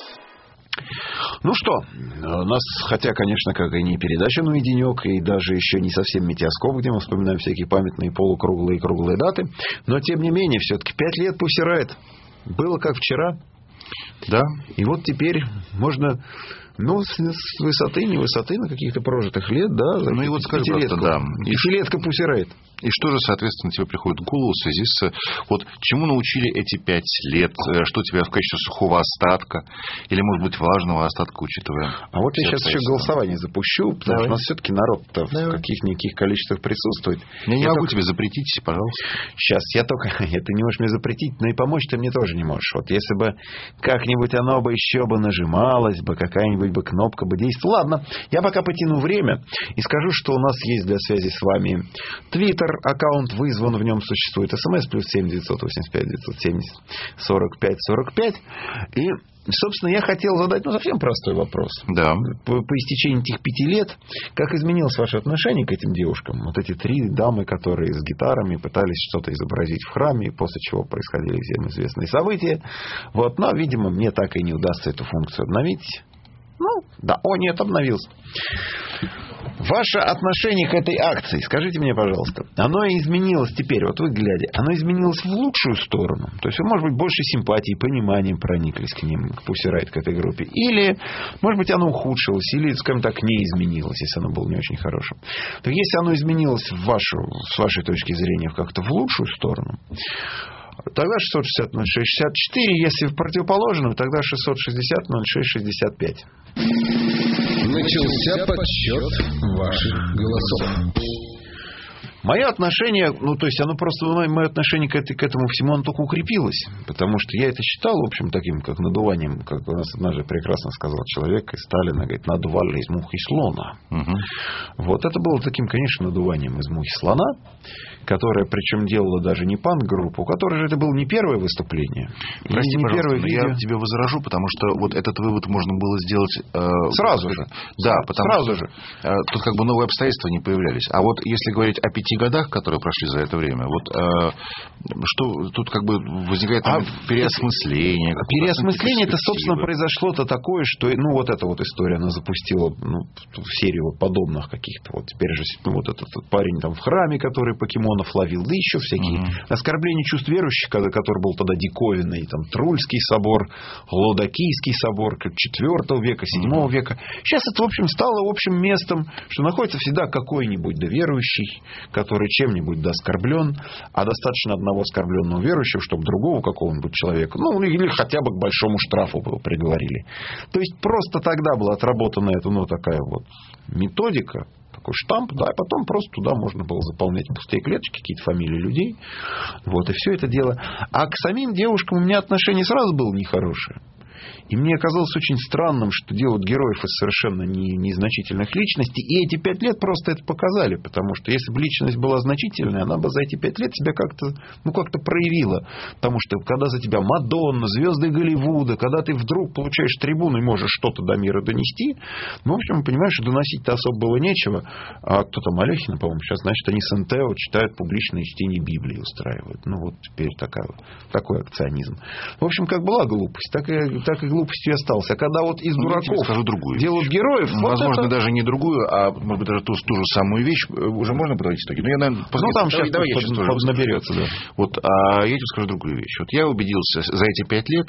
Ну что, у нас, хотя, конечно, как и не передача, но и денек, и даже еще не совсем метеоскоп, где мы вспоминаем всякие памятные полукруглые и круглые даты, но, тем не менее, все-таки пять лет пусирает. Было как вчера. Да. И вот теперь можно... Ну, с, с высоты, не высоты, на каких-то прожитых лет, да. Ну и вот скажи просто, да. Пятилетка пусирает. И что же, соответственно, тебе приходит в голову в связи с... Вот чему научили эти пять лет? Что тебя в качестве сухого остатка? Или, может быть, важного остатка, учитывая... А вот я сейчас еще голосование запущу, потому Давай. что у нас все-таки народ-то Давай. в каких-никаких количествах присутствует. Я не я могу только... тебе запретить, пожалуйста. Сейчас, я только... Это не можешь мне запретить, но и помочь ты мне тоже не можешь. Вот если бы как-нибудь оно бы еще бы нажималось бы, какая-нибудь бы кнопка бы действовала. Ладно, я пока потяну время и скажу, что у нас есть для связи с вами Твиттер, аккаунт вызван, в нем существует СМС плюс семь девятьсот восемьдесят пять девятьсот семьдесят сорок пять сорок пять. И, собственно, я хотел задать, ну, совсем простой вопрос. Да. По, по истечении этих пяти лет, как изменилось ваше отношение к этим девушкам? Вот эти три дамы, которые с гитарами пытались что-то изобразить в храме, после чего происходили всем известные события. Вот, но, видимо, мне так и не удастся эту функцию обновить. Ну, да, о, нет, обновился. Ваше отношение к этой акции, скажите мне, пожалуйста, оно изменилось теперь, вот вы глядя, оно изменилось в лучшую сторону? То есть вы, может быть, больше симпатии, пониманием прониклись к ним, к Pussy Riot, к этой группе? Или, может быть, оно ухудшилось, или, скажем так, не изменилось, если оно было не очень хорошим? Так если оно изменилось в вашу, с вашей точки зрения как-то в лучшую сторону, тогда шестьсот шестьдесят ноль шесть шестьдесят четыре, если в противоположную, тогда шестьсот шестьдесят ноль шесть шестьдесят пять. Начался подсчет ваших голосов. Мое отношение, ну, то есть, оно просто, мое отношение к, этой, к этому всему, оно только укрепилось. Потому что я это считал, в общем, таким, как надуванием, как у нас однажды прекрасно сказал человек из Сталина, говорит, надували из мухи слона. Угу. Вот это было таким, конечно, надуванием из мухи слона, которая, причем, делала даже не панк-группу, у которой же это было не первое выступление. Прости, не первое видео. Я тебе возражу, потому что вот этот вывод можно было сделать... Э, сразу вот, же. Да, потому сразу что же. Э, тут как бы новые обстоятельства не появлялись. А вот если говорить о пяти годах, которые прошли за это время, вот э, что тут как бы возникает а, переосмысление. Переосмысление это, собственно, произошло-то такое, что, ну, вот эта вот история, она запустила, ну, серию вот подобных каких-то. Вот теперь же, ну, вот этот, этот парень там в храме, который покемонов ловил, да еще всякие mm-hmm. оскорбления чувств верующих, который был тогда диковинный, там, Трульский собор, Лодокийский собор четвёртого века, седьмого mm-hmm. века. Сейчас это, в общем, стало общим местом, что находится всегда какой-нибудь да верующий, который чем-нибудь да оскорблен, а достаточно одного оскорбленного верующего, чтобы другого какого-нибудь человека, ну, или хотя бы к большому штрафу было приговорили. То есть просто тогда была отработана эта, ну, такая вот методика, такой штамп, да, и потом просто туда можно было заполнять пустые клеточки, какие-то фамилии людей. Вот, и все это дело. А к самим девушкам у меня отношение сразу было нехорошее. И мне казалось очень странным, что делают героев из совершенно не, незначительных личностей. И эти пять лет просто это показали. Потому что если бы личность была значительная, она бы за эти пять лет себя как-то, ну, как-то проявила. Потому что когда за тебя Мадонна, звезды Голливуда, когда ты вдруг получаешь трибуну и можешь что-то до мира донести, ну, в общем, понимаешь, доносить-то особо было нечего. А кто там, Алехина, по-моему, сейчас, значит, они с эн тэ о читают публичное чтение Библии, устраивают. Ну, вот теперь такая, такой акционизм. В общем, как была глупость, так и, так и глупостью и осталась. А когда вот из дураков скажу другую делают героев... Возможно, вот это... даже не другую, а, может быть, даже ту, ту же самую вещь уже можно подавать итоги. Ну, я, наверное, ну там сейчас давай, я под, под наберется, да. Вот, а я тебе скажу другую вещь. Вот я убедился за эти пять лет...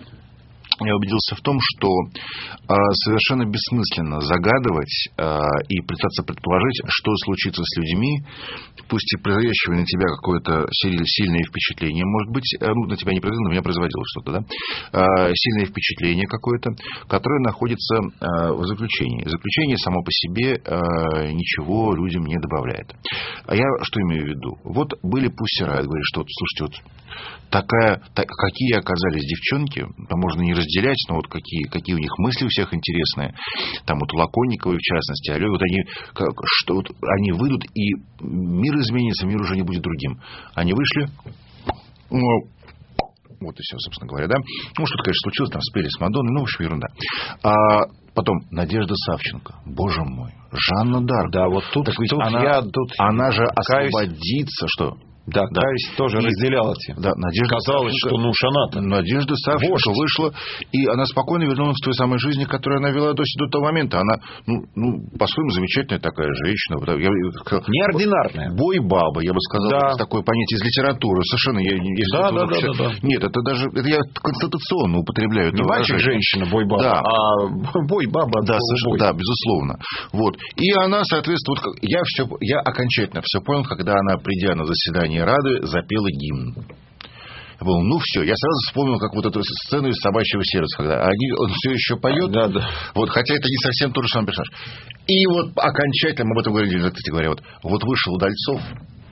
Я убедился в том, что э, совершенно бессмысленно загадывать э, и пытаться предположить, что случится с людьми, пусть и производящего на тебя какое-то сильное впечатление, может быть, э, ну, на тебя не произвело, на меня производило что-то, да, э, сильное впечатление какое-то, которое находится э, в заключении. Заключение само по себе э, ничего людям не добавляет. А я что имею в виду? Вот были Pussy Riot, говорит, что, слушайте, вот такая, так, какие оказались девчонки, там можно не разделять, но вот какие, какие у них мысли у всех интересные. Там вот у Лаконниковой, в частности, Алёвой, вот они, как, что, вот они выйдут, и мир изменится, мир уже не будет другим. Они вышли, ну, вот и все, собственно говоря, да. Ну, что-то, конечно, случилось, там спели с Мадонной, ну, в общем, ерунда. А потом Надежда Савченко, боже мой, Жанна Дарк. Да, вот тут, так ведь тут она, я тут она же каюсь. освободится, что... Да, да. Каюсь тоже и, разделял эти. Да, Надежда казалось, Савченко, что ну Шаната. Надежда Савченко вождь. Вышла, и она спокойно вернулась к той самой жизни, которую она вела до, до того момента. Она, ну, ну, по-своему, замечательная такая женщина. Я, я, неординарная. Бой-баба, я бы сказал, да. такое понятие из литературы. Совершенно. Я, если да, это, да, вообще... да, да, да. Нет, это даже это я конституционно употребляю. Не мальчик-женщина, бой-баба, да. а бой-баба. Да, совершенно, да, безусловно. Вот. И она, соответственно, вот, я, все, я окончательно все понял, когда она, придя на заседание Рады, запела гимн. Я был, ну все, я сразу вспомнил, как вот эту сцену из «Собачьего сердца», когда они, он все еще поет, да, да. Вот, хотя это не совсем тот же самый персонаж. И вот окончательно, мы об этом говорили, кстати говоря, вот, вот вышел Удальцов,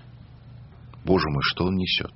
боже мой, что он несет.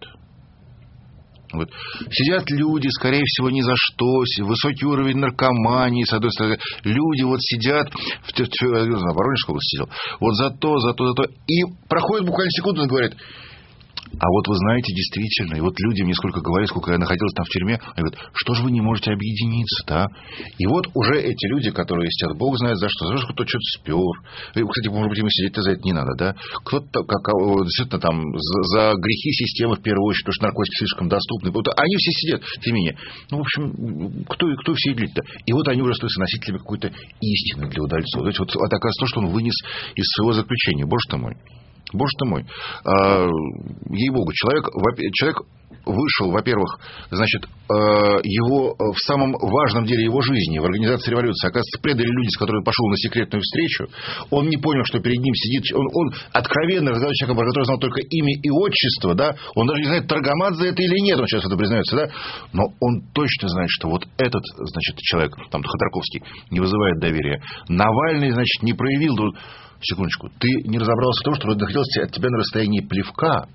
Вот. Сидят люди, скорее всего, ни за что, высокий уровень наркомании, с одной стороны. Люди вот сидят, в, в, в, в Воронежской области сидел, вот за то, за то, за то. И проходит буквально секунду, он говорит... А вот вы знаете, действительно, и вот люди мне сколько говорят, сколько я находился там в тюрьме, они говорят, что же вы не можете объединиться-то, а? И вот уже эти люди, которые сидят, Бог знает за что, за что кто-то что-то спер. И, кстати, может быть, им сидеть-то за это не надо, да? Кто-то, как, действительно, там, за, за грехи системы в первую очередь, потому что наркотики слишком доступны. Вот они все сидят, тем не менее. Ну, в общем, кто, кто все эти люди-то? И вот они уже становятся носителями какой-то истины для Удальцова. То есть, вот это, оказывается, то, что он вынес из своего заключения. Боже ты мой. Боже ты мой, а, ей-богу, человек, человек вышел, во-первых, значит, его в самом важном деле его жизни, в организации революции, оказывается, предали люди, с которыми он пошел на секретную встречу, он не понял, что перед ним сидит, он, он откровенно разговаривает человек, который знал только имя и отчество, да, он даже не знает, Таргамадзе это или нет, он сейчас это признается, да, но он точно знает, что вот этот, значит, человек, там, Ходорковский, не вызывает доверия. Навальный, значит, не проявил... Секундочку. Ты не разобрался в том, что находился от тебя на расстоянии плевка.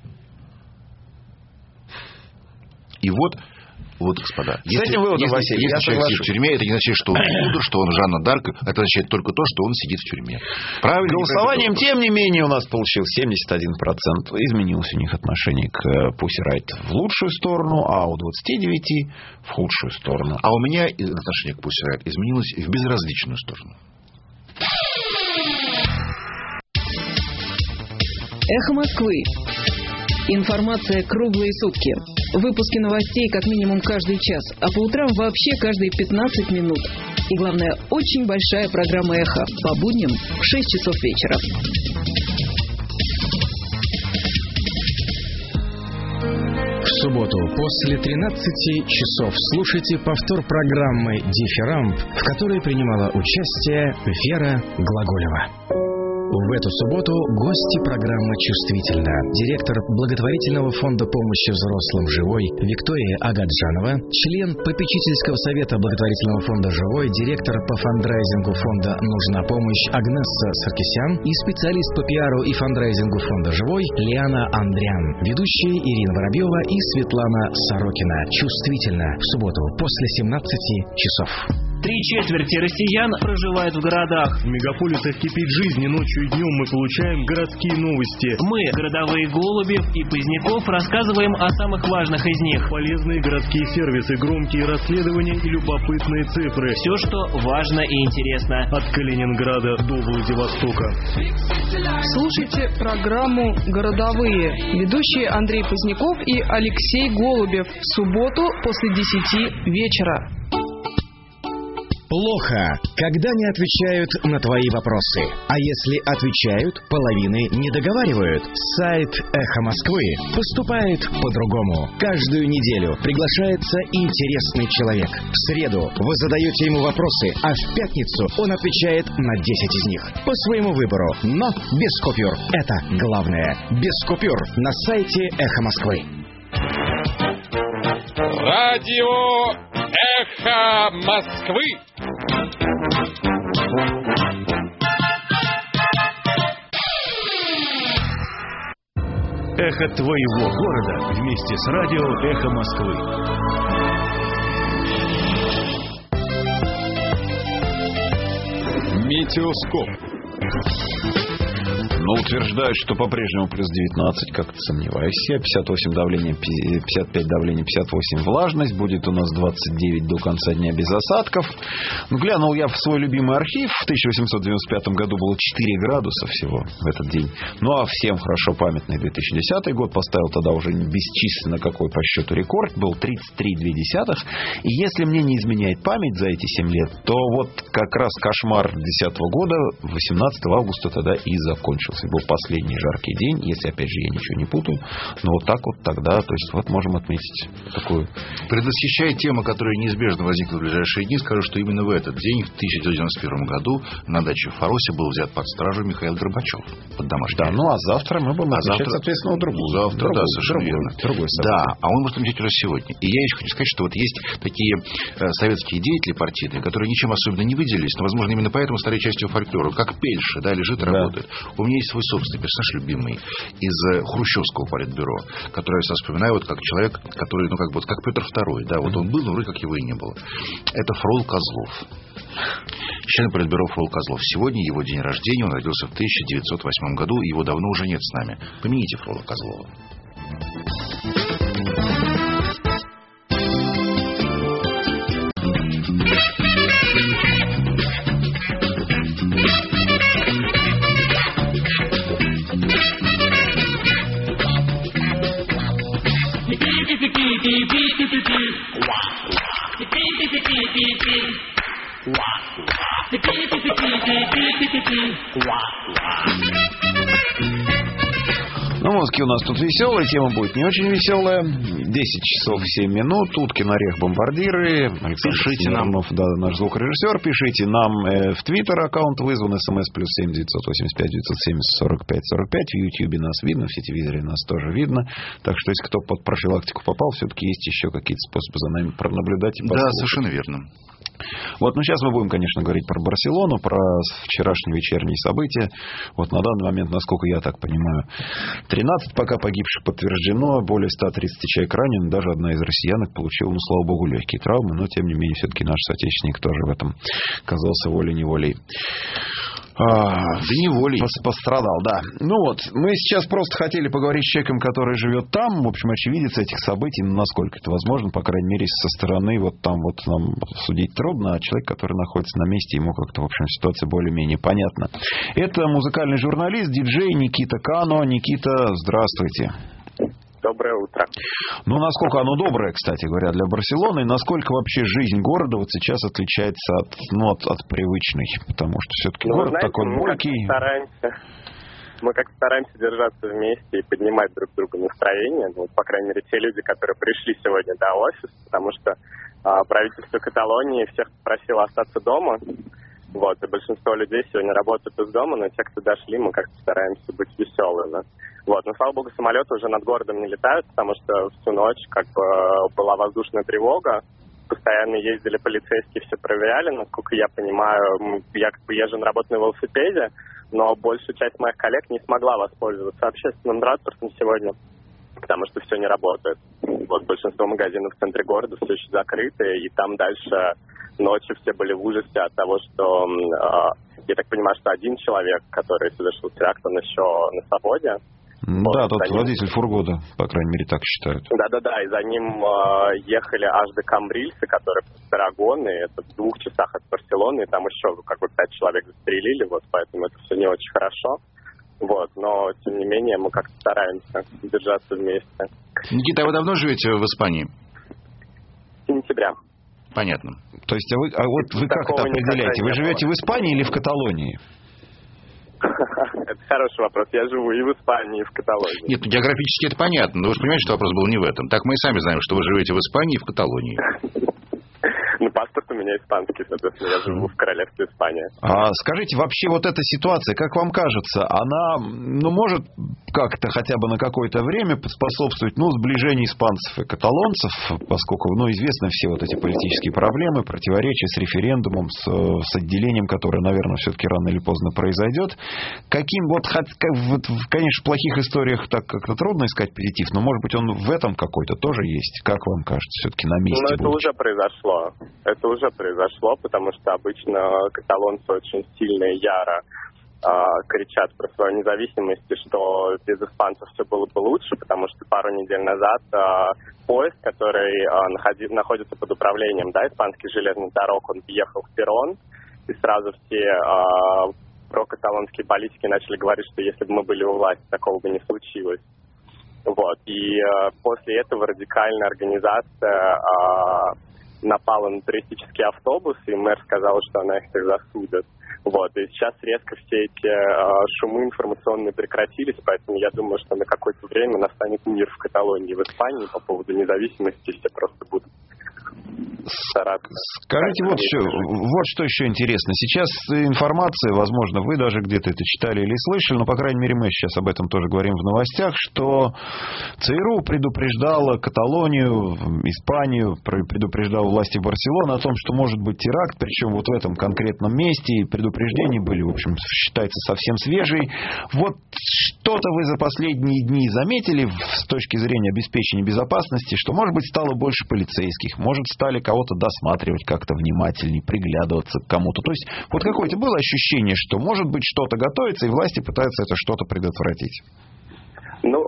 И вот, вот, господа. С этим выводом, если, Василий, если я человек соглашусь. сидит в тюрьме, это не означает, что он Мудр, что он Жанна Дарк. Это означает только то, что он сидит в тюрьме. Правильно? Голосованием, тем не менее, у нас получилось семьдесят один процент. Изменилось у них отношение к Pussy Riot в лучшую сторону, а у двадцать девять в худшую сторону. А у меня отношение к Pussy Riot изменилось в безразличную сторону. Эхо Москвы. Информация круглые сутки. Выпуски новостей как минимум каждый час, а по утрам вообще каждые пятнадцать минут. И главное, очень большая программа «Эхо» по будням в шесть часов вечера. В субботу после тринадцати часов слушайте повтор программы «Дифирамб», в которой принимала участие Вера Глаголева. В эту субботу гости программы «Чувствительно». Директор благотворительного фонда помощи взрослым «Живой» Виктория Агаджанова, член попечительского совета благотворительного фонда «Живой», директор по фандрайзингу фонда «Нужна помощь» Агнесса Саркисян и специалист по пиару и фандрайзингу фонда «Живой» Лиана Андрян. Ведущие Ирина Воробьева и Светлана Сорокина. «Чувствительно» в субботу после семнадцати часов. Три четверти россиян проживают в городах. В мегаполисах кипит жизнь, и ночью и днем мы получаем городские новости. Мы, городовые Голубев и Поздняков, рассказываем о самых важных из них. Полезные городские сервисы, громкие расследования и любопытные цифры. Все, что важно и интересно. От Калининграда до Владивостока. Слушайте программу «Городовые». Ведущие Андрей Поздняков и Алексей Голубев. В субботу после десяти вечера. Плохо, когда не отвечают на твои вопросы. А если отвечают, половины не договаривают. Сайт «Эхо Москвы» поступает по-другому. Каждую неделю приглашается интересный человек. В среду вы задаете ему вопросы, а в пятницу он отвечает на десять из них. По своему выбору, но без купюр. Это главное. Без купюр на сайте «Эхо Москвы». Радио «Эхо Москвы». Эхо твоего города вместе с радио «Эхо Москвы». Метеоскоп. Но утверждают, что по-прежнему плюс девятнадцать, как-то сомневаюсь я. пятьдесят восемь давление, пятьдесят пять давление, пятьдесят восемь влажность. Будет у нас двадцать девять до конца дня без осадков. Ну, глянул я в свой любимый архив. В тысяча восемьсот девяносто пятом году было четыре градуса всего в этот день. Ну, а всем хорошо памятный две тысячи десятый год поставил тогда уже бесчисленно какой по счету рекорд. Был тридцать три и две десятых. И если мне не изменяет память за эти семь лет, то вот как раз кошмар десятого года восемнадцатого августа тогда и закончился. Был последний жаркий день, если, опять же, я ничего не путаю. Но вот так вот тогда, то есть вот можем отметить такую... Предвосхищая тему, которая неизбежно возникла в ближайшие дни, скажу, что именно в этот день, в тысяча девятьсот девяносто первом году, на даче в Фаросе был взят под стражу Михаил Горбачев под домашний. Да, ну а завтра мы будем а отмечать, завтра, соответственно, другую. Завтра, другую, да, совершенно другую, верно. Другой да, а он может отмечать уже сегодня. И я еще хочу сказать, что вот есть такие э, советские деятели партийные, которые ничем особенно не выделились, но, возможно, именно поэтому стали частью фольклора. Как Пельша, да, лежит и да. работает. У меня есть свой собственный персонаж, любимый, из хрущевского политбюро, который я вспоминаю вот как человек, который, ну, как бы, вот, как Петр Второй, да, вот он был, но вроде как его и не было. Это Фрол Козлов. Член политбюро Фрол Козлов. Сегодня его день рождения, он родился в тысяча девятьсот восьмом году, его давно уже нет с нами. Помяните Фрола Козлова. Ну, музыки у нас тут веселая, тема будет не очень веселая. десять часов семь минут, Уткин, Орех, Бомбардиры. Александр пишите нам, да, наш звукорежиссер, пишите нам э, в Твиттер, аккаунт вызван, смс плюс семь девятьсот восемьдесят пять девятьсот семьдесят сорок пять сорок пять. В Ютьюбе нас видно, в сетевизоре нас тоже видно. Так что, если кто под профилактику попал, все-таки есть еще какие-то способы за нами пронаблюдать и послушать. Да, совершенно верно. Вот, ну сейчас мы будем, конечно, говорить про Барселону, про вчерашние вечерние события. Вот на данный момент, насколько я так понимаю, тринадцать пока погибших подтверждено, более ста тридцати человек ранены, даже одна из россиянок получила, ну, слава богу, легкие травмы, но, тем не менее, все-таки наш соотечественник тоже в этом оказался волей-неволей. А, да неволей. Пострадал, да. Ну вот, мы сейчас просто хотели поговорить с человеком, который живет там, в общем, очевидец этих событий, ну, насколько это возможно, по крайней мере, со стороны, вот там вот нам судить трудно, а человек, который находится на месте, ему как-то, в общем, ситуация более-менее понятна. Это музыкальный журналист, диджей Никита Кано. Никита, здравствуйте. Доброе утро. Ну, насколько оно доброе, кстати говоря, для Барселоны, и насколько вообще жизнь города вот сейчас отличается от, ну, от, от привычной, потому что все-таки ну, город знаете, такой бойкий. Мы стараемся, мы как стараемся держаться вместе и поднимать друг другу настроение, ну, по крайней мере, те люди, которые пришли сегодня до офиса, потому что а, правительство Каталонии всех попросило остаться дома, Вот, и большинство людей сегодня работают из дома, но те, кто дошли, мы как-то стараемся быть веселыми. Вот, но, слава богу, самолеты уже над городом не летают, потому что всю ночь как бы была воздушная тревога, постоянно ездили полицейские, все проверяли, насколько я понимаю, я как бы езжу на работу на велосипеде, но большая часть моих коллег не смогла воспользоваться общественным транспортом сегодня, потому что все не работает. Вот, большинство магазинов в центре города все еще закрыты, и там дальше ночью все были в ужасе от того, что, э, я так понимаю, что один человек, который совершил теракт, он еще на свободе. Вот, да, тот ним... водитель фургона, по крайней мере, так считают. Да-да-да, и за ним э, ехали аж до Камбрильса, который в Таррагоне, это в двух часах от Барселоны, и там еще как бы пять человек застрелили, вот, поэтому это все не очень хорошо. Вот, но, тем не менее, мы как-то стараемся держаться вместе. Никита, а вы давно живете в Испании? С сентября. Понятно. То есть, а вы, а вот вы как это определяете? Вы живете в Испании или в Каталонии? Это хороший вопрос. Я живу и в Испании, и в Каталонии. Нет, ну, географически это понятно, но вы же понимаете, что вопрос был не в этом. Так мы и сами знаем, что вы живете в Испании и в Каталонии. Ну, паспорт у меня испанский, соответственно, я живу в королевстве Испания. А скажите, вообще вот эта ситуация, как вам кажется, она, ну, может как-то хотя бы на какое-то время способствовать, ну, сближению испанцев и каталонцев, поскольку, ну, известны все вот эти политические проблемы, противоречия с референдумом, с, с отделением, которое, наверное, все-таки рано или поздно произойдет. Каким вот, вот, конечно, в плохих историях так как-то трудно искать позитив, но, может быть, он в этом какой-то тоже есть. Как вам кажется, все-таки на месте? Ну, это будучи? уже произошло. Это уже произошло, потому что обычно каталонцы очень сильно и яро э, кричат про свою независимость, и что без испанцев все было бы лучше, потому что пару недель назад э, поезд, который э, находи, находится под управлением, да, испанских железных дорог, он въехал в перрон, и сразу все э, прокаталонские политики начали говорить, что если бы мы были у власти, такого бы не случилось. Вот. И э, после этого радикальная организация э, напала на туристический автобус, и мэр сказал, что она их тогда засудит. Вот. И сейчас резко все эти э, шумы информационные прекратились, поэтому я думаю, что на какое-то время настанет мир в Каталонии и в Испании по поводу независимости, все просто будут стараться. Скажите, вот, еще, вот что еще интересно. Сейчас информация, возможно, вы даже где-то это читали или слышали, но, по крайней мере, мы сейчас об этом тоже говорим в новостях, что ЦРУ предупреждала Каталонию, Испанию, предупреждала власти Барселоны о том, что может быть теракт, причем вот в этом конкретном месте, и предупреждения были, в общем, считается совсем свежие. Вот что-то вы за последние дни заметили с точки зрения обеспечения безопасности, что, может быть, стало больше полицейских, может, стали кого-то досматривать как-то внимательнее, приглядываться к кому-то. То есть, вот какое-то было ощущение, что, может быть, что-то готовится, и власти пытаются это что-то предотвратить? Ну,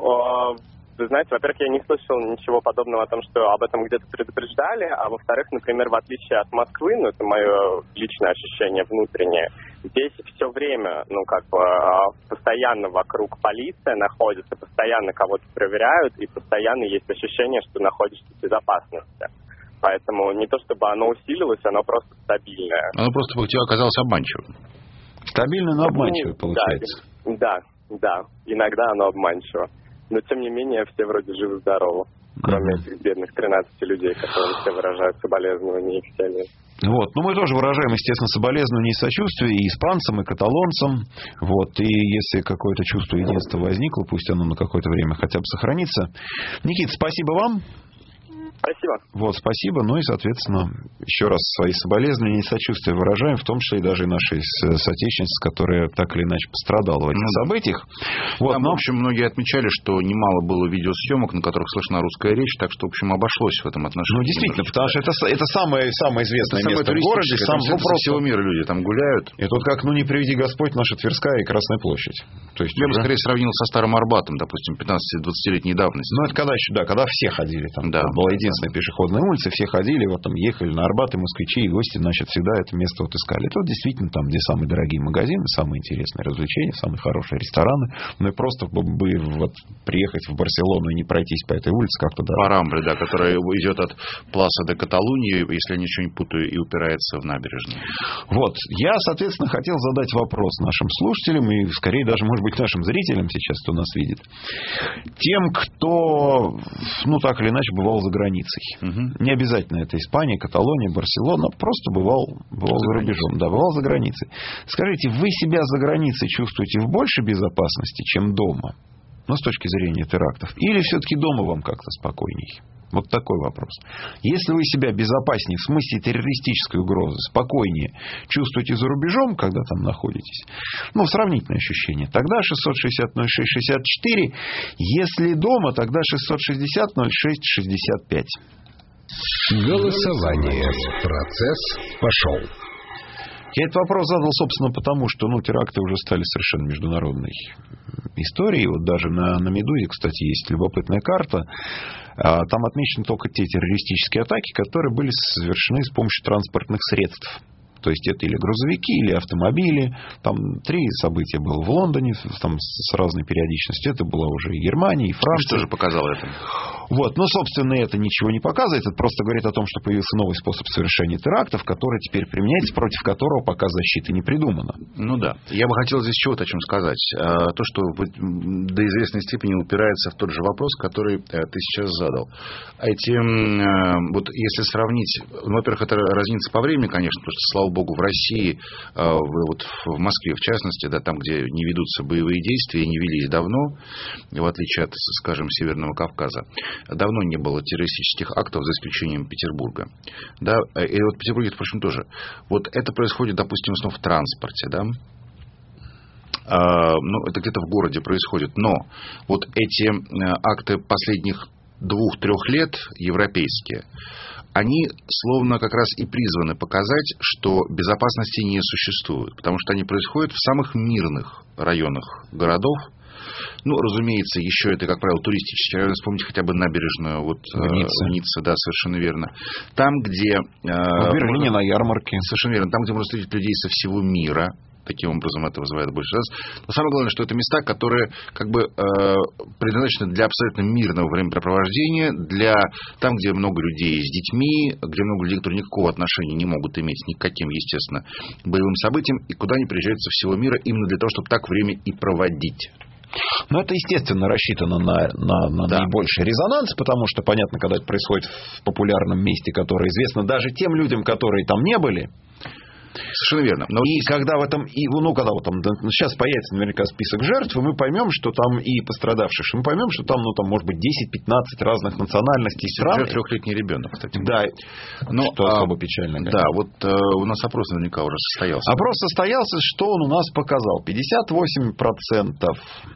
вы знаете, во-первых, я не слышал ничего подобного о том, что об этом где-то предупреждали, а во-вторых, например, в отличие от Москвы, ну, это мое личное ощущение внутреннее, здесь все время, ну, как бы, постоянно вокруг полиция находится, постоянно кого-то проверяют, и постоянно есть ощущение, что находишься в безопасности. Поэтому не то, чтобы оно усилилось, оно просто стабильное. Оно просто оказалось обманчивым. Стабильно, но обманчиво, получается. Да, да, да. Иногда оно обманчиво. Но, тем не менее, все вроде живы-здоровы. Кроме mm-hmm. этих бедных тринадцати людей, которые все выражают соболезнования их семьям. Вот. Ну, мы тоже выражаем, естественно, соболезнования и сочувствие и испанцам, и каталонцам. Вот. И если какое-то чувство единства возникло, пусть оно на какое-то время хотя бы сохранится. Никита, спасибо вам. Спасибо. Вот, спасибо. Ну и, соответственно, еще раз свои соболезнования и сочувствия выражаем, в том числе и даже нашей соотечественнице, которая так или иначе пострадала в этих ну, событиях. Вот, Там, но... в общем, многие отмечали, что немало было видеосъемок, на которых слышна русская речь, так что, в общем, обошлось в этом отношении. Ну, действительно, потому что это, это самое, самое известное это место в городе. Сам, ну, просто всего мира люди там гуляют. И тут как, ну, не приведи Господь, наша Тверская и Красная площадь. То есть, я бы уже... скорее сравнил со Старым Арбатом, допустим, пятнадцати-двадцатилетней давности. Ну, это когда еще, да, когда все ходили. Там, да, там была единственная пешеходная улица, все ходили, вот там ехали на Арбат, и москвичи, и гости, значит, всегда это место вот искали. Это вот действительно там, где самые дорогие магазины, самые интересные развлечения, самые хорошие рестораны. Ну и просто бы вот приехать в Барселону и не пройтись по этой улице как-то, да. По Рамбле, да, которая идет от Пласа до Каталунии, если я ничего не путаю, и упирается в набережную. Вот. Я, соответственно, хотел задать вопрос нашим слушателям и, скорее, даже, может быть, нашим зрителям сейчас, кто нас видит. Тем, кто, ну, так или иначе, бывал за границей. границей. Угу. Не обязательно это Испания, Каталония, Барселона. Просто бывал, бывал за, за рубежом. Да, бывал за границей. Скажите, вы себя за границей чувствуете в большей безопасности, чем дома? Ну, с точки зрения терактов. Или все-таки дома вам как-то спокойней? Вот такой вопрос. Если вы себя безопаснее, в смысле террористической угрозы, спокойнее чувствуете за рубежом, когда там находитесь, ну, сравнительное ощущение, тогда шестьсот шестьдесят ноль шесть шестьдесят четыре. Если дома, тогда шестьсот шестьдесят ноль шесть шестьдесят пять. Голосование. Процесс пошел. Я этот вопрос задал, собственно, потому, что ну, теракты уже стали совершенно международной историей. Вот даже на, на «Медузе», кстати, есть любопытная карта. Там отмечены только те террористические атаки, которые были совершены с помощью транспортных средств. То есть это или грузовики, или автомобили. Там три события было в Лондоне там, с разной периодичностью. Это была уже и Германия, и Франция. Что же показало это? Вот. Но, собственно, это ничего не показывает. Это просто говорит о том, что появился новый способ совершения терактов, который теперь применяется, против которого пока защита не придумана. Ну да. Я бы хотел здесь чего-то о чем сказать. То, что до известной степени упирается в тот же вопрос, который ты сейчас задал. Эти, вот если сравнить... Ну, во-первых, это разница по времени, конечно, потому что, слава богу, в России, вот в Москве, в частности, да, там, где не ведутся боевые действия, не велись давно, в отличие от, скажем, Северного Кавказа, давно не было террористических актов, за исключением Петербурга. Да? И вот в Петербурге, впрочем, тоже. Вот это происходит, допустим, в основном в транспорте, да? А, ну, это где-то в городе происходит. Но вот эти акты последних двух-трех лет, европейские, они словно как раз и призваны показать, что безопасности не существует. Потому что они происходят в самых мирных районах городов. Ну, разумеется, еще это, как правило, туристический район. Вспомните хотя бы набережную вот, Ницца. Ницца, да, совершенно верно. Там, где... В Берлине на ярмарке. Совершенно верно. Там, где можно встретить людей со всего мира. Таким образом, это вызывает больше раз. Но самое главное, что это места, которые как бы э, предназначены для абсолютно мирного времяпрепровождения, для там, где много людей с детьми, где много людей, которые никакого отношения не могут иметь ни к каким, естественно, боевым событиям, и куда они приезжают со всего мира именно для того, чтобы так время и проводить. Но это, естественно, рассчитано на, на, на да. наибольший резонанс, потому что, понятно, когда это происходит в популярном месте, которое известно даже тем людям, которые там не были. Совершенно верно. Но и когда в этом, и, ну, когда вот там, сейчас появится наверняка список жертв, и мы поймем, что там и пострадавших, мы поймем, что там, ну, там, может быть, десять-пятнадцать разных национальностей стран. Жертв трехлетний ребенок, кстати. Да. Но, что а, особо печально. Конечно. Да, вот а, у нас опрос наверняка уже состоялся. Опрос состоялся, что он у нас показал. пятьдесят восемь процентов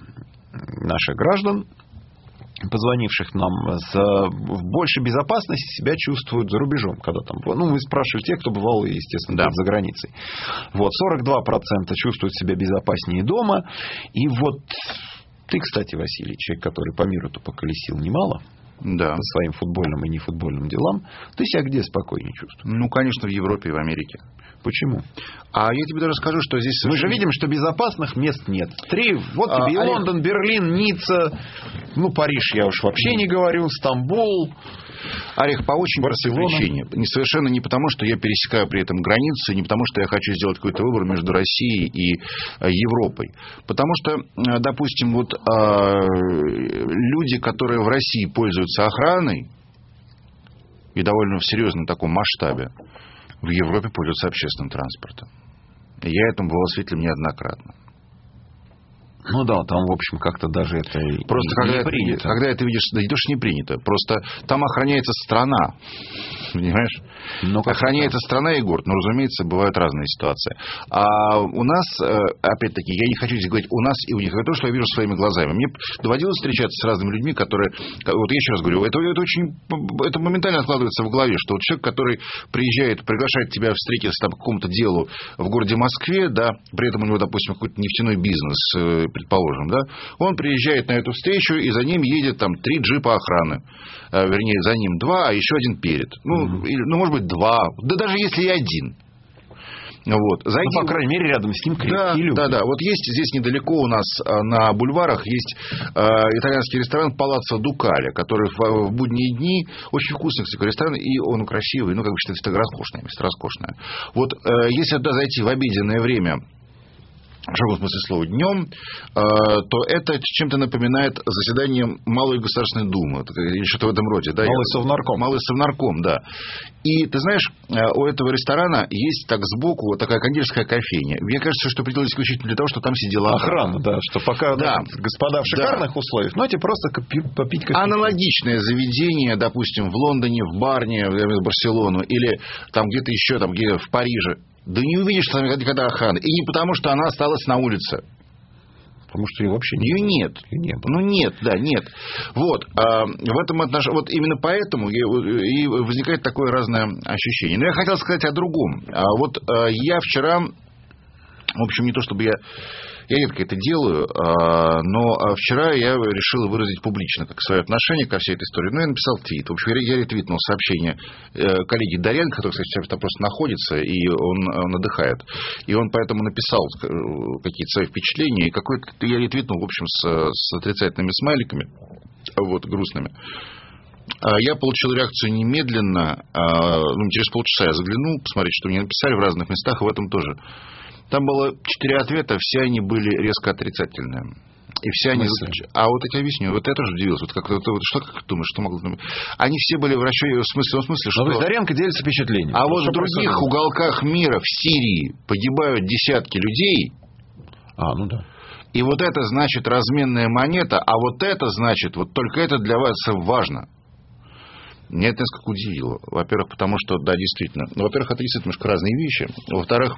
наших граждан, позвонивших нам, в большей безопасности себя чувствуют за рубежом, когда там, ну, мы спрашивали тех, кто бывал, естественно, да. за границей. Вот, сорок два процента чувствуют себя безопаснее дома. И вот ты, кстати, Василий, человек, который по миру-то поколесил немало, да. по своим футбольным и нефутбольным делам, ты себя где спокойнее чувствуешь? Ну, конечно, в Европе и в Америке. Почему? А я тебе даже скажу, что здесь... Мы же видим, что безопасных мест нет. Три, вот тебе а, и Лондон, Орех... Берлин, Ницца, ну, Париж я уж вообще не говорю, Стамбул... Орех, по очень простой причине. Не совершенно не потому, что я пересекаю при этом границу, не потому, что я хочу сделать какой-то выбор между Россией и э, Европой. Потому что, э, допустим, вот э, люди, которые в России пользуются охраной, и довольно в серьезном таком масштабе, в Европе пользуются общественным транспортом. И я этому был свидетелем неоднократно. Ну да, там, в общем, как-то даже это просто не, когда не это, принято. Когда это видишь, да не то, что не принято. Просто там охраняется страна. Понимаешь? Ну, охраняется это? страна и город. Но, разумеется, бывают разные ситуации. А у нас, опять-таки, я не хочу здесь говорить у нас и у них. Это то, что я вижу своими глазами. Мне доводилось встречаться с разными людьми, которые... Вот я еще раз говорю, это, это очень... Это моментально откладывается в голове, что вот человек, который приезжает, приглашает тебя встретиться там, по какому-то делу в городе Москве, да, при этом у него, допустим, какой-то нефтяной бизнес, предположим, да, он приезжает на эту встречу, и за ним едет там три джипа охраны. А, вернее, за ним два, а еще один перед. Ну, mm-hmm. или, ну, может быть, два. Да даже если и один. Вот. Зайди... Ну, по крайней мере, рядом с ним крепкие да, люди. Да, да. Вот есть здесь недалеко у нас на бульварах есть э, итальянский ресторан Палаццо Дукале, который в, в будние дни очень вкусный, кстати, ресторан, и он красивый, ну, как бы считается, роскошное место, роскошное. Вот э, если туда зайти в обеденное время в широком смысле слова, днем, то это чем-то напоминает заседание Малой Государственной Думы. Или что-то в этом роде. Да? Малый совнарком. Малый совнарком, да. И, ты знаешь, у этого ресторана есть так сбоку вот такая кондитерская кофейня. Мне кажется, что придалось исключительно для того, что там сидела охрана. да, что пока да. господа в шикарных да. условиях, но эти просто попить кофе. Аналогичное заведение, допустим, в Лондоне, в Барне, в Барселону, или там где-то еще, там где в Париже. Да не увидишь там никогда охраны. И не потому, что она осталась на улице. Потому что ее вообще ее нет. Ее нет. Ну, нет, да, нет. Вот. А в этом отношении, вот именно поэтому и возникает такое разное ощущение. Но я хотел сказать о другом. А вот я вчера, в общем, не то чтобы я... Я редко это делаю, но вчера я решил выразить публично как свое отношение ко всей этой истории. Ну, я написал твит. В общем, я ретвитнул сообщение коллеги Дарьян, который, кстати, сейчас там просто находится, и он, он отдыхает. И он поэтому написал какие-то свои впечатления. И какой-то я ретвитнул, в общем, с, с отрицательными смайликами, вот, грустными. Я получил реакцию немедленно. Ну, через полчаса я заглянул, посмотреть, что мне написали в разных местах, и в этом тоже. Там было четыре ответа, все они были резко отрицательные. И все они... А вот я тебе объясню, вот я тоже удивился. Вот как, вот, что как ты думаешь, что могло думать? Они все были в расчете, в смысле, в смысле, что... Но Доренко делится впечатлением. А вот в других происходит? Уголках мира, в Сирии, погибают десятки людей. А, ну да. И вот это значит разменная монета, а вот это значит, вот только это для вас важно. Меня это несколько удивило. Во-первых, потому что, да, действительно. Ну, во-первых, это действительно немножко разные вещи. Во-вторых,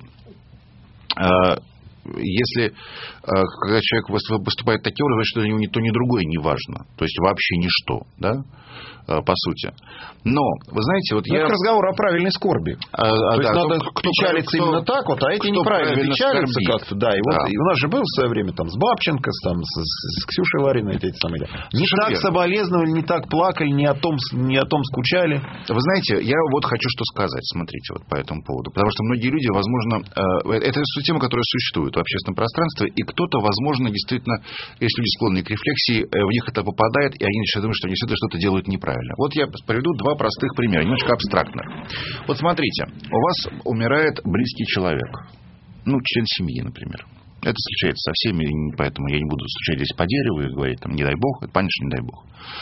если когда человек выступает таким образом, значит, что для него ни то, ни другое не важно. То есть вообще ничто, да, по сути. Но, вы знаете, вот ну, я... Это разговор о правильной скорби. А, то есть да, надо кто, печалиться кто, именно так вот, а эти неправильно печалятся как-то. Да, и, вот, да. и у нас же был в свое время там, с Бабченко, там, с, с Ксюшей Лариной эти, эти самые. Не Совершенно так верно. Соболезновали, не так плакали, не о, том, не о том скучали. Вы знаете, я вот хочу что сказать, смотрите, вот по этому поводу. Потому что многие люди, возможно, это тема, которая существует в общественном пространстве, и кто-то, возможно, действительно, если люди склонны к рефлексии, в них это попадает, и они начинают думать, что они все-таки что-то делают неправильно. Вот я приведу два простых примера, немножко абстрактно. Вот смотрите, у вас умирает близкий человек, ну, член семьи, например. Это случается со всеми, поэтому я не буду стучать здесь по дереву и говорить, там, не дай бог, это понятно, что не дай бог.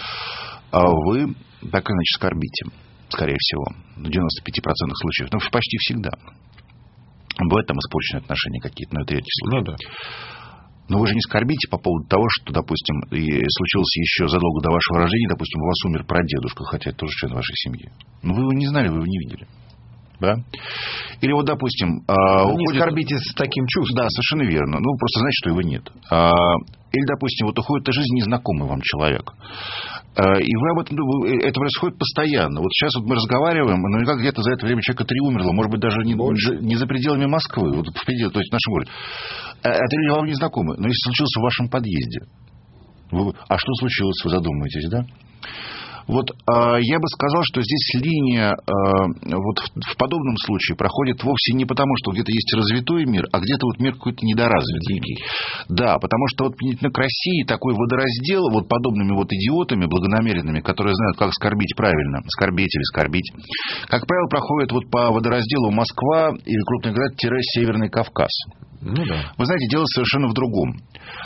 А вы так или иначе скорбите, скорее всего, в девяноста пяти процентах случаев, ну, почти всегда. Бывают там испорченные отношения какие-то, но это редкий случай. Ну, да. Но вы же не скорбите по поводу того, что, допустим, и случилось еще задолго до вашего рождения, допустим, у вас умер прадедушка, хотя это тоже член вашей семьи. Но вы его не знали, вы его не видели. Да? Или вот, допустим... Вы уходит... не скорбите с таким чувством. Да, совершенно верно. Ну, просто знаете, что его нет. Или, допустим, вот уходит из жизни незнакомый вам человек. И вы об этом... Это происходит постоянно. Вот сейчас вот мы разговариваем, но наверняка где-то за это время человека три умерло. Может быть, даже не, не за пределами Москвы. Вот в пределах, то есть в нашем городе. Это люди вам не знакомы. Но если случилось в вашем подъезде. Вы... А что случилось, вы задумаетесь, да? Вот э, я бы сказал, что здесь линия э, вот в, в подобном случае проходит вовсе не потому, что где-то есть развитой мир, а где-то вот мир какой-то недоразвитый. Да, потому что вот к России такой водораздел вот подобными вот идиотами благонамеренными, которые знают, как скорбить правильно, скорбить или скорбить, как правило, проходит вот по водоразделу Москва или крупный город-Северный Кавказ. Ну, да. Вы знаете, дело совершенно в другом.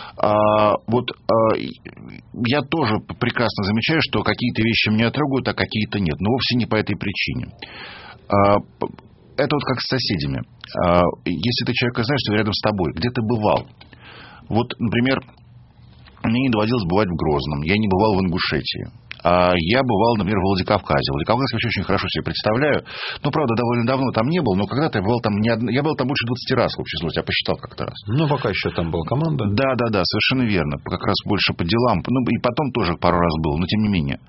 А, вот а, я тоже прекрасно замечаю, что какие-то вещи меня трогают, а какие-то нет. Но вовсе не по этой причине. А, это вот как с соседями. А, если ты человека знаешь, что рядом с тобой, где ты бывал. Вот, например, мне не доводилось бывать в Грозном, я не бывал в Ингушетии. А я бывал, например, в Владикавказе. Владикавказ я вообще очень хорошо себе представляю. Ну, правда, довольно давно там не был, но когда-то я бывал там не одно... Я был там больше двадцати раз в общей сложности. Я посчитал как-то раз. Ну, пока еще там была команда. Да, да, да, совершенно верно. Как раз больше по делам. Ну, и потом тоже пару раз был, но тем не менее.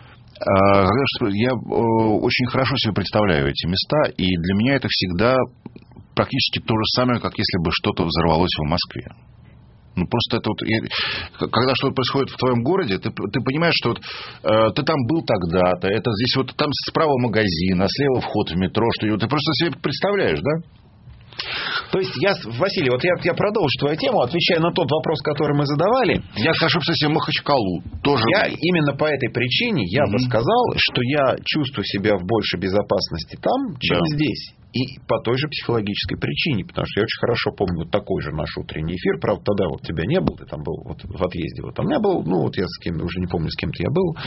Я очень хорошо себе представляю эти места, и для меня это всегда практически то же самое, как если бы что-то взорвалось в Москве. Ну, просто это вот... Когда что-то происходит в твоем городе, ты, ты понимаешь, что вот, э, ты там был тогда-то, это здесь вот там справа магазин, а слева вход в метро, что ты просто себе представляешь, да? То есть, я, Василий, вот я, я продолжу твою тему, отвечая на тот вопрос, который мы задавали. Я скажу, кстати, Махачкалу тоже. Я именно по этой причине я mm-hmm. бы сказал, что я чувствую себя в большей безопасности там, чем да. здесь. И по той же психологической причине, потому что я очень хорошо помню вот такой же наш утренний эфир, правда, тогда вот тебя не было, ты там был вот в отъезде, вот, а у меня был, ну, вот я с кем-то, уже не помню, с кем-то я был.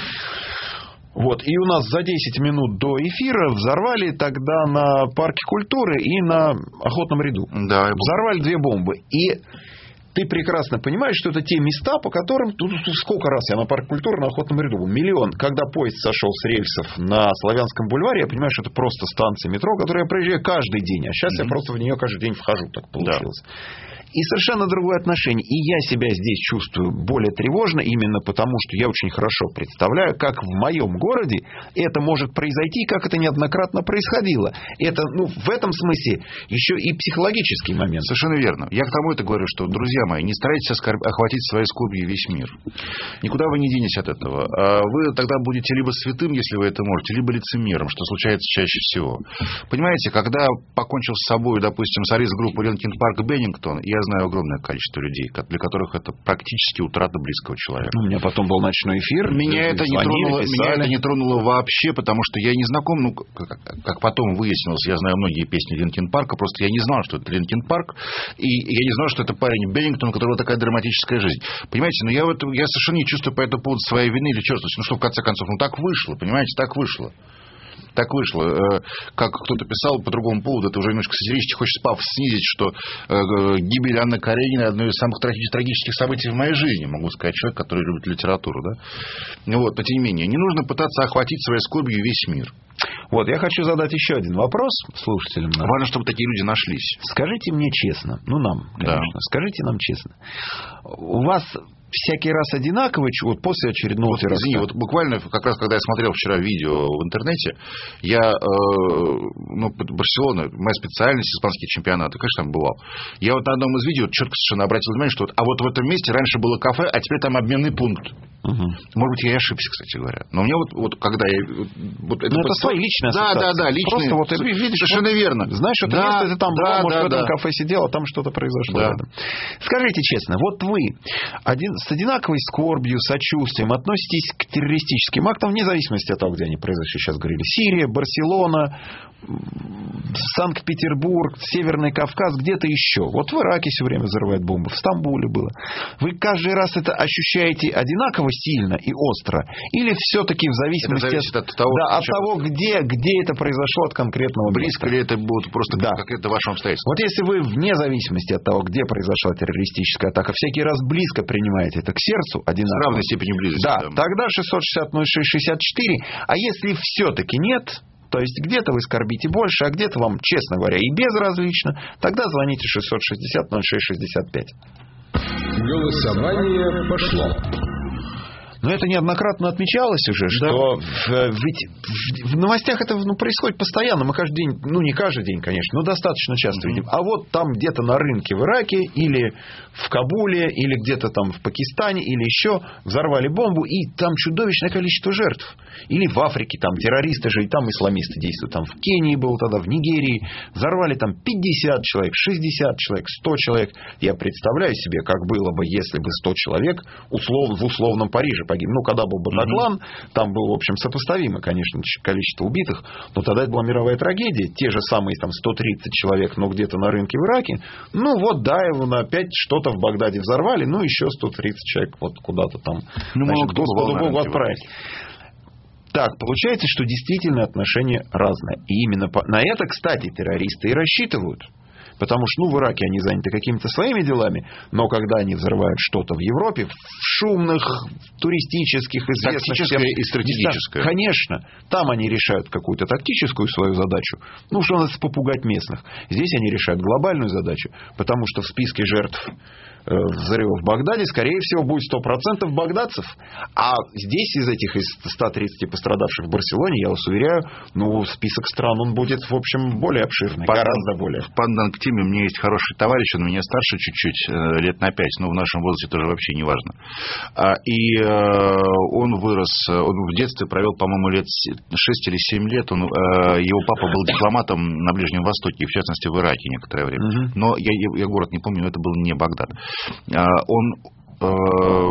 Вот, и у нас за десять минут до эфира взорвали тогда на Парке культуры и на Охотном ряду. Да, взорвали две бомбы. И ты прекрасно понимаешь, что это те места, по которым... Тут, тут сколько раз я на Парк культуры, на Охотном ряду был? Миллион. Когда поезд сошел с рельсов на Славянском бульваре, я понимаю, что это просто станция метро, которую я проезжаю каждый день. А сейчас mm-hmm. я просто в нее каждый день вхожу. Так получилось. Да. И совершенно другое отношение. И я себя здесь чувствую более тревожно, именно потому, что я очень хорошо представляю, как в моем городе это может произойти, как это неоднократно происходило. Это, ну, в этом смысле еще и психологический момент. Совершенно верно. Я к тому это говорю, что, друзья мои, не старайтесь охватить своей скорбью весь мир. Никуда вы не денетесь от этого. Вы тогда будете либо святым, если вы это можете, либо лицемером, что случается чаще всего. Понимаете, когда покончил с собой, допустим, солист группы Линкин Парк Беннингтон, я знаю огромное количество людей, для которых это практически утрата близкого человека. У меня потом был ночной эфир. Меня это, не тронуло, меня это не тронуло вообще, потому что я не знаком, ну, как, как потом выяснилось, я знаю многие песни Линкин Парка, просто я не знал, что это Линкин Парк, и я не знал, что это парень Беннингтон, у которого такая драматическая жизнь. Понимаете, но я, вот, я совершенно не чувствую по этому поводу своей вины или черствости. Ну что, в конце концов, ну так вышло, понимаете, так вышло. Так вышло. Как кто-то писал по другому поводу, это уже немножко сатирически, хочет пафос снизить, что гибель Анны Карениной одно из самых трагических событий в моей жизни, могу сказать, человек, который любит литературу. Да? Вот, но тем не менее, не нужно пытаться охватить своей скорбью весь мир. Вот, я хочу задать еще один вопрос слушателям. Важно, чтобы такие люди нашлись. Скажите мне честно, ну нам, конечно, да. скажите нам честно, у вас всякий раз одинаковый, вот после очередного вот, теракта. Извини, вот буквально, как раз когда я смотрел вчера видео в интернете, я, э, ну, Барселона, моя специальность, испанские чемпионаты, конечно, там бывал. Я вот на одном из видео четко совершенно обратил внимание, что вот, а вот в этом месте раньше было кафе, а теперь там обменный пункт. Угу. Может быть, я и ошибся, кстати говоря. Но у меня вот, вот когда я... Вот это, ну, это свои личные ассоциации. Да, да, да, личные. Просто вот ты видишь, совершенно вот, верно. Знаешь, это да, место, ты там да, был, может, да, в этом да. кафе сидел, а там что-то произошло. Да. Скажите честно, вот вы один, с одинаковой скорбью, сочувствием относитесь к террористическим актам, вне зависимости от того, где они произошли. Сейчас говорили Сирия, Барселона, Санкт-Петербург, Северный Кавказ, где-то еще. Вот в Ираке все время взрывают бомбы, в Стамбуле было. Вы каждый раз это ощущаете одинаково сильно и остро? Или все-таки в зависимости от, от того, да, от того где, где это произошло, от конкретного близко места? Ли это будет просто да. какое-то ваше обстоятельство? Вот если вы вне зависимости от того, где произошла террористическая атака, всякий раз близко принимаете это к сердцу, одинаково. С равной степенью близости. Да, там. Тогда шестьсот шестьдесят ноль шесть шестьдесят четыре. А если все-таки нет... То есть где-то вы скорбите больше, а где-то вам, честно говоря, и безразлично, тогда звоните шестьсот шестьдесят ноль шесть шестьдесят пять. Голосование пошло. Но это неоднократно отмечалось уже, да. что в, ведь в, в новостях это ну, происходит постоянно. Мы каждый день, ну не каждый день, конечно, но достаточно часто mm-hmm. видим. А вот там где-то на рынке в Ираке или в Кабуле, или где-то там в Пакистане, или еще взорвали бомбу, и там чудовищное количество жертв. Или в Африке, там террористы же, и там исламисты действуют. Там в Кении был тогда, в Нигерии. Взорвали там пятьдесят человек, шестьдесят человек, сто человек. Я представляю себе, как было бы, если бы сто человек услов, в условном Париже погиб. Ну, когда был Батаклан, mm-hmm. там было, в общем, сопоставимо, конечно, количество убитых, но тогда это была мировая трагедия. Те же самые там сто тридцать человек, но где-то на рынке в Ираке. Ну, вот, да, его опять что-то в Багдаде взорвали, ну, еще сто тридцать человек вот куда-то там, ну, значит, Господу Богу отправить. Так, получается, что действительно отношения разные. И именно на это, кстати, террористы и рассчитывают. Потому что, ну, в Ираке они заняты какими-то своими делами, но когда они взрывают что-то в Европе, в шумных, туристических, известных... Тактическое и стратегическое. Местах, конечно. Там они решают какую-то тактическую свою задачу. Ну, что надо попугать местных. Здесь они решают глобальную задачу. Потому что в списке жертв взрывов в Багдаде, скорее всего, будет сто процентов багдадцев. А здесь из этих из ста тридцати пострадавших в Барселоне, я вас уверяю, ну, список стран, он будет, в общем, более обширный. Пан, гораздо более. В Пандан к теме у меня есть хороший товарищ, он меня старше чуть-чуть, лет на пять, но в нашем возрасте тоже вообще не важно. И он вырос, он в детстве провел, по-моему, лет шесть или семь лет. Он, его папа был дипломатом на Ближнем Востоке, в частности, в Ираке некоторое время. Угу. Но я, я город не помню, но это был не Багдад. Он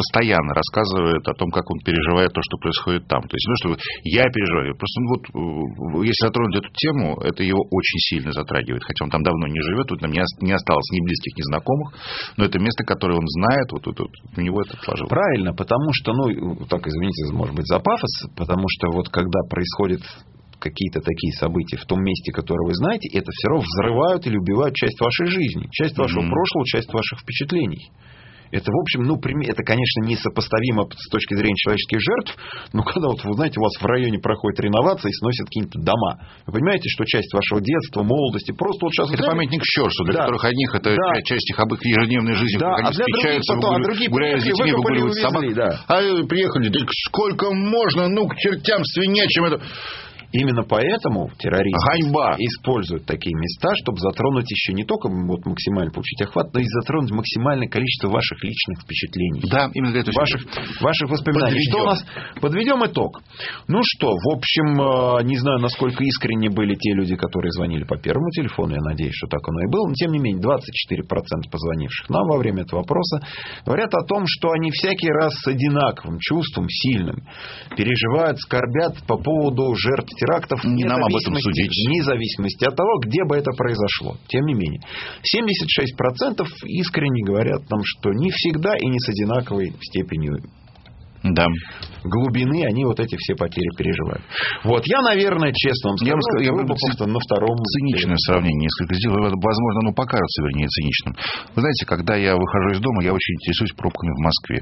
постоянно рассказывает о том, как он переживает то, что происходит там. То есть, ну, что я переживаю. Просто, ну, вот, если затронуть эту тему, это его очень сильно затрагивает. Хотя он там давно не живет, тут там не осталось ни близких, ни знакомых, но это место, которое он знает, вот, вот, вот у него это положило. Правильно, потому что, ну, так, извините, может быть, за пафос, потому что вот когда происходит какие-то такие события в том месте, которое вы знаете, это все равно взрывают или убивают часть вашей жизни, часть вашего mm-hmm. прошлого, часть ваших впечатлений. Это, в общем, ну, это, конечно, несопоставимо с точки зрения человеческих жертв, но когда, вот, вы знаете, у вас в районе проходит реновация и сносят какие-то дома. Вы понимаете, что часть вашего детства, молодости, просто вот сейчас... Это знаете, памятник Щорсу, для да. которых одних это да. часть их об их ежедневной жизни, да. они а встречаются, потом, выгуливают, а гуляют с детьми, выгуливают собак. Да. А приехали, да сколько можно, ну, к чертям свинячим это... Именно поэтому террористы Ганьба. используют такие места, чтобы затронуть еще не только вот, максимально получить охват, но и затронуть максимальное количество ваших личных впечатлений. Да, именно для этого. Ваших, ваших воспоминаний. Подведем. Что у нас? Подведем итог. Ну что, в общем, не знаю, насколько искренне были те люди, которые звонили по первому телефону. Я надеюсь, что так оно и было. Но, тем не менее, двадцать четыре процента позвонивших нам во время этого опроса говорят о том, что они всякий раз с одинаковым чувством, сильным, переживают, скорбят по поводу жертв терактов, не нам об этом судить. Вне зависимости от того, где бы это произошло. Тем не менее, семьдесят шесть процентов искренне говорят нам, что не всегда и не с одинаковой степенью да. глубины они вот эти все потери переживают. Вот, я, наверное, честно вам скажу, я, я бы просто на втором... Циничное сравнение несколько сделал. Возможно, оно покажется, вернее, циничным. Вы знаете, когда я выхожу из дома, я очень интересуюсь пробками в Москве.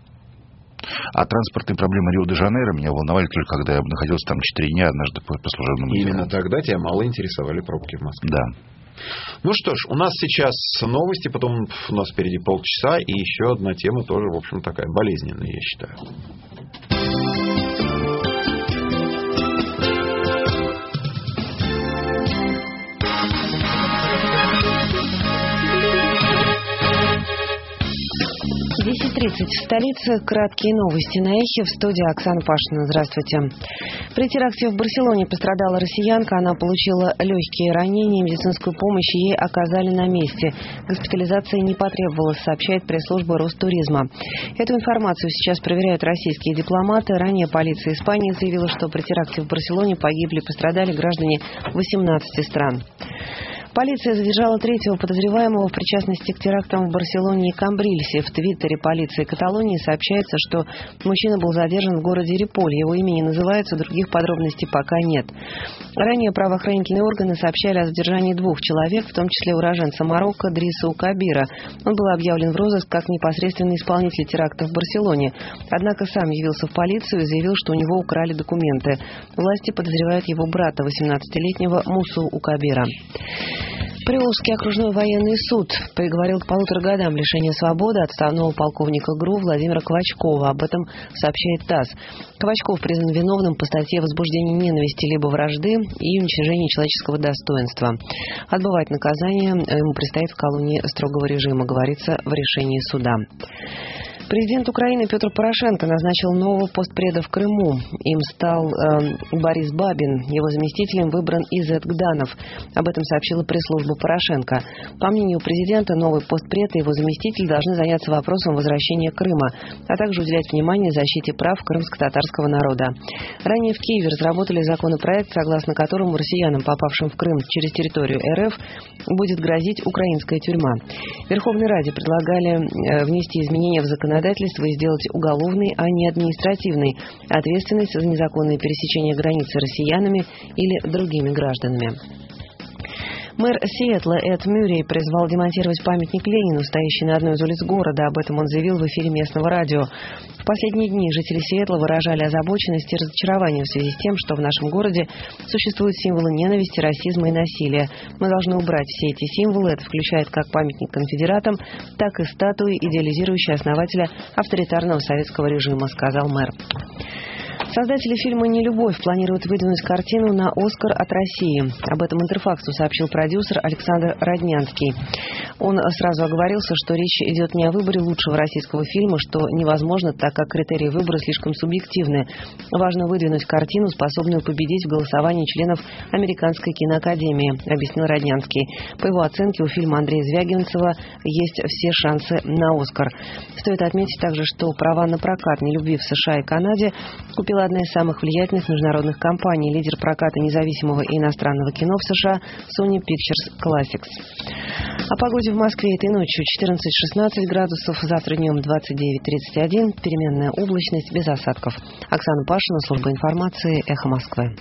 А транспортные проблемы Рио-де-Жанейро меня волновали только когда я находился там четыре дня однажды по, по служебному делу. Именно тогда тебя мало интересовали пробки в Москве. Да. Ну что ж, у нас сейчас новости, потом у нас впереди полчаса, и еще одна тема тоже, в общем, такая болезненная, я считаю. десять тридцать в столице. Краткие новости на Эхе. В студии Оксана Пашина. Здравствуйте. При теракте в Барселоне пострадала россиянка. Она получила легкие ранения. Медицинскую помощь ей оказали на месте. Госпитализация не потребовалась, сообщает пресс-служба Ростуризма. Эту информацию сейчас проверяют российские дипломаты. Ранее полиция Испании заявила, что при теракте в Барселоне погибли и пострадали граждане восемнадцати стран. Полиция задержала третьего подозреваемого в причастности к терактам в Барселоне и Камбрильсе. В твиттере полиции Каталонии сообщается, что мужчина был задержан в городе Риполь. Его имя не называется, других подробностей пока нет. Ранее правоохранительные органы сообщали о задержании двух человек, в том числе уроженца Марокко Дриса Укабира. Он был объявлен в розыск как непосредственный исполнитель теракта в Барселоне. Однако сам явился в полицию и заявил, что у него украли документы. Власти подозревают его брата, восемнадцатилетнего Мусу Укабира. Приволжский окружной военный суд приговорил к полутора годам лишения свободы отставного полковника ГРУ Владимира Ковачкова. Об этом сообщает ТАСС. Ковачков признан виновным по статье возбуждения ненависти либо вражды и уничтожения человеческого достоинства. Отбывать наказание ему предстоит в колонии строгого режима, говорится в решении суда. Президент Украины Петр Порошенко назначил нового постпреда в Крыму. Им стал э, Борис Бабин. Его заместителем выбран Изет Гданов. Об этом сообщила пресс-служба Порошенко. По мнению президента, новый постпред и его заместитель должны заняться вопросом возвращения Крыма, а также уделять внимание защите прав крымско-татарского народа. Ранее в Киеве разработали законопроект, согласно которому россиянам, попавшим в Крым через территорию РФ, будет грозить украинская тюрьма. В Верховной Раде предлагали э, внести изменения в законодательство и сделать уголовной, а не административной ответственность за незаконное пересечение границы россиянами или другими гражданами. Мэр Сиэтла Эд Мюррей призвал демонтировать памятник Ленину, стоящий на одной из улиц города. Об этом он заявил в эфире местного радио. В последние дни жители Сиэтла выражали озабоченность и разочарование в связи с тем, что в нашем городе существуют символы ненависти, расизма и насилия. Мы должны убрать все эти символы. Это включает как памятник конфедератам, так и статуи, идеализирующие основателя авторитарного советского режима, сказал мэр. Создатели фильма «Нелюбовь» планируют выдвинуть картину на «Оскар» от России. Об этом «Интерфаксу» сообщил продюсер Александр Роднянский. Он сразу оговорился, что речь идет не о выборе лучшего российского фильма, что невозможно, так как критерии выбора слишком субъективны. Важно выдвинуть картину, способную победить в голосовании членов Американской киноакадемии, объяснил Роднянский. По его оценке, у фильма Андрея Звягинцева есть все шансы на «Оскар». Стоит отметить также, что права на прокат «Нелюбви» в США и Канаде купила одна из самых влиятельных международных компаний, лидер проката независимого и иностранного кино в США Sony Pictures Classics. О погоде в Москве этой ночью четырнадцать-шестнадцать градусов, завтра днем двадцать девять тридцать один, переменная облачность, без осадков. Оксана Пашина, служба информации, Эхо Москвы.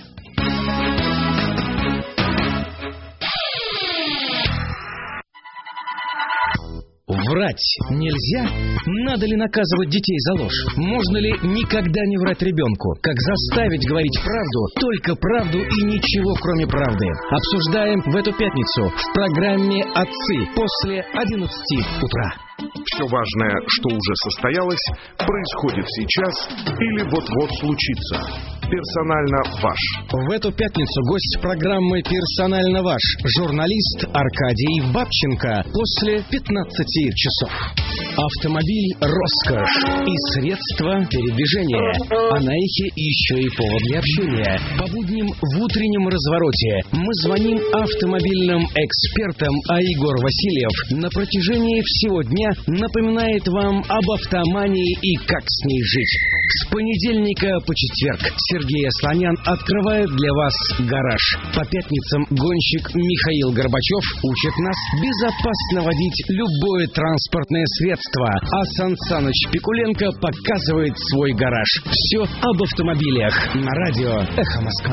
Врать нельзя? Надо ли наказывать детей за ложь? Можно ли никогда не врать ребенку? Как заставить говорить правду, только правду и ничего, кроме правды? Обсуждаем в эту пятницу в программе «Отцы» после одиннадцати утра. Все важное, что уже состоялось, происходит сейчас или вот-вот случится. Персонально ваш. В эту пятницу гость программы «Персонально ваш» журналист Аркадий Бабченко после пятнадцати часов. Автомобиль – роскошь и средство передвижения. А на эхе еще и повод для общения. По будням в утреннем развороте мы звоним автомобильным экспертам, а Егор Васильев на протяжении всего дня напоминает вам об автомании и как с ней жить. С понедельника по четверг Сергей Асланян открывает для вас гараж. По пятницам гонщик Михаил Горбачев учит нас безопасно водить любое транспортное средство, а Сан Саныч Пикуленко показывает свой гараж. Все об автомобилях на радио «Эхо Москвы».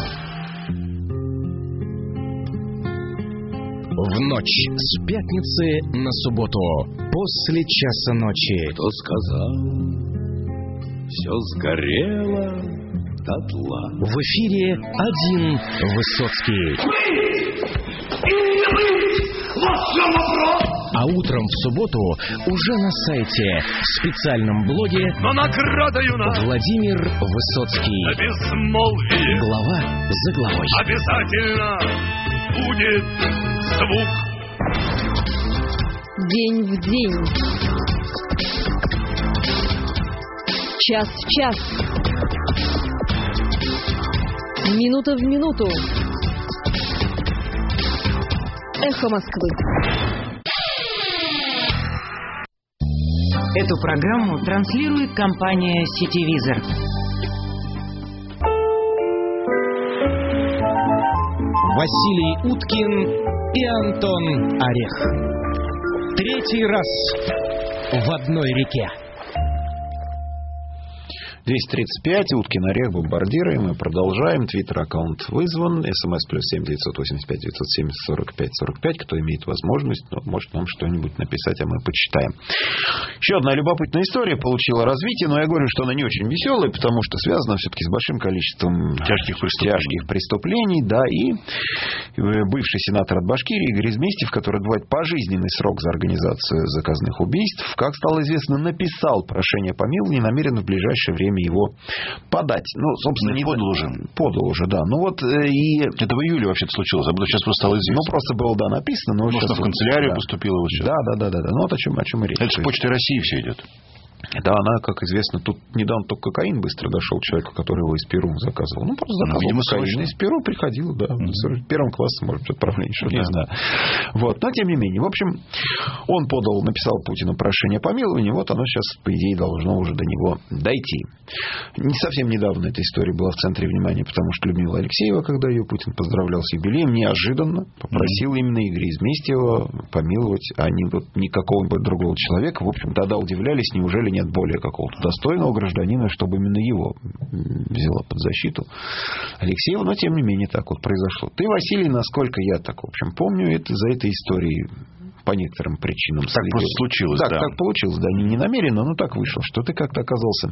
В ночь с пятницы на субботу, после часа ночи. Кто сказал, все сгорело дотла. В эфире один Высоцкий. А утром в субботу уже на сайте, в специальном блоге но наградою нас Владимир Высоцкий. Безмолвие. Глава за главой. Обязательно будет звук. День в день. Час в час. Минута в минуту. Эхо Москвы. Эту программу транслирует компания «Сетевизор». Василий Уткин и Антон Орех. Третий раз в одной реке. двести тридцать пять, Уткин, Орех, Бомбардиры. Мы продолжаем. Твиттер-аккаунт вызван. СМС плюс семь девятьсот восемьдесят пять девятьсот семьдесят сорок пять сорок пять. Кто имеет возможность, ну, может нам что-нибудь написать, а мы почитаем. Еще одна любопытная история получила развитие, но я говорю, что она не очень веселая, потому что связана все-таки с большим количеством тяжких преступлений. Тяжких преступлений, да, и бывший сенатор от Башкирии Игорь Изместьев, который отбывает пожизненный срок за организацию заказных убийств, как стало известно, написал прошение о помиловании, намерен в ближайшее время его подать. Ну, собственно, не подал уже. Подал уже, да. Ну вот и... Это в июле вообще-то случилось, а сейчас просто стало известно. Ну, просто было, да, написано. Но Может, сейчас в канцелярию да. поступило вот сейчас. Да, да, да, да, да. Ну, вот о чем, о чем и речь. Это с Почты России все идет. Да, она, как известно, тут недавно только кокаин быстро дошел человеку, который его из Перу заказывал. Ну, просто заказывал ну, видимо, кокаин. Из Перу приходил, да. Mm-hmm. Первым классом, может быть, отправление, что-то, yeah. не знаю. Вот. Но, тем не менее, в общем, он подал, написал Путину прошение о помиловании, вот оно сейчас, по идее, должно уже до него дойти. Не совсем недавно эта история была в центре внимания, потому что Людмила Алексеева, когда ее Путин поздравлял с юбилеем, неожиданно попросил mm-hmm. именно Игоря Изместьева помиловать, а не вот не какого-нибудь другого человека. В общем, тогда удивлялись, неужели нет более какого-то достойного гражданина, чтобы именно его взяла под защиту Алексеева, но тем не менее так вот произошло. Ты, Василий, насколько я так, в общем, помню, это за этой историей по некоторым причинам. Так просто случилось, так, да. Так получилось, да, не, не намеренно, но так вышло, что ты как-то оказался,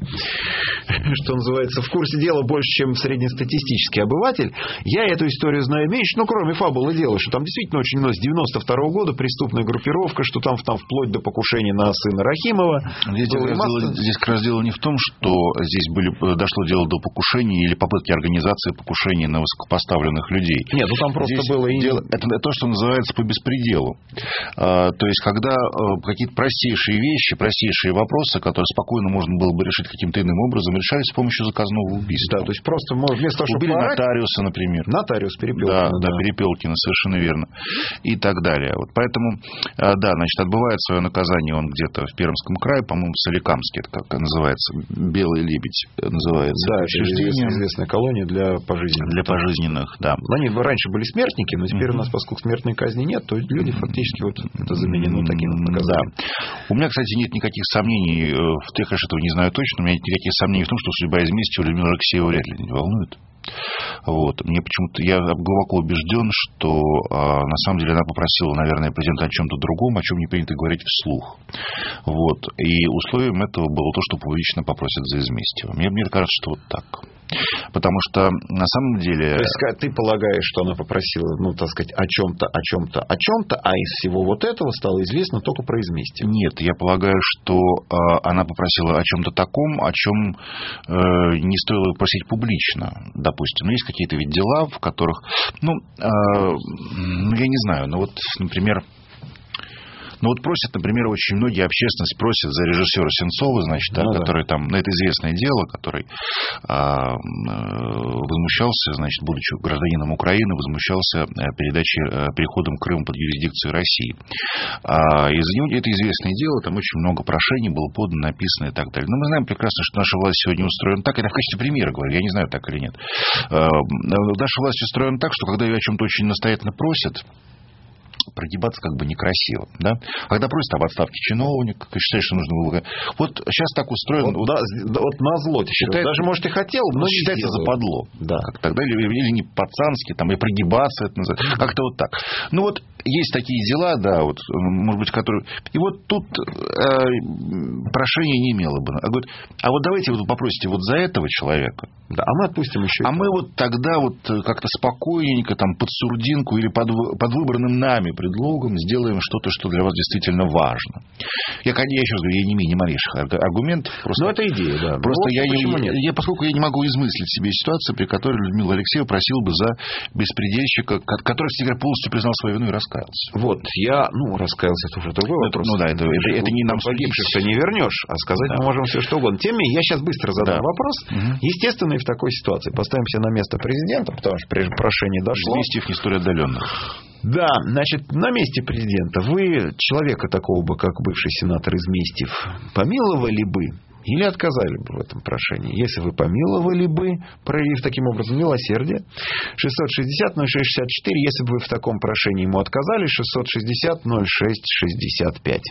что называется, в курсе дела больше, чем среднестатистический обыватель. Я эту историю знаю меньше, ну, кроме фабулы дела, что там действительно очень много, с девяносто второго года преступная группировка, что там, там вплоть до покушения на сына Рахимова. Здесь, дело, здесь как раз дело не в том, что здесь были, дошло дело до покушений или попытки организации покушений на высокопоставленных людей. Нет, ну там просто здесь было... Дело, это то, что называется по беспределу. А, то есть, когда а, какие-то простейшие вещи, простейшие вопросы, которые спокойно можно было бы решить каким-то иным образом, решались с помощью заказного убийства. Да, то есть, просто вместо того, чтобы убили порать... нотариуса, например. Нотариус Перепелкина. Да, да, да, Перепелкина, совершенно верно. И так далее. Вот поэтому, а, да, значит, отбывает свое наказание он где-то в Пермском крае, по-моему, в Соликамске, это как называется, Белый лебедь называется. Да, это известная, известная колония для пожизненных. Для пожизненных, да. Они раньше были смертники, но теперь mm-hmm. у нас, поскольку смертной казни нет, то люди фактически вот это заменено таким наказанием. Да. У меня, кстати, нет никаких сомнений, я, конечно, этого не знаю точно, у меня нет никаких сомнений в том, что судьба из мести у Людмилы Алексеевой вряд ли не волнует. Вот. Мне почему-то, я глубоко убежден, что а, на самом деле она попросила, наверное, президента о чем-то другом, о чем не принято говорить вслух. Вот. И условием этого было то, что публично попросят за Изместьева. Мне, мне кажется, что вот так. Потому что на самом деле... То есть ты полагаешь, что она попросила, ну, так сказать, о чем-то, о чем-то, о чем-то, а из всего вот этого стало известно только про Изместьева? Нет, я полагаю, что э, она попросила о чем-то таком, о чем э, не стоило просить публично, допустим. Но есть какие-то ведь дела, в которых, ну, э, ну я не знаю, ну вот, например... Ну, вот просят, например, очень многие, общественность просит за режиссера Сенцова, значит, да, ну, который да. там, ну, это известное дело, который а, возмущался, значит, будучи гражданином Украины, возмущался передачей, переходом Крыма под юрисдикцию России. А, из-за него, это известное дело, там очень много прошений было подано, написано и так далее. Но мы знаем прекрасно, что наша власть сегодня устроена так, это в качестве примера говорю, я не знаю, так или нет. А, наша власть устроена так, что когда ее о чем-то очень настоятельно просят, прогибаться как бы некрасиво, да? Когда просят об отставке чиновника, считаешь, что нужно было... Вот сейчас так устроено... Вот, да, вот назло считается, даже, может, и хотел, но считается западло. Да. Как тогда, или, или не пацански, там, и прогибаться, это называется. Как-то вот так. Ну, вот есть такие дела, да, вот, может быть, которые... И вот тут э, прошение не имело бы. А, говорит, а вот давайте вы попросите вот за этого человека. Да, а мы отпустим еще. А мы вот тогда вот как-то спокойненько, там, под сурдинку или под, под выбранным нами предлогом сделаем что-то, что для вас действительно важно. Я, я еще раз говорю, я не имею ни малейших аргументов. Просто, ну, это идея, да. Просто вот я, не, я, я, поскольку я не могу измыслить себе ситуацию, при которой Людмила Алексеева просила бы за беспредельщика, который, кстати, полностью признал свою вину и раскаялся. Вот, я, ну, раскаялся, это уже другой вопрос. Ну, да, это, это, это не нам погибших-то не вернешь, а сказать да. мы можем все что угодно. Тем не менее, я сейчас быстро задам да. вопрос. Угу. Естественно, и в такой ситуации поставимся на место президента, потому что прошение дошло. Изместьев не столь отдаленных. Да, значит, на месте президента вы человека такого бы, как бывший сенатор Изместьев, помиловали бы или отказали бы в этом прошении? Если вы помиловали бы, проявив таким образом милосердие, шестьсот шестьдесят ноль шесть шестьдесят четыре, если бы вы в таком прошении ему отказали, шестьсот шестьдесят ноль шесть шестьдесят пять.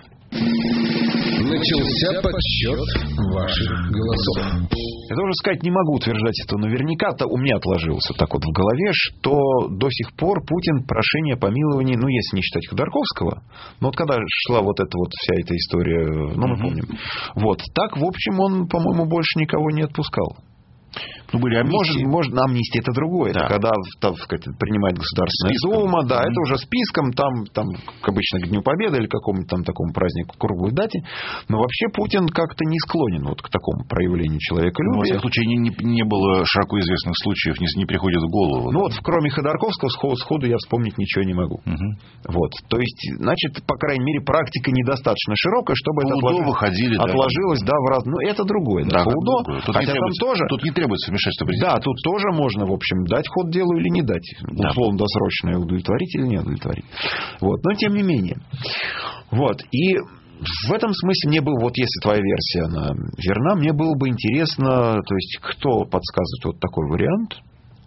Начался подсчет ваших голосов. Я тоже сказать не могу утверждать это наверняка-то. У меня отложилось вот так вот в голове, что до сих пор Путин прошение о помиловании, ну, если не считать Ходорковского, но вот когда шла вот эта вот вся эта история, ну, мы помним, вот, так, в общем, он, по-моему, больше никого не отпускал. Ну, были амнистии. Может, может, амнистия это другое. Да. Это когда там, сказать, принимает Государственная Дума, да, mm-hmm. это уже списком, там, там, обычно к Дню Победы или какому-то там такому празднику, круглой дате. Но вообще Путин как-то не склонен вот к такому проявлению человеколюбия. Ну, во всяком случае, не, не, не было широко известных случаев, не, не приходит в голову. Ну, да. Вот, кроме Ходорковского, сходу, сходу я вспомнить ничего не могу. Mm-hmm. Вот, то есть, значит, по крайней мере, практика недостаточно широкая, чтобы это отложилось, выходили, отложилось, да, да, в раз... Ну, это другое, да, да по УДО. Тут хотя там тоже... Тут не требуется вмешательство президента. Да, тут тоже можно, в общем, дать ход делу или не дать. Да. Условно-досрочное удовлетворить или не удовлетворить. Вот. Но тем не менее. Вот. И в этом смысле мне было, вот если твоя версия она верна, мне было бы интересно, то есть кто подсказывает вот такой вариант,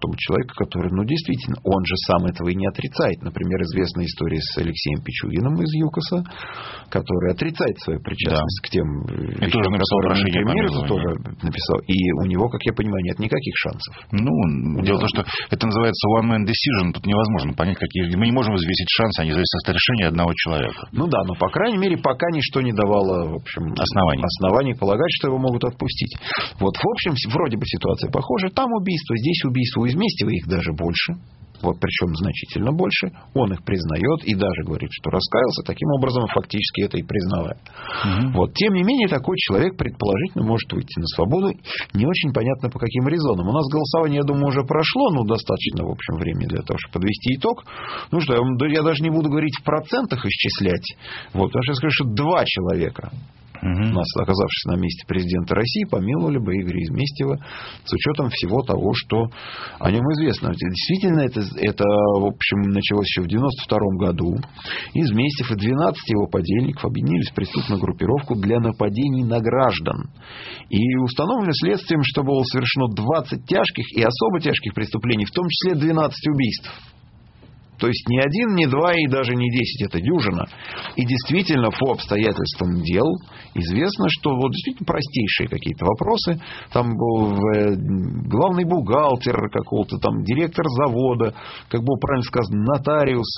том человека, который, ну, действительно, он же сам этого и не отрицает. Например, известная история с Алексеем Пичугиным из ЮКОСа, который отрицает свою причастность да. к тем и тоже написал прошение по тоже написал. И у него, как я понимаю, нет никаких шансов. Ну, дело в том, что это называется one man decision. Тут невозможно понять, какие... Мы не можем взвесить шансы, они зависят от решения одного человека. Ну да, но, по крайней мере, пока ничто не давало, в общем, оснований. оснований полагать, что его могут отпустить. Вот, в общем, вроде бы ситуация похожа. Там убийство, здесь убийство. У Изместьева их даже больше. Вот, причем значительно больше. Он их признает и даже говорит, что раскаялся. Таким образом, фактически это и признавая. Угу. Вот. Тем не менее, такой человек предположительно может выйти на свободу. Не очень понятно, по каким резонам. У нас голосование, я думаю, уже прошло. Ну, достаточно, в общем, времени для того, чтобы подвести итог. Ну что, я даже не буду говорить в процентах исчислять. Вот, потому что я скажу, что два человека... Угу. Нас, оказавшись на месте президента России, помиловали бы Игоря Изместьева с учетом всего того, что о нем известно. Действительно, это, это в общем, началось еще в девяносто втором году. Изместьев и двенадцать его подельников объединились в преступную группировку для нападений на граждан. И установлено следствием, что было совершено двадцать тяжких и особо тяжких преступлений, в том числе двенадцать убийств. То есть не один, не два и даже не десять, это дюжина. И действительно, по обстоятельствам дел известно, что вот действительно простейшие какие-то вопросы. Там был главный бухгалтер какого-то, там директор завода, как было правильно сказано, нотариус.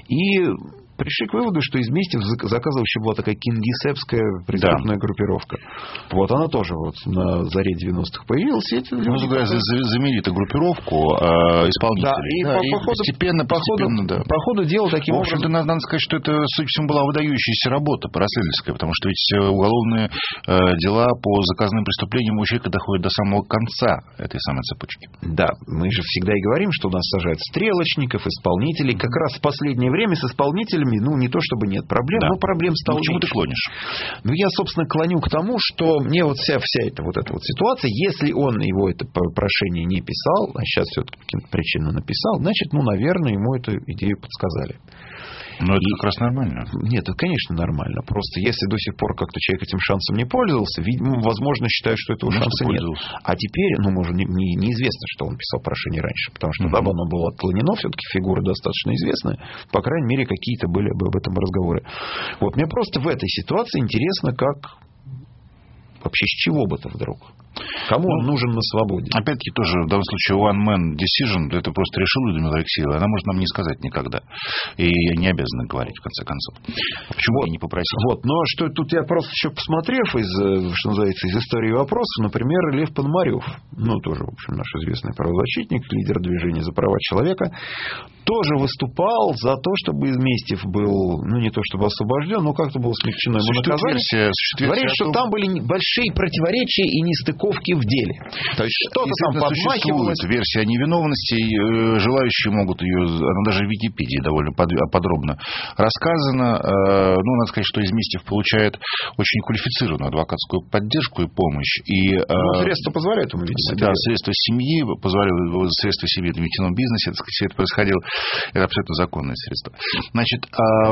И пришли к выводу, что Изместьев заказывал, еще была такая кингисеппская преступная да. группировка. Вот она тоже вот на заре девяностых появилась. Эти ну, люди замели эту группировку э, исполнителей. Да, и, да, по, и по ходу, постепенно, постепенно, по ходу, да. по ходу дела таким в общем-то, образом... надо, надо сказать, что это, судя по всему, была выдающаяся работа расследовательская, потому что ведь уголовные э, дела по заказным преступлениям у человека доходят до самого конца этой самой цепочки. Да, мы же всегда и говорим, что у нас сажают стрелочников, исполнителей. Как раз в последнее время с исполнителями, ну, не то чтобы нет проблем, да. но проблем стало меньше. Ну, к чему ты клонишь? Ну, я, собственно, клоню к тому, что мне вот вся, вся эта вот эта вот ситуация, если он его это прошение не писал, а сейчас все-таки по каким-то причинам написал, значит, ну, наверное, ему эту идею подсказали. Ну, это как раз нормально. Нет, это, конечно, нормально. Просто если до сих пор как-то человек этим шансом не пользовался, видимо, возможно, считают, что этого Может, шанса нет. А теперь, ну, может, не, не, неизвестно, что он писал прошение раньше, потому что, mm-hmm. да, оно было отклонено, все-таки фигура достаточно известная. По крайней мере, какие-то были об этом разговоры. Вот, мне просто в этой ситуации интересно, как... Вообще, с чего бы это вдруг? Кому ну, он нужен на свободе? Опять-таки, тоже в данном случае one man decision, это просто решила Людмила Алексеева, она может нам не сказать никогда. И я не обязана говорить, в конце концов. Почему вот, я не попросил? Вот, но что тут я просто еще посмотрев из, что называется, из истории вопросов, например, Лев Пономарев, ну, тоже, в общем, наш известный правозащитник, лидер движения за права человека, тоже выступал за то, чтобы Изместьев был, ну, не то чтобы освобожден, но как-то было смягчено ему наказание. Говорит, что там были большие противоречия и нестыковки в деле. То есть что-то там подмахивалось. Существует версия невиновности, желающие могут ее, она даже в Википедии довольно подробно рассказана. Ну, надо сказать, что Изместьев получает очень квалифицированную адвокатскую поддержку и помощь. И, ну, средства позволяют ему, видимо. Да, средства семьи позволяют, средства семьи в нефтяном бизнесе, это, все это происходило. Это абсолютно законные средства. Значит,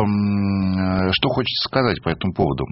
что хочется сказать по этому поводу?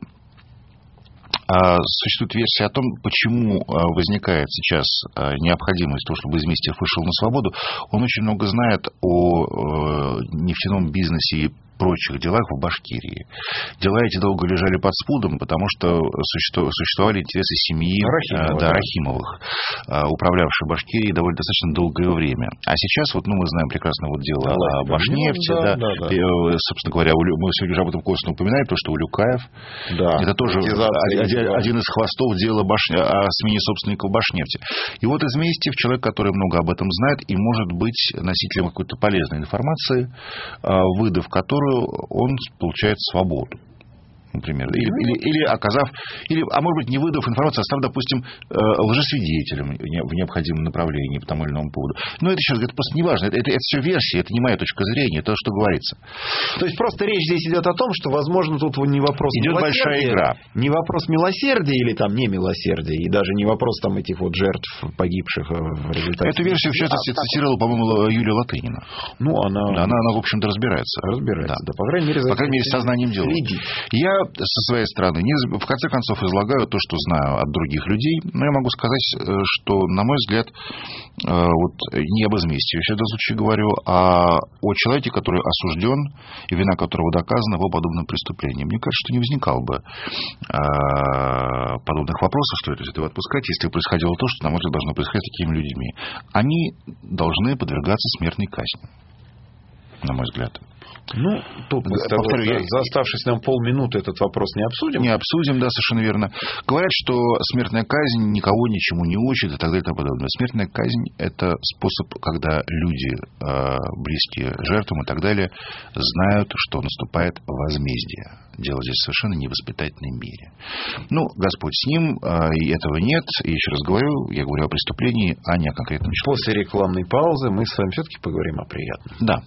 Существует версия о том, почему возникает сейчас необходимость того, чтобы Изместьев вышел на свободу. Он очень много знает о нефтяном бизнесе и прочих делах в Башкирии. Дела эти долго лежали под спудом, потому что существовали интересы семьи Рахимова, да, Рахимовых, управлявшей Башкирией довольно достаточно долгое время. А сейчас, вот, ну, мы знаем прекрасно вот дело о Башнефти, да, да, да, да. Собственно говоря, мы сегодня уже об этом косвенно упоминали, то, что Улюкаев, да, это тоже один, один из хвостов дела Баш... о смене собственников Башнефти. И вот Изместьев, человек, который много об этом знает и может быть носителем какой-то полезной информации, выдав которую он получает свободу. Например, или, или, или оказав, или, а может быть, не выдав информацию, а став, допустим, лжесвидетелем в необходимом направлении по тому или иному поводу. Но это, еще раз, это просто не важно. Это, это, это все версия, это не моя точка зрения, это то, что говорится. То есть просто речь здесь идет о том, что, возможно, тут не вопрос идет большая игра. Не вопрос милосердия или там не милосердия, и даже не вопрос там этих вот жертв, погибших в результате. Эту версию, в частности, цитировала, по-моему, Юлия Латынина. Ну, она... Да, она, она, в общем-то, разбирается. Разбирается, да. Да. По крайней мере, по крайней мере, с сознанием дела. Я со своей стороны, не, в конце концов, излагаю то, что знаю от других людей. Но я могу сказать, что, на мой взгляд, вот не об изместе я в данном случае говорю, а о человеке, который осужден, и вина которого доказана по подобным преступлениям. Мне кажется, что не возникало бы подобных вопросов, стоит ли этого отпускать, если бы происходило то, что, на мой взгляд, должно происходить с такими людьми. Они должны подвергаться смертной казни, на мой взгляд. Ну, тут мы с тобой, повторю, я, за оставшись нам полминуты, этот вопрос не обсудим. Не обсудим, да, совершенно верно. Говорят, что смертная казнь никого ничему не учит и так далее и тому подобное. Смертная казнь – это способ, когда люди, близкие жертвам и так далее, знают, что наступает возмездие. Дело здесь совершенно не в воспитательной мере. Ну, Господь с ним, и этого нет. И еще раз говорю, я говорю о преступлении, а не о конкретном человеке. После рекламной паузы мы с вами все-таки поговорим о приятном. Да.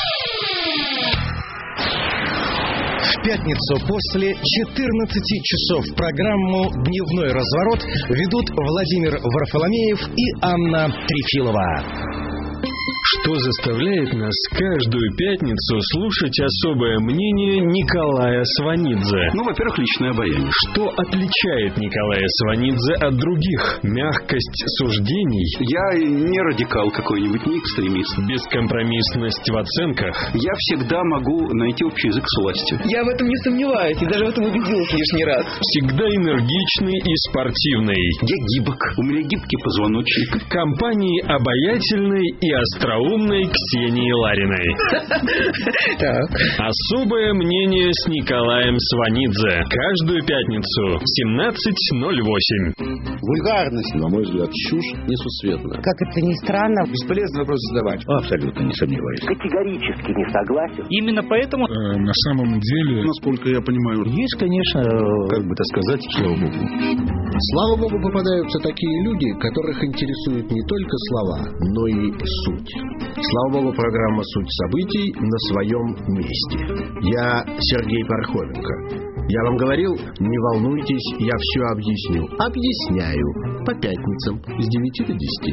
В пятницу после четырнадцати часов программу «Дневной разворот» ведут Владимир Варфоломеев и Анна Трефилова. Что заставляет нас каждую пятницу слушать особое мнение Николая Сванидзе? Ну, во-первых, личное обаяние. Что отличает Николая Сванидзе от других? Мягкость суждений? Я не радикал какой-нибудь, не экстремист. Бескомпромиссность в оценках? Я всегда могу найти общий язык с властью. Я в этом не сомневаюсь, и даже в этом убедилась лишний раз. Всегда энергичный и спортивный. Я гибок. У меня гибкий позвоночник. В компании обаятельной и остроумной Ксении Лариной. Так. Особое мнение с Николаем Сванидзе. Каждую пятницу в семнадцать ноль восемь. Вульгарность, на мой взгляд, чушь несусветная. Как это ни странно. Бесполезный вопрос задавать. Абсолютно не сомневаюсь. Категорически не согласен. Именно поэтому... Э, на самом деле, насколько я понимаю, есть, конечно, как бы так сказать, слава богу. Слава богу, попадаются такие люди, которых интересуют не только слова, но и суть. Слава богу, программа «Суть событий» на своем месте. Я Сергей Пархоменко. Я вам говорил, не волнуйтесь, я все объясню. Объясняю. По пятницам с девяти до десяти.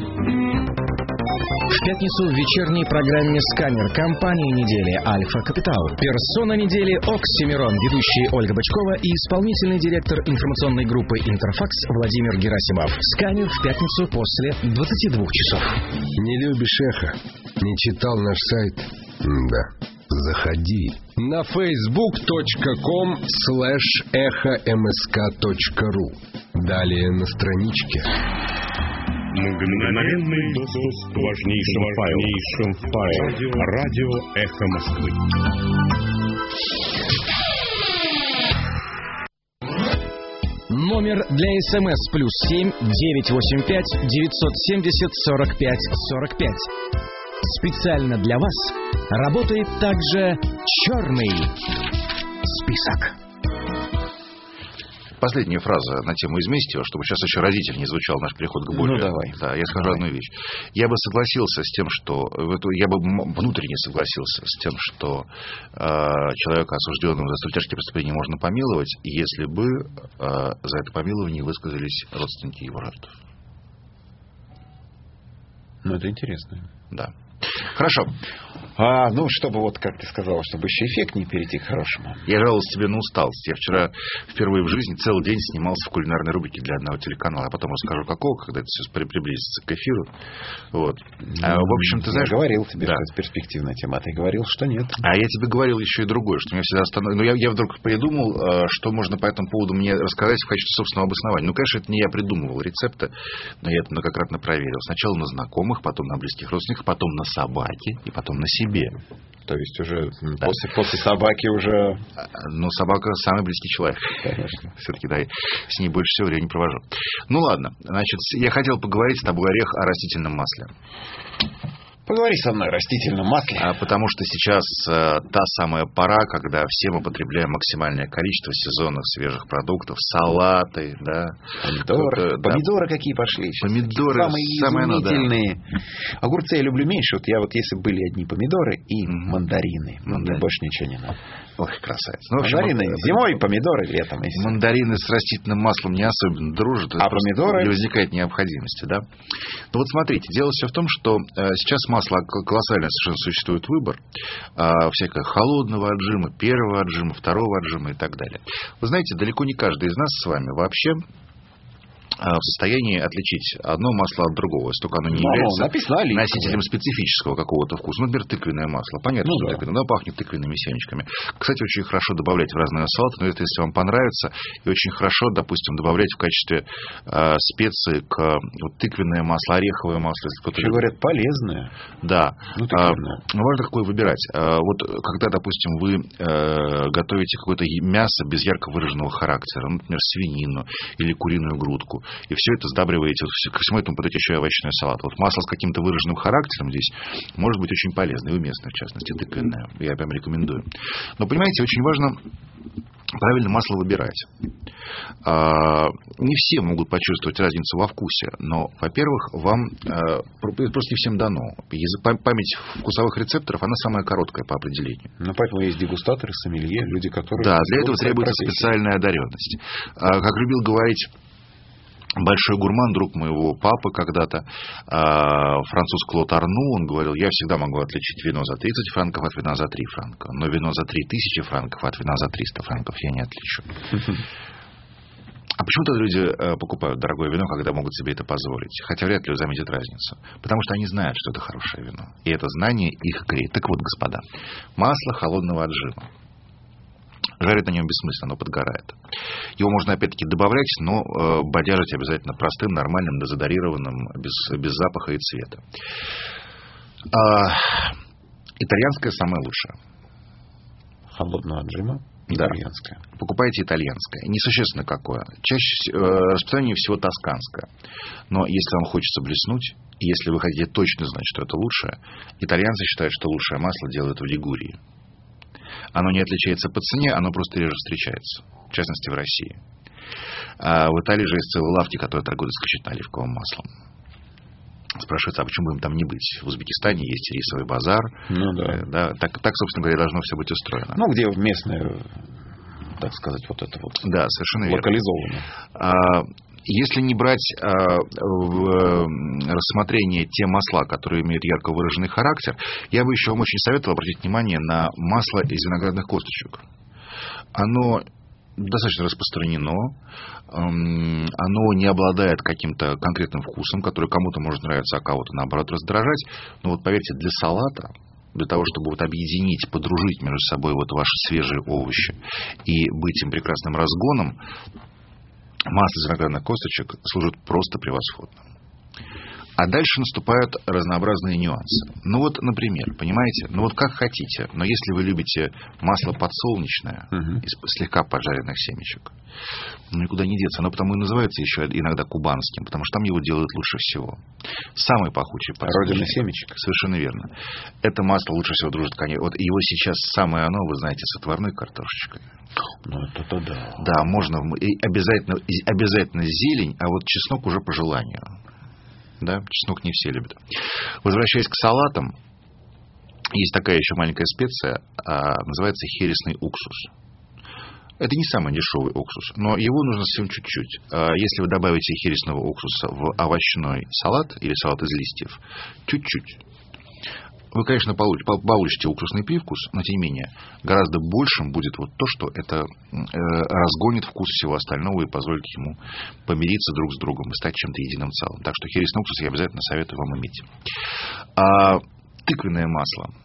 В пятницу в вечерней программе «Сканер» компания недели «Альфа Капитал». Персона недели Оксимирон, ведущие Ольга Бычкова и исполнительный директор информационной группы «Интерфакс» Владимир Герасимов. «Сканер» в пятницу после двадцати двух часов. Не любишь эхо? Не читал наш сайт? Да. Заходи на facebook.com слэш эхомск.ру. Далее на страничке. Мгновенный доступ к важнейшим, важнейшим файлам. Радио «Эхо Москвы». Номер для СМС плюс семь девятьсот восемьдесят пять девятьсот семьдесят сорок пять сорок пять. Специально для вас работает также черный список. Последняя фраза на тему изместия, чтобы сейчас еще разительнее звучал наш переход к более. Ну, давай. Да, я скажу одну вещь. Я бы согласился с тем, что... Я бы внутренне согласился с тем, что э, человека, осужденного за столь тяжкие преступления, можно помиловать, если бы э, за это помилование высказались родственники его жертв. Ну, это интересно. Да. Хорошо. А, ну, чтобы вот, как ты сказал, чтобы еще эффект не перейти к хорошему. Я жаловался тебе на усталость. Я вчера впервые в жизни целый день снимался в кулинарной рубрике для одного телеканала. Я потом расскажу, какого, когда это все приблизится к эфиру. Вот. А, в общем, ты знаешь... Я говорил тебе, да, что это перспективная тема. А ты говорил, что нет. А я тебе говорил еще и другое, что меня всегда останов... Ну, я, я вдруг придумал, что можно по этому поводу мне рассказать в качестве собственного обоснования. Ну, конечно, это не я придумывал рецепты, но я это многократно проверил. Сначала на знакомых, потом на близких родственниках, потом на собаке и потом на себе. То есть уже да. после, после собаки уже... Ну, собака самый близкий человек. Конечно. Все-таки, да, с ней больше всего времени провожу. Ну, ладно. Значит, я хотел поговорить с тобой, Орех, о растительном масле. Поговори со мной о растительном масле. А, потому что сейчас а, та самая пора, когда все мы потребляем максимальное количество сезонных свежих продуктов, салаты, да. Помидоры. Да. Помидоры какие пошли сейчас. Помидоры самые изумительные. Да. Огурцы я люблю меньше. Вот я вот, если были одни помидоры и mm-hmm. мандарины. Мандарины. Мне больше ничего не надо. Ох, красавец. Ну, мандарины общем, зимой, помидоры летом. Если... Мандарины с растительным маслом не особенно дружат. А помидоры? Не возникает необходимости, да. Ну вот смотрите, дело все в том, что э, сейчас масла колоссально совершенно существует выбор. А, всякое холодного отжима, первого отжима, второго отжима и так далее. Вы знаете, далеко не каждый из нас с вами вообще в состоянии отличить одно масло от другого, если только оно не ну, является носителем специфического какого-то вкуса. Например, тыквенное масло. Понятно, ну, что да. тыквенное, оно пахнет тыквенными семечками. Кстати, очень хорошо добавлять в разные салаты, но это если вам понравится. И очень хорошо, допустим, добавлять в качестве э, специи к вот, тыквенное масло, ореховое масло. Еще говорят, полезное. Да. Ну, а, но важно какое выбирать. А, вот когда, допустим, вы э, готовите какое-то мясо без ярко выраженного характера, например, свинину или куриную грудку, и все это сдабриваете, ко всему этому подаете еще и овощной салат. Вот масло с каким-то выраженным характером здесь может быть очень полезно, и уместно, в частности, тыквенное. Я прям рекомендую. Но, понимаете, очень важно правильно масло выбирать. Не все могут почувствовать разницу во вкусе, но, во-первых, вам просто не всем дано. Память вкусовых рецепторов, она самая короткая по определению. Ну, поэтому есть дегустаторы, сомелье, люди, которые... Да, для этого требуется специальная одаренность. Как любил говорить большой гурман, друг моего папы когда-то, француз Клод Арну, он говорил, я всегда могу отличить вино за тридцать франков от вина за три франка, но вино за три тысячи франков от вина за триста франков я не отличу. А почему-то люди покупают дорогое вино, когда могут себе это позволить, хотя вряд ли заметят разницу, потому что они знают, что это хорошее вино, и это знание их греет. Так вот, господа, масло холодного отжима. Жарить на нем бессмысленно, оно подгорает. Его можно опять-таки добавлять, но э, бодяжить обязательно простым, нормальным, дезодорированным, без, без запаха и цвета. А, итальянское самое лучшее. Холодного отжима? Да. Итальянское. Покупайте итальянское. Несущественно какое. Чаще э, распространение всего тосканское. Но если вам хочется блеснуть, и если вы хотите точно знать, что это лучшее, итальянцы считают, что лучшее масло делают в Лигурии. Оно не отличается по цене, оно просто реже встречается. В частности, в России. А в Италии же есть целые лавки, которые торгуют исключительно оливковым маслом. Спрашивается, а почему бы им там не быть? В Узбекистане есть рисовый базар. Ну да. да так, так, собственно говоря, должно все быть устроено. Ну, где местное, так сказать, вот это вот. Да, совершенно верно. Локализовано. А, если не брать а, в рассмотрение те масла, которые имеют ярко выраженный характер, я бы еще вам очень советовал обратить внимание на масло из виноградных косточек. Оно достаточно распространено, оно не обладает каким-то конкретным вкусом, который кому-то может нравиться, а кого-то, наоборот, раздражать. Но вот поверьте, для салата, для того, чтобы вот объединить, подружить между собой вот ваши свежие овощи и быть им прекрасным разгоном, масло из виноградных косточек служит просто превосходно. А дальше наступают разнообразные нюансы. Ну вот, например, понимаете, ну вот как хотите, но если вы любите масло подсолнечное, угу. из слегка поджаренных семечек, ну никуда не деться. Оно потому и называется еще иногда кубанским, потому что там его делают лучше всего. Самый пахучий подсолнечный. Родина семечек. Совершенно верно. Это масло лучше всего дружит, конечно. Вот его сейчас самое оно, вы знаете, с отварной картошечкой. Ну это-то да. Да, можно. И обязательно, обязательно зелень, а вот чеснок уже по желанию. Да, чеснок не все любят. Возвращаясь к салатам, есть такая еще маленькая специя, называется хересный уксус. Это не самый дешевый уксус, но его нужно совсем чуть-чуть. Если вы добавите хересного уксуса в овощной салат или салат из листьев, чуть-чуть, вы, конечно, получите уксусный привкус, но, тем не менее, гораздо большим будет вот то, что это разгонит вкус всего остального и позволит ему помириться друг с другом и стать чем-то единым целым. Так что хересный уксус я обязательно советую вам иметь. А, тыквенное масло.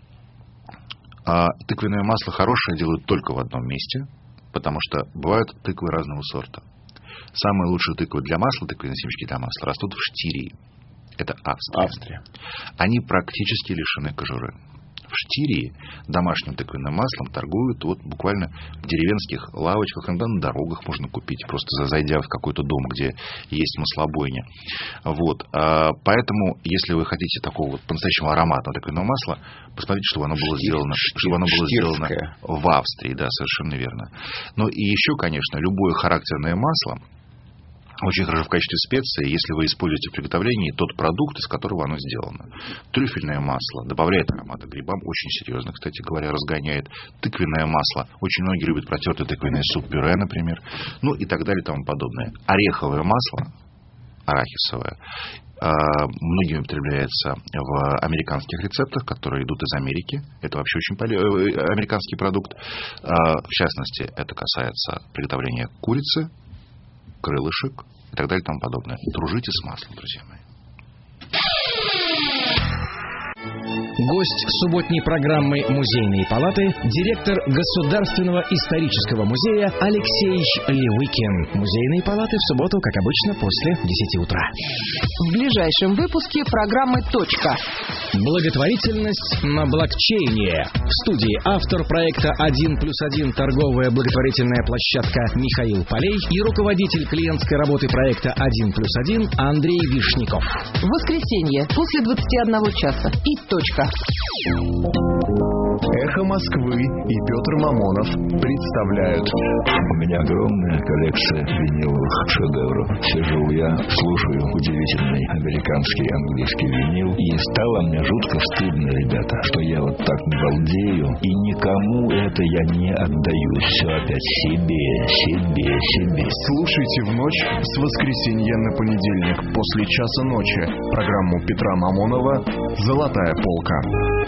А, тыквенное масло хорошее делают только в одном месте, потому что бывают тыквы разного сорта. Самые лучшие тыквы для масла, тыквенные семечки для масла, растут в Штирии. Это Австрия. Австрия. Они практически лишены кожуры. В Штирии домашним тыквенным маслом торгуют вот буквально в деревенских лавочках, иногда на дорогах можно купить, просто зайдя в какой-то дом, где есть маслобойня. Вот. Поэтому, если вы хотите такого вот по-настоящему ароматного тыквенного масла, посмотрите, чтобы оно было сделано, чтобы оно было сделано в Австрии. Да, совершенно верно. Ну и еще, конечно, любое характерное масло очень хорошо в качестве специи, если вы используете в приготовлении тот продукт, из которого оно сделано. Трюфельное масло добавляет аромата грибам, очень серьезно, кстати говоря, разгоняет. Тыквенное масло. Очень многие любят протертый тыквенный суп-пюре, например. Ну и так далее и тому подобное. Ореховое масло, арахисовое, многими употребляется в американских рецептах, которые идут из Америки. Это вообще очень американский продукт. В частности, это касается приготовления курицы, крылышек и так далее и тому подобное. Дружите с маслом, друзья мои. Гость субботней программы «Музейные палаты» — директор Государственного исторического музея Алексей Левыкин. «Музейные палаты» в субботу, как обычно, после десяти утра. В ближайшем выпуске программы «Точка». Благотворительность на блокчейне. В студии автор проекта «один плюс один. Торговая благотворительная площадка» Михаил Полей и руководитель клиентской работы проекта «один плюс один» Андрей Вишняков. В воскресенье после двадцати одного часа и «Точка». «Эхо Москвы» и Петр Мамонов представляют. У меня огромная коллекция виниловых шедевров. Сижу я, слушаю удивительный американский английский винил, и стало мне жутко стыдно, ребята, что я вот так балдею, и никому это я не отдаю. Все опять себе, себе, себе. Слушайте в ночь с воскресенья на понедельник после часа ночи программу Петра Мамонова «Золотая полка».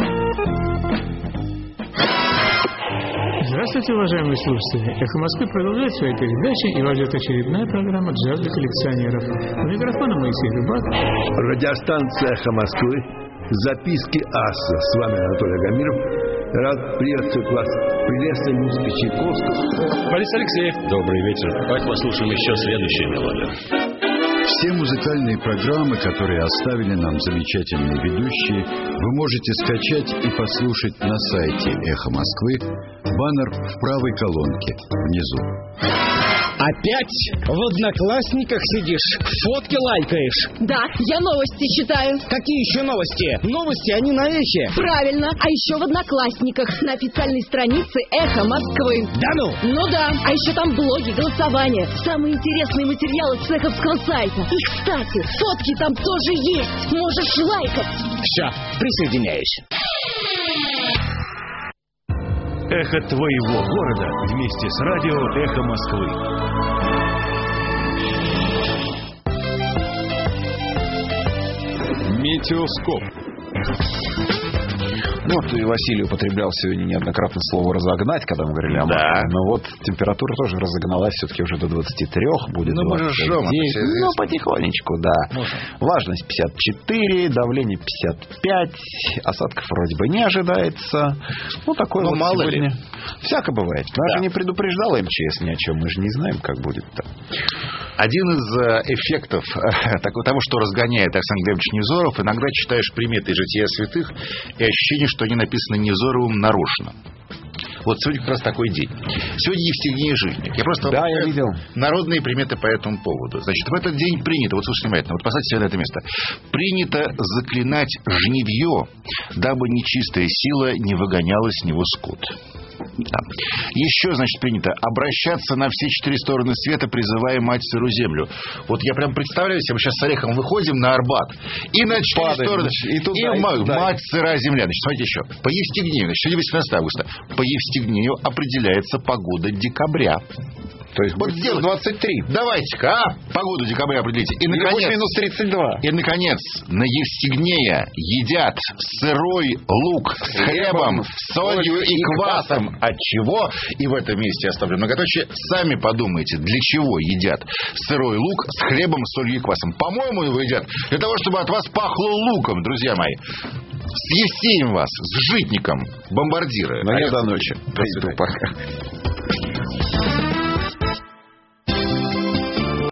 Здравствуйте, уважаемые слушатели. «Эхо Москвы» продолжает свои передачи, и вас ждет очередная программа «Джаз для коллекционеров». У микрофона Моисей Рыбак. Радиостанция «Эхо Москвы». Записки аса. С вами Анатолий Агамиров. Рад приветствовать вас в прелестной музыке Чайковского. Борис Алексеев. Добрый вечер. Давайте послушаем еще следующую мелодию. Все музыкальные программы, которые оставили нам замечательные ведущие, вы можете скачать и послушать на сайте «Эхо Москвы». Баннер в правой колонке внизу. Опять в Одноклассниках сидишь, фотки лайкаешь? Да, я новости читаю. Какие еще новости? Новости, они на Эхе. Правильно, а еще в Одноклассниках, на официальной странице «Эхо Москвы». Да ну? Ну да, а еще там блоги, голосования, самые интересные материалы с эховского сайта. И, кстати, фотки там тоже есть, можешь лайкать. Все, присоединяюсь. Эхо твоего города вместе с радио «Эхо Москвы». Метеоскоп. Ну, вот и Василий употреблял сегодня неоднократно слово «разогнать», когда мы говорили о марте. Да. Но вот температура тоже разогналась все-таки уже до двадцати трёх, будет ну, двадцать девять. Ну, потихонечку, да. Можно. Влажность пятьдесят четыре, давление пятьдесят пять, осадков вроде бы не ожидается. Ну, такое Но вот мало сегодня. Ли. Всяко бывает. Нас да. же не предупреждала эм че эс ни о чем, мы же не знаем, как будет-то. Один из эффектов того, что разгоняет Александр Глебович Невзоров, иногда читаешь приметы «Жития святых» и ощущение, что они написаны Невзоровым нарочно. Вот сегодня как раз такой день. Сегодня Евстигнея Житник. Я просто да, я видел. Народные приметы по этому поводу. Значит, в этот день принято, вот слушайте внимательно, вот поставьте себя на это место, принято заклинать жнивье, дабы нечистая сила не выгоняла с него скот. Да. Еще, значит, принято обращаться на все четыре стороны света, призывая мать сырую землю. Вот я прям представляю себе, мы сейчас с Орехом выходим на Арбат, и на четыре Падаем, стороны, и, туда, и, и мать, мать сырая земля. Значит, смотрите еще. По Евстигнею, значит, сегодня восемнадцатого августа, по Евстигнею определяется погода декабря. То есть вот сделать двадцать три. Давайте-ка, а? Погоду декабря определите. И, наконец, минус тридцать два. И, наконец, на Евстигнея едят сырой лук с хлебом, солью и квасом. От чего? И в этом месте я оставлю многоточие. Сами подумайте, для чего едят сырой лук с хлебом, солью и квасом. По-моему, его едят для того, чтобы от вас пахло луком, друзья мои. С Евсеем вас, с Житником, бомбардиры. Но не до ночи. До свидания. Пока.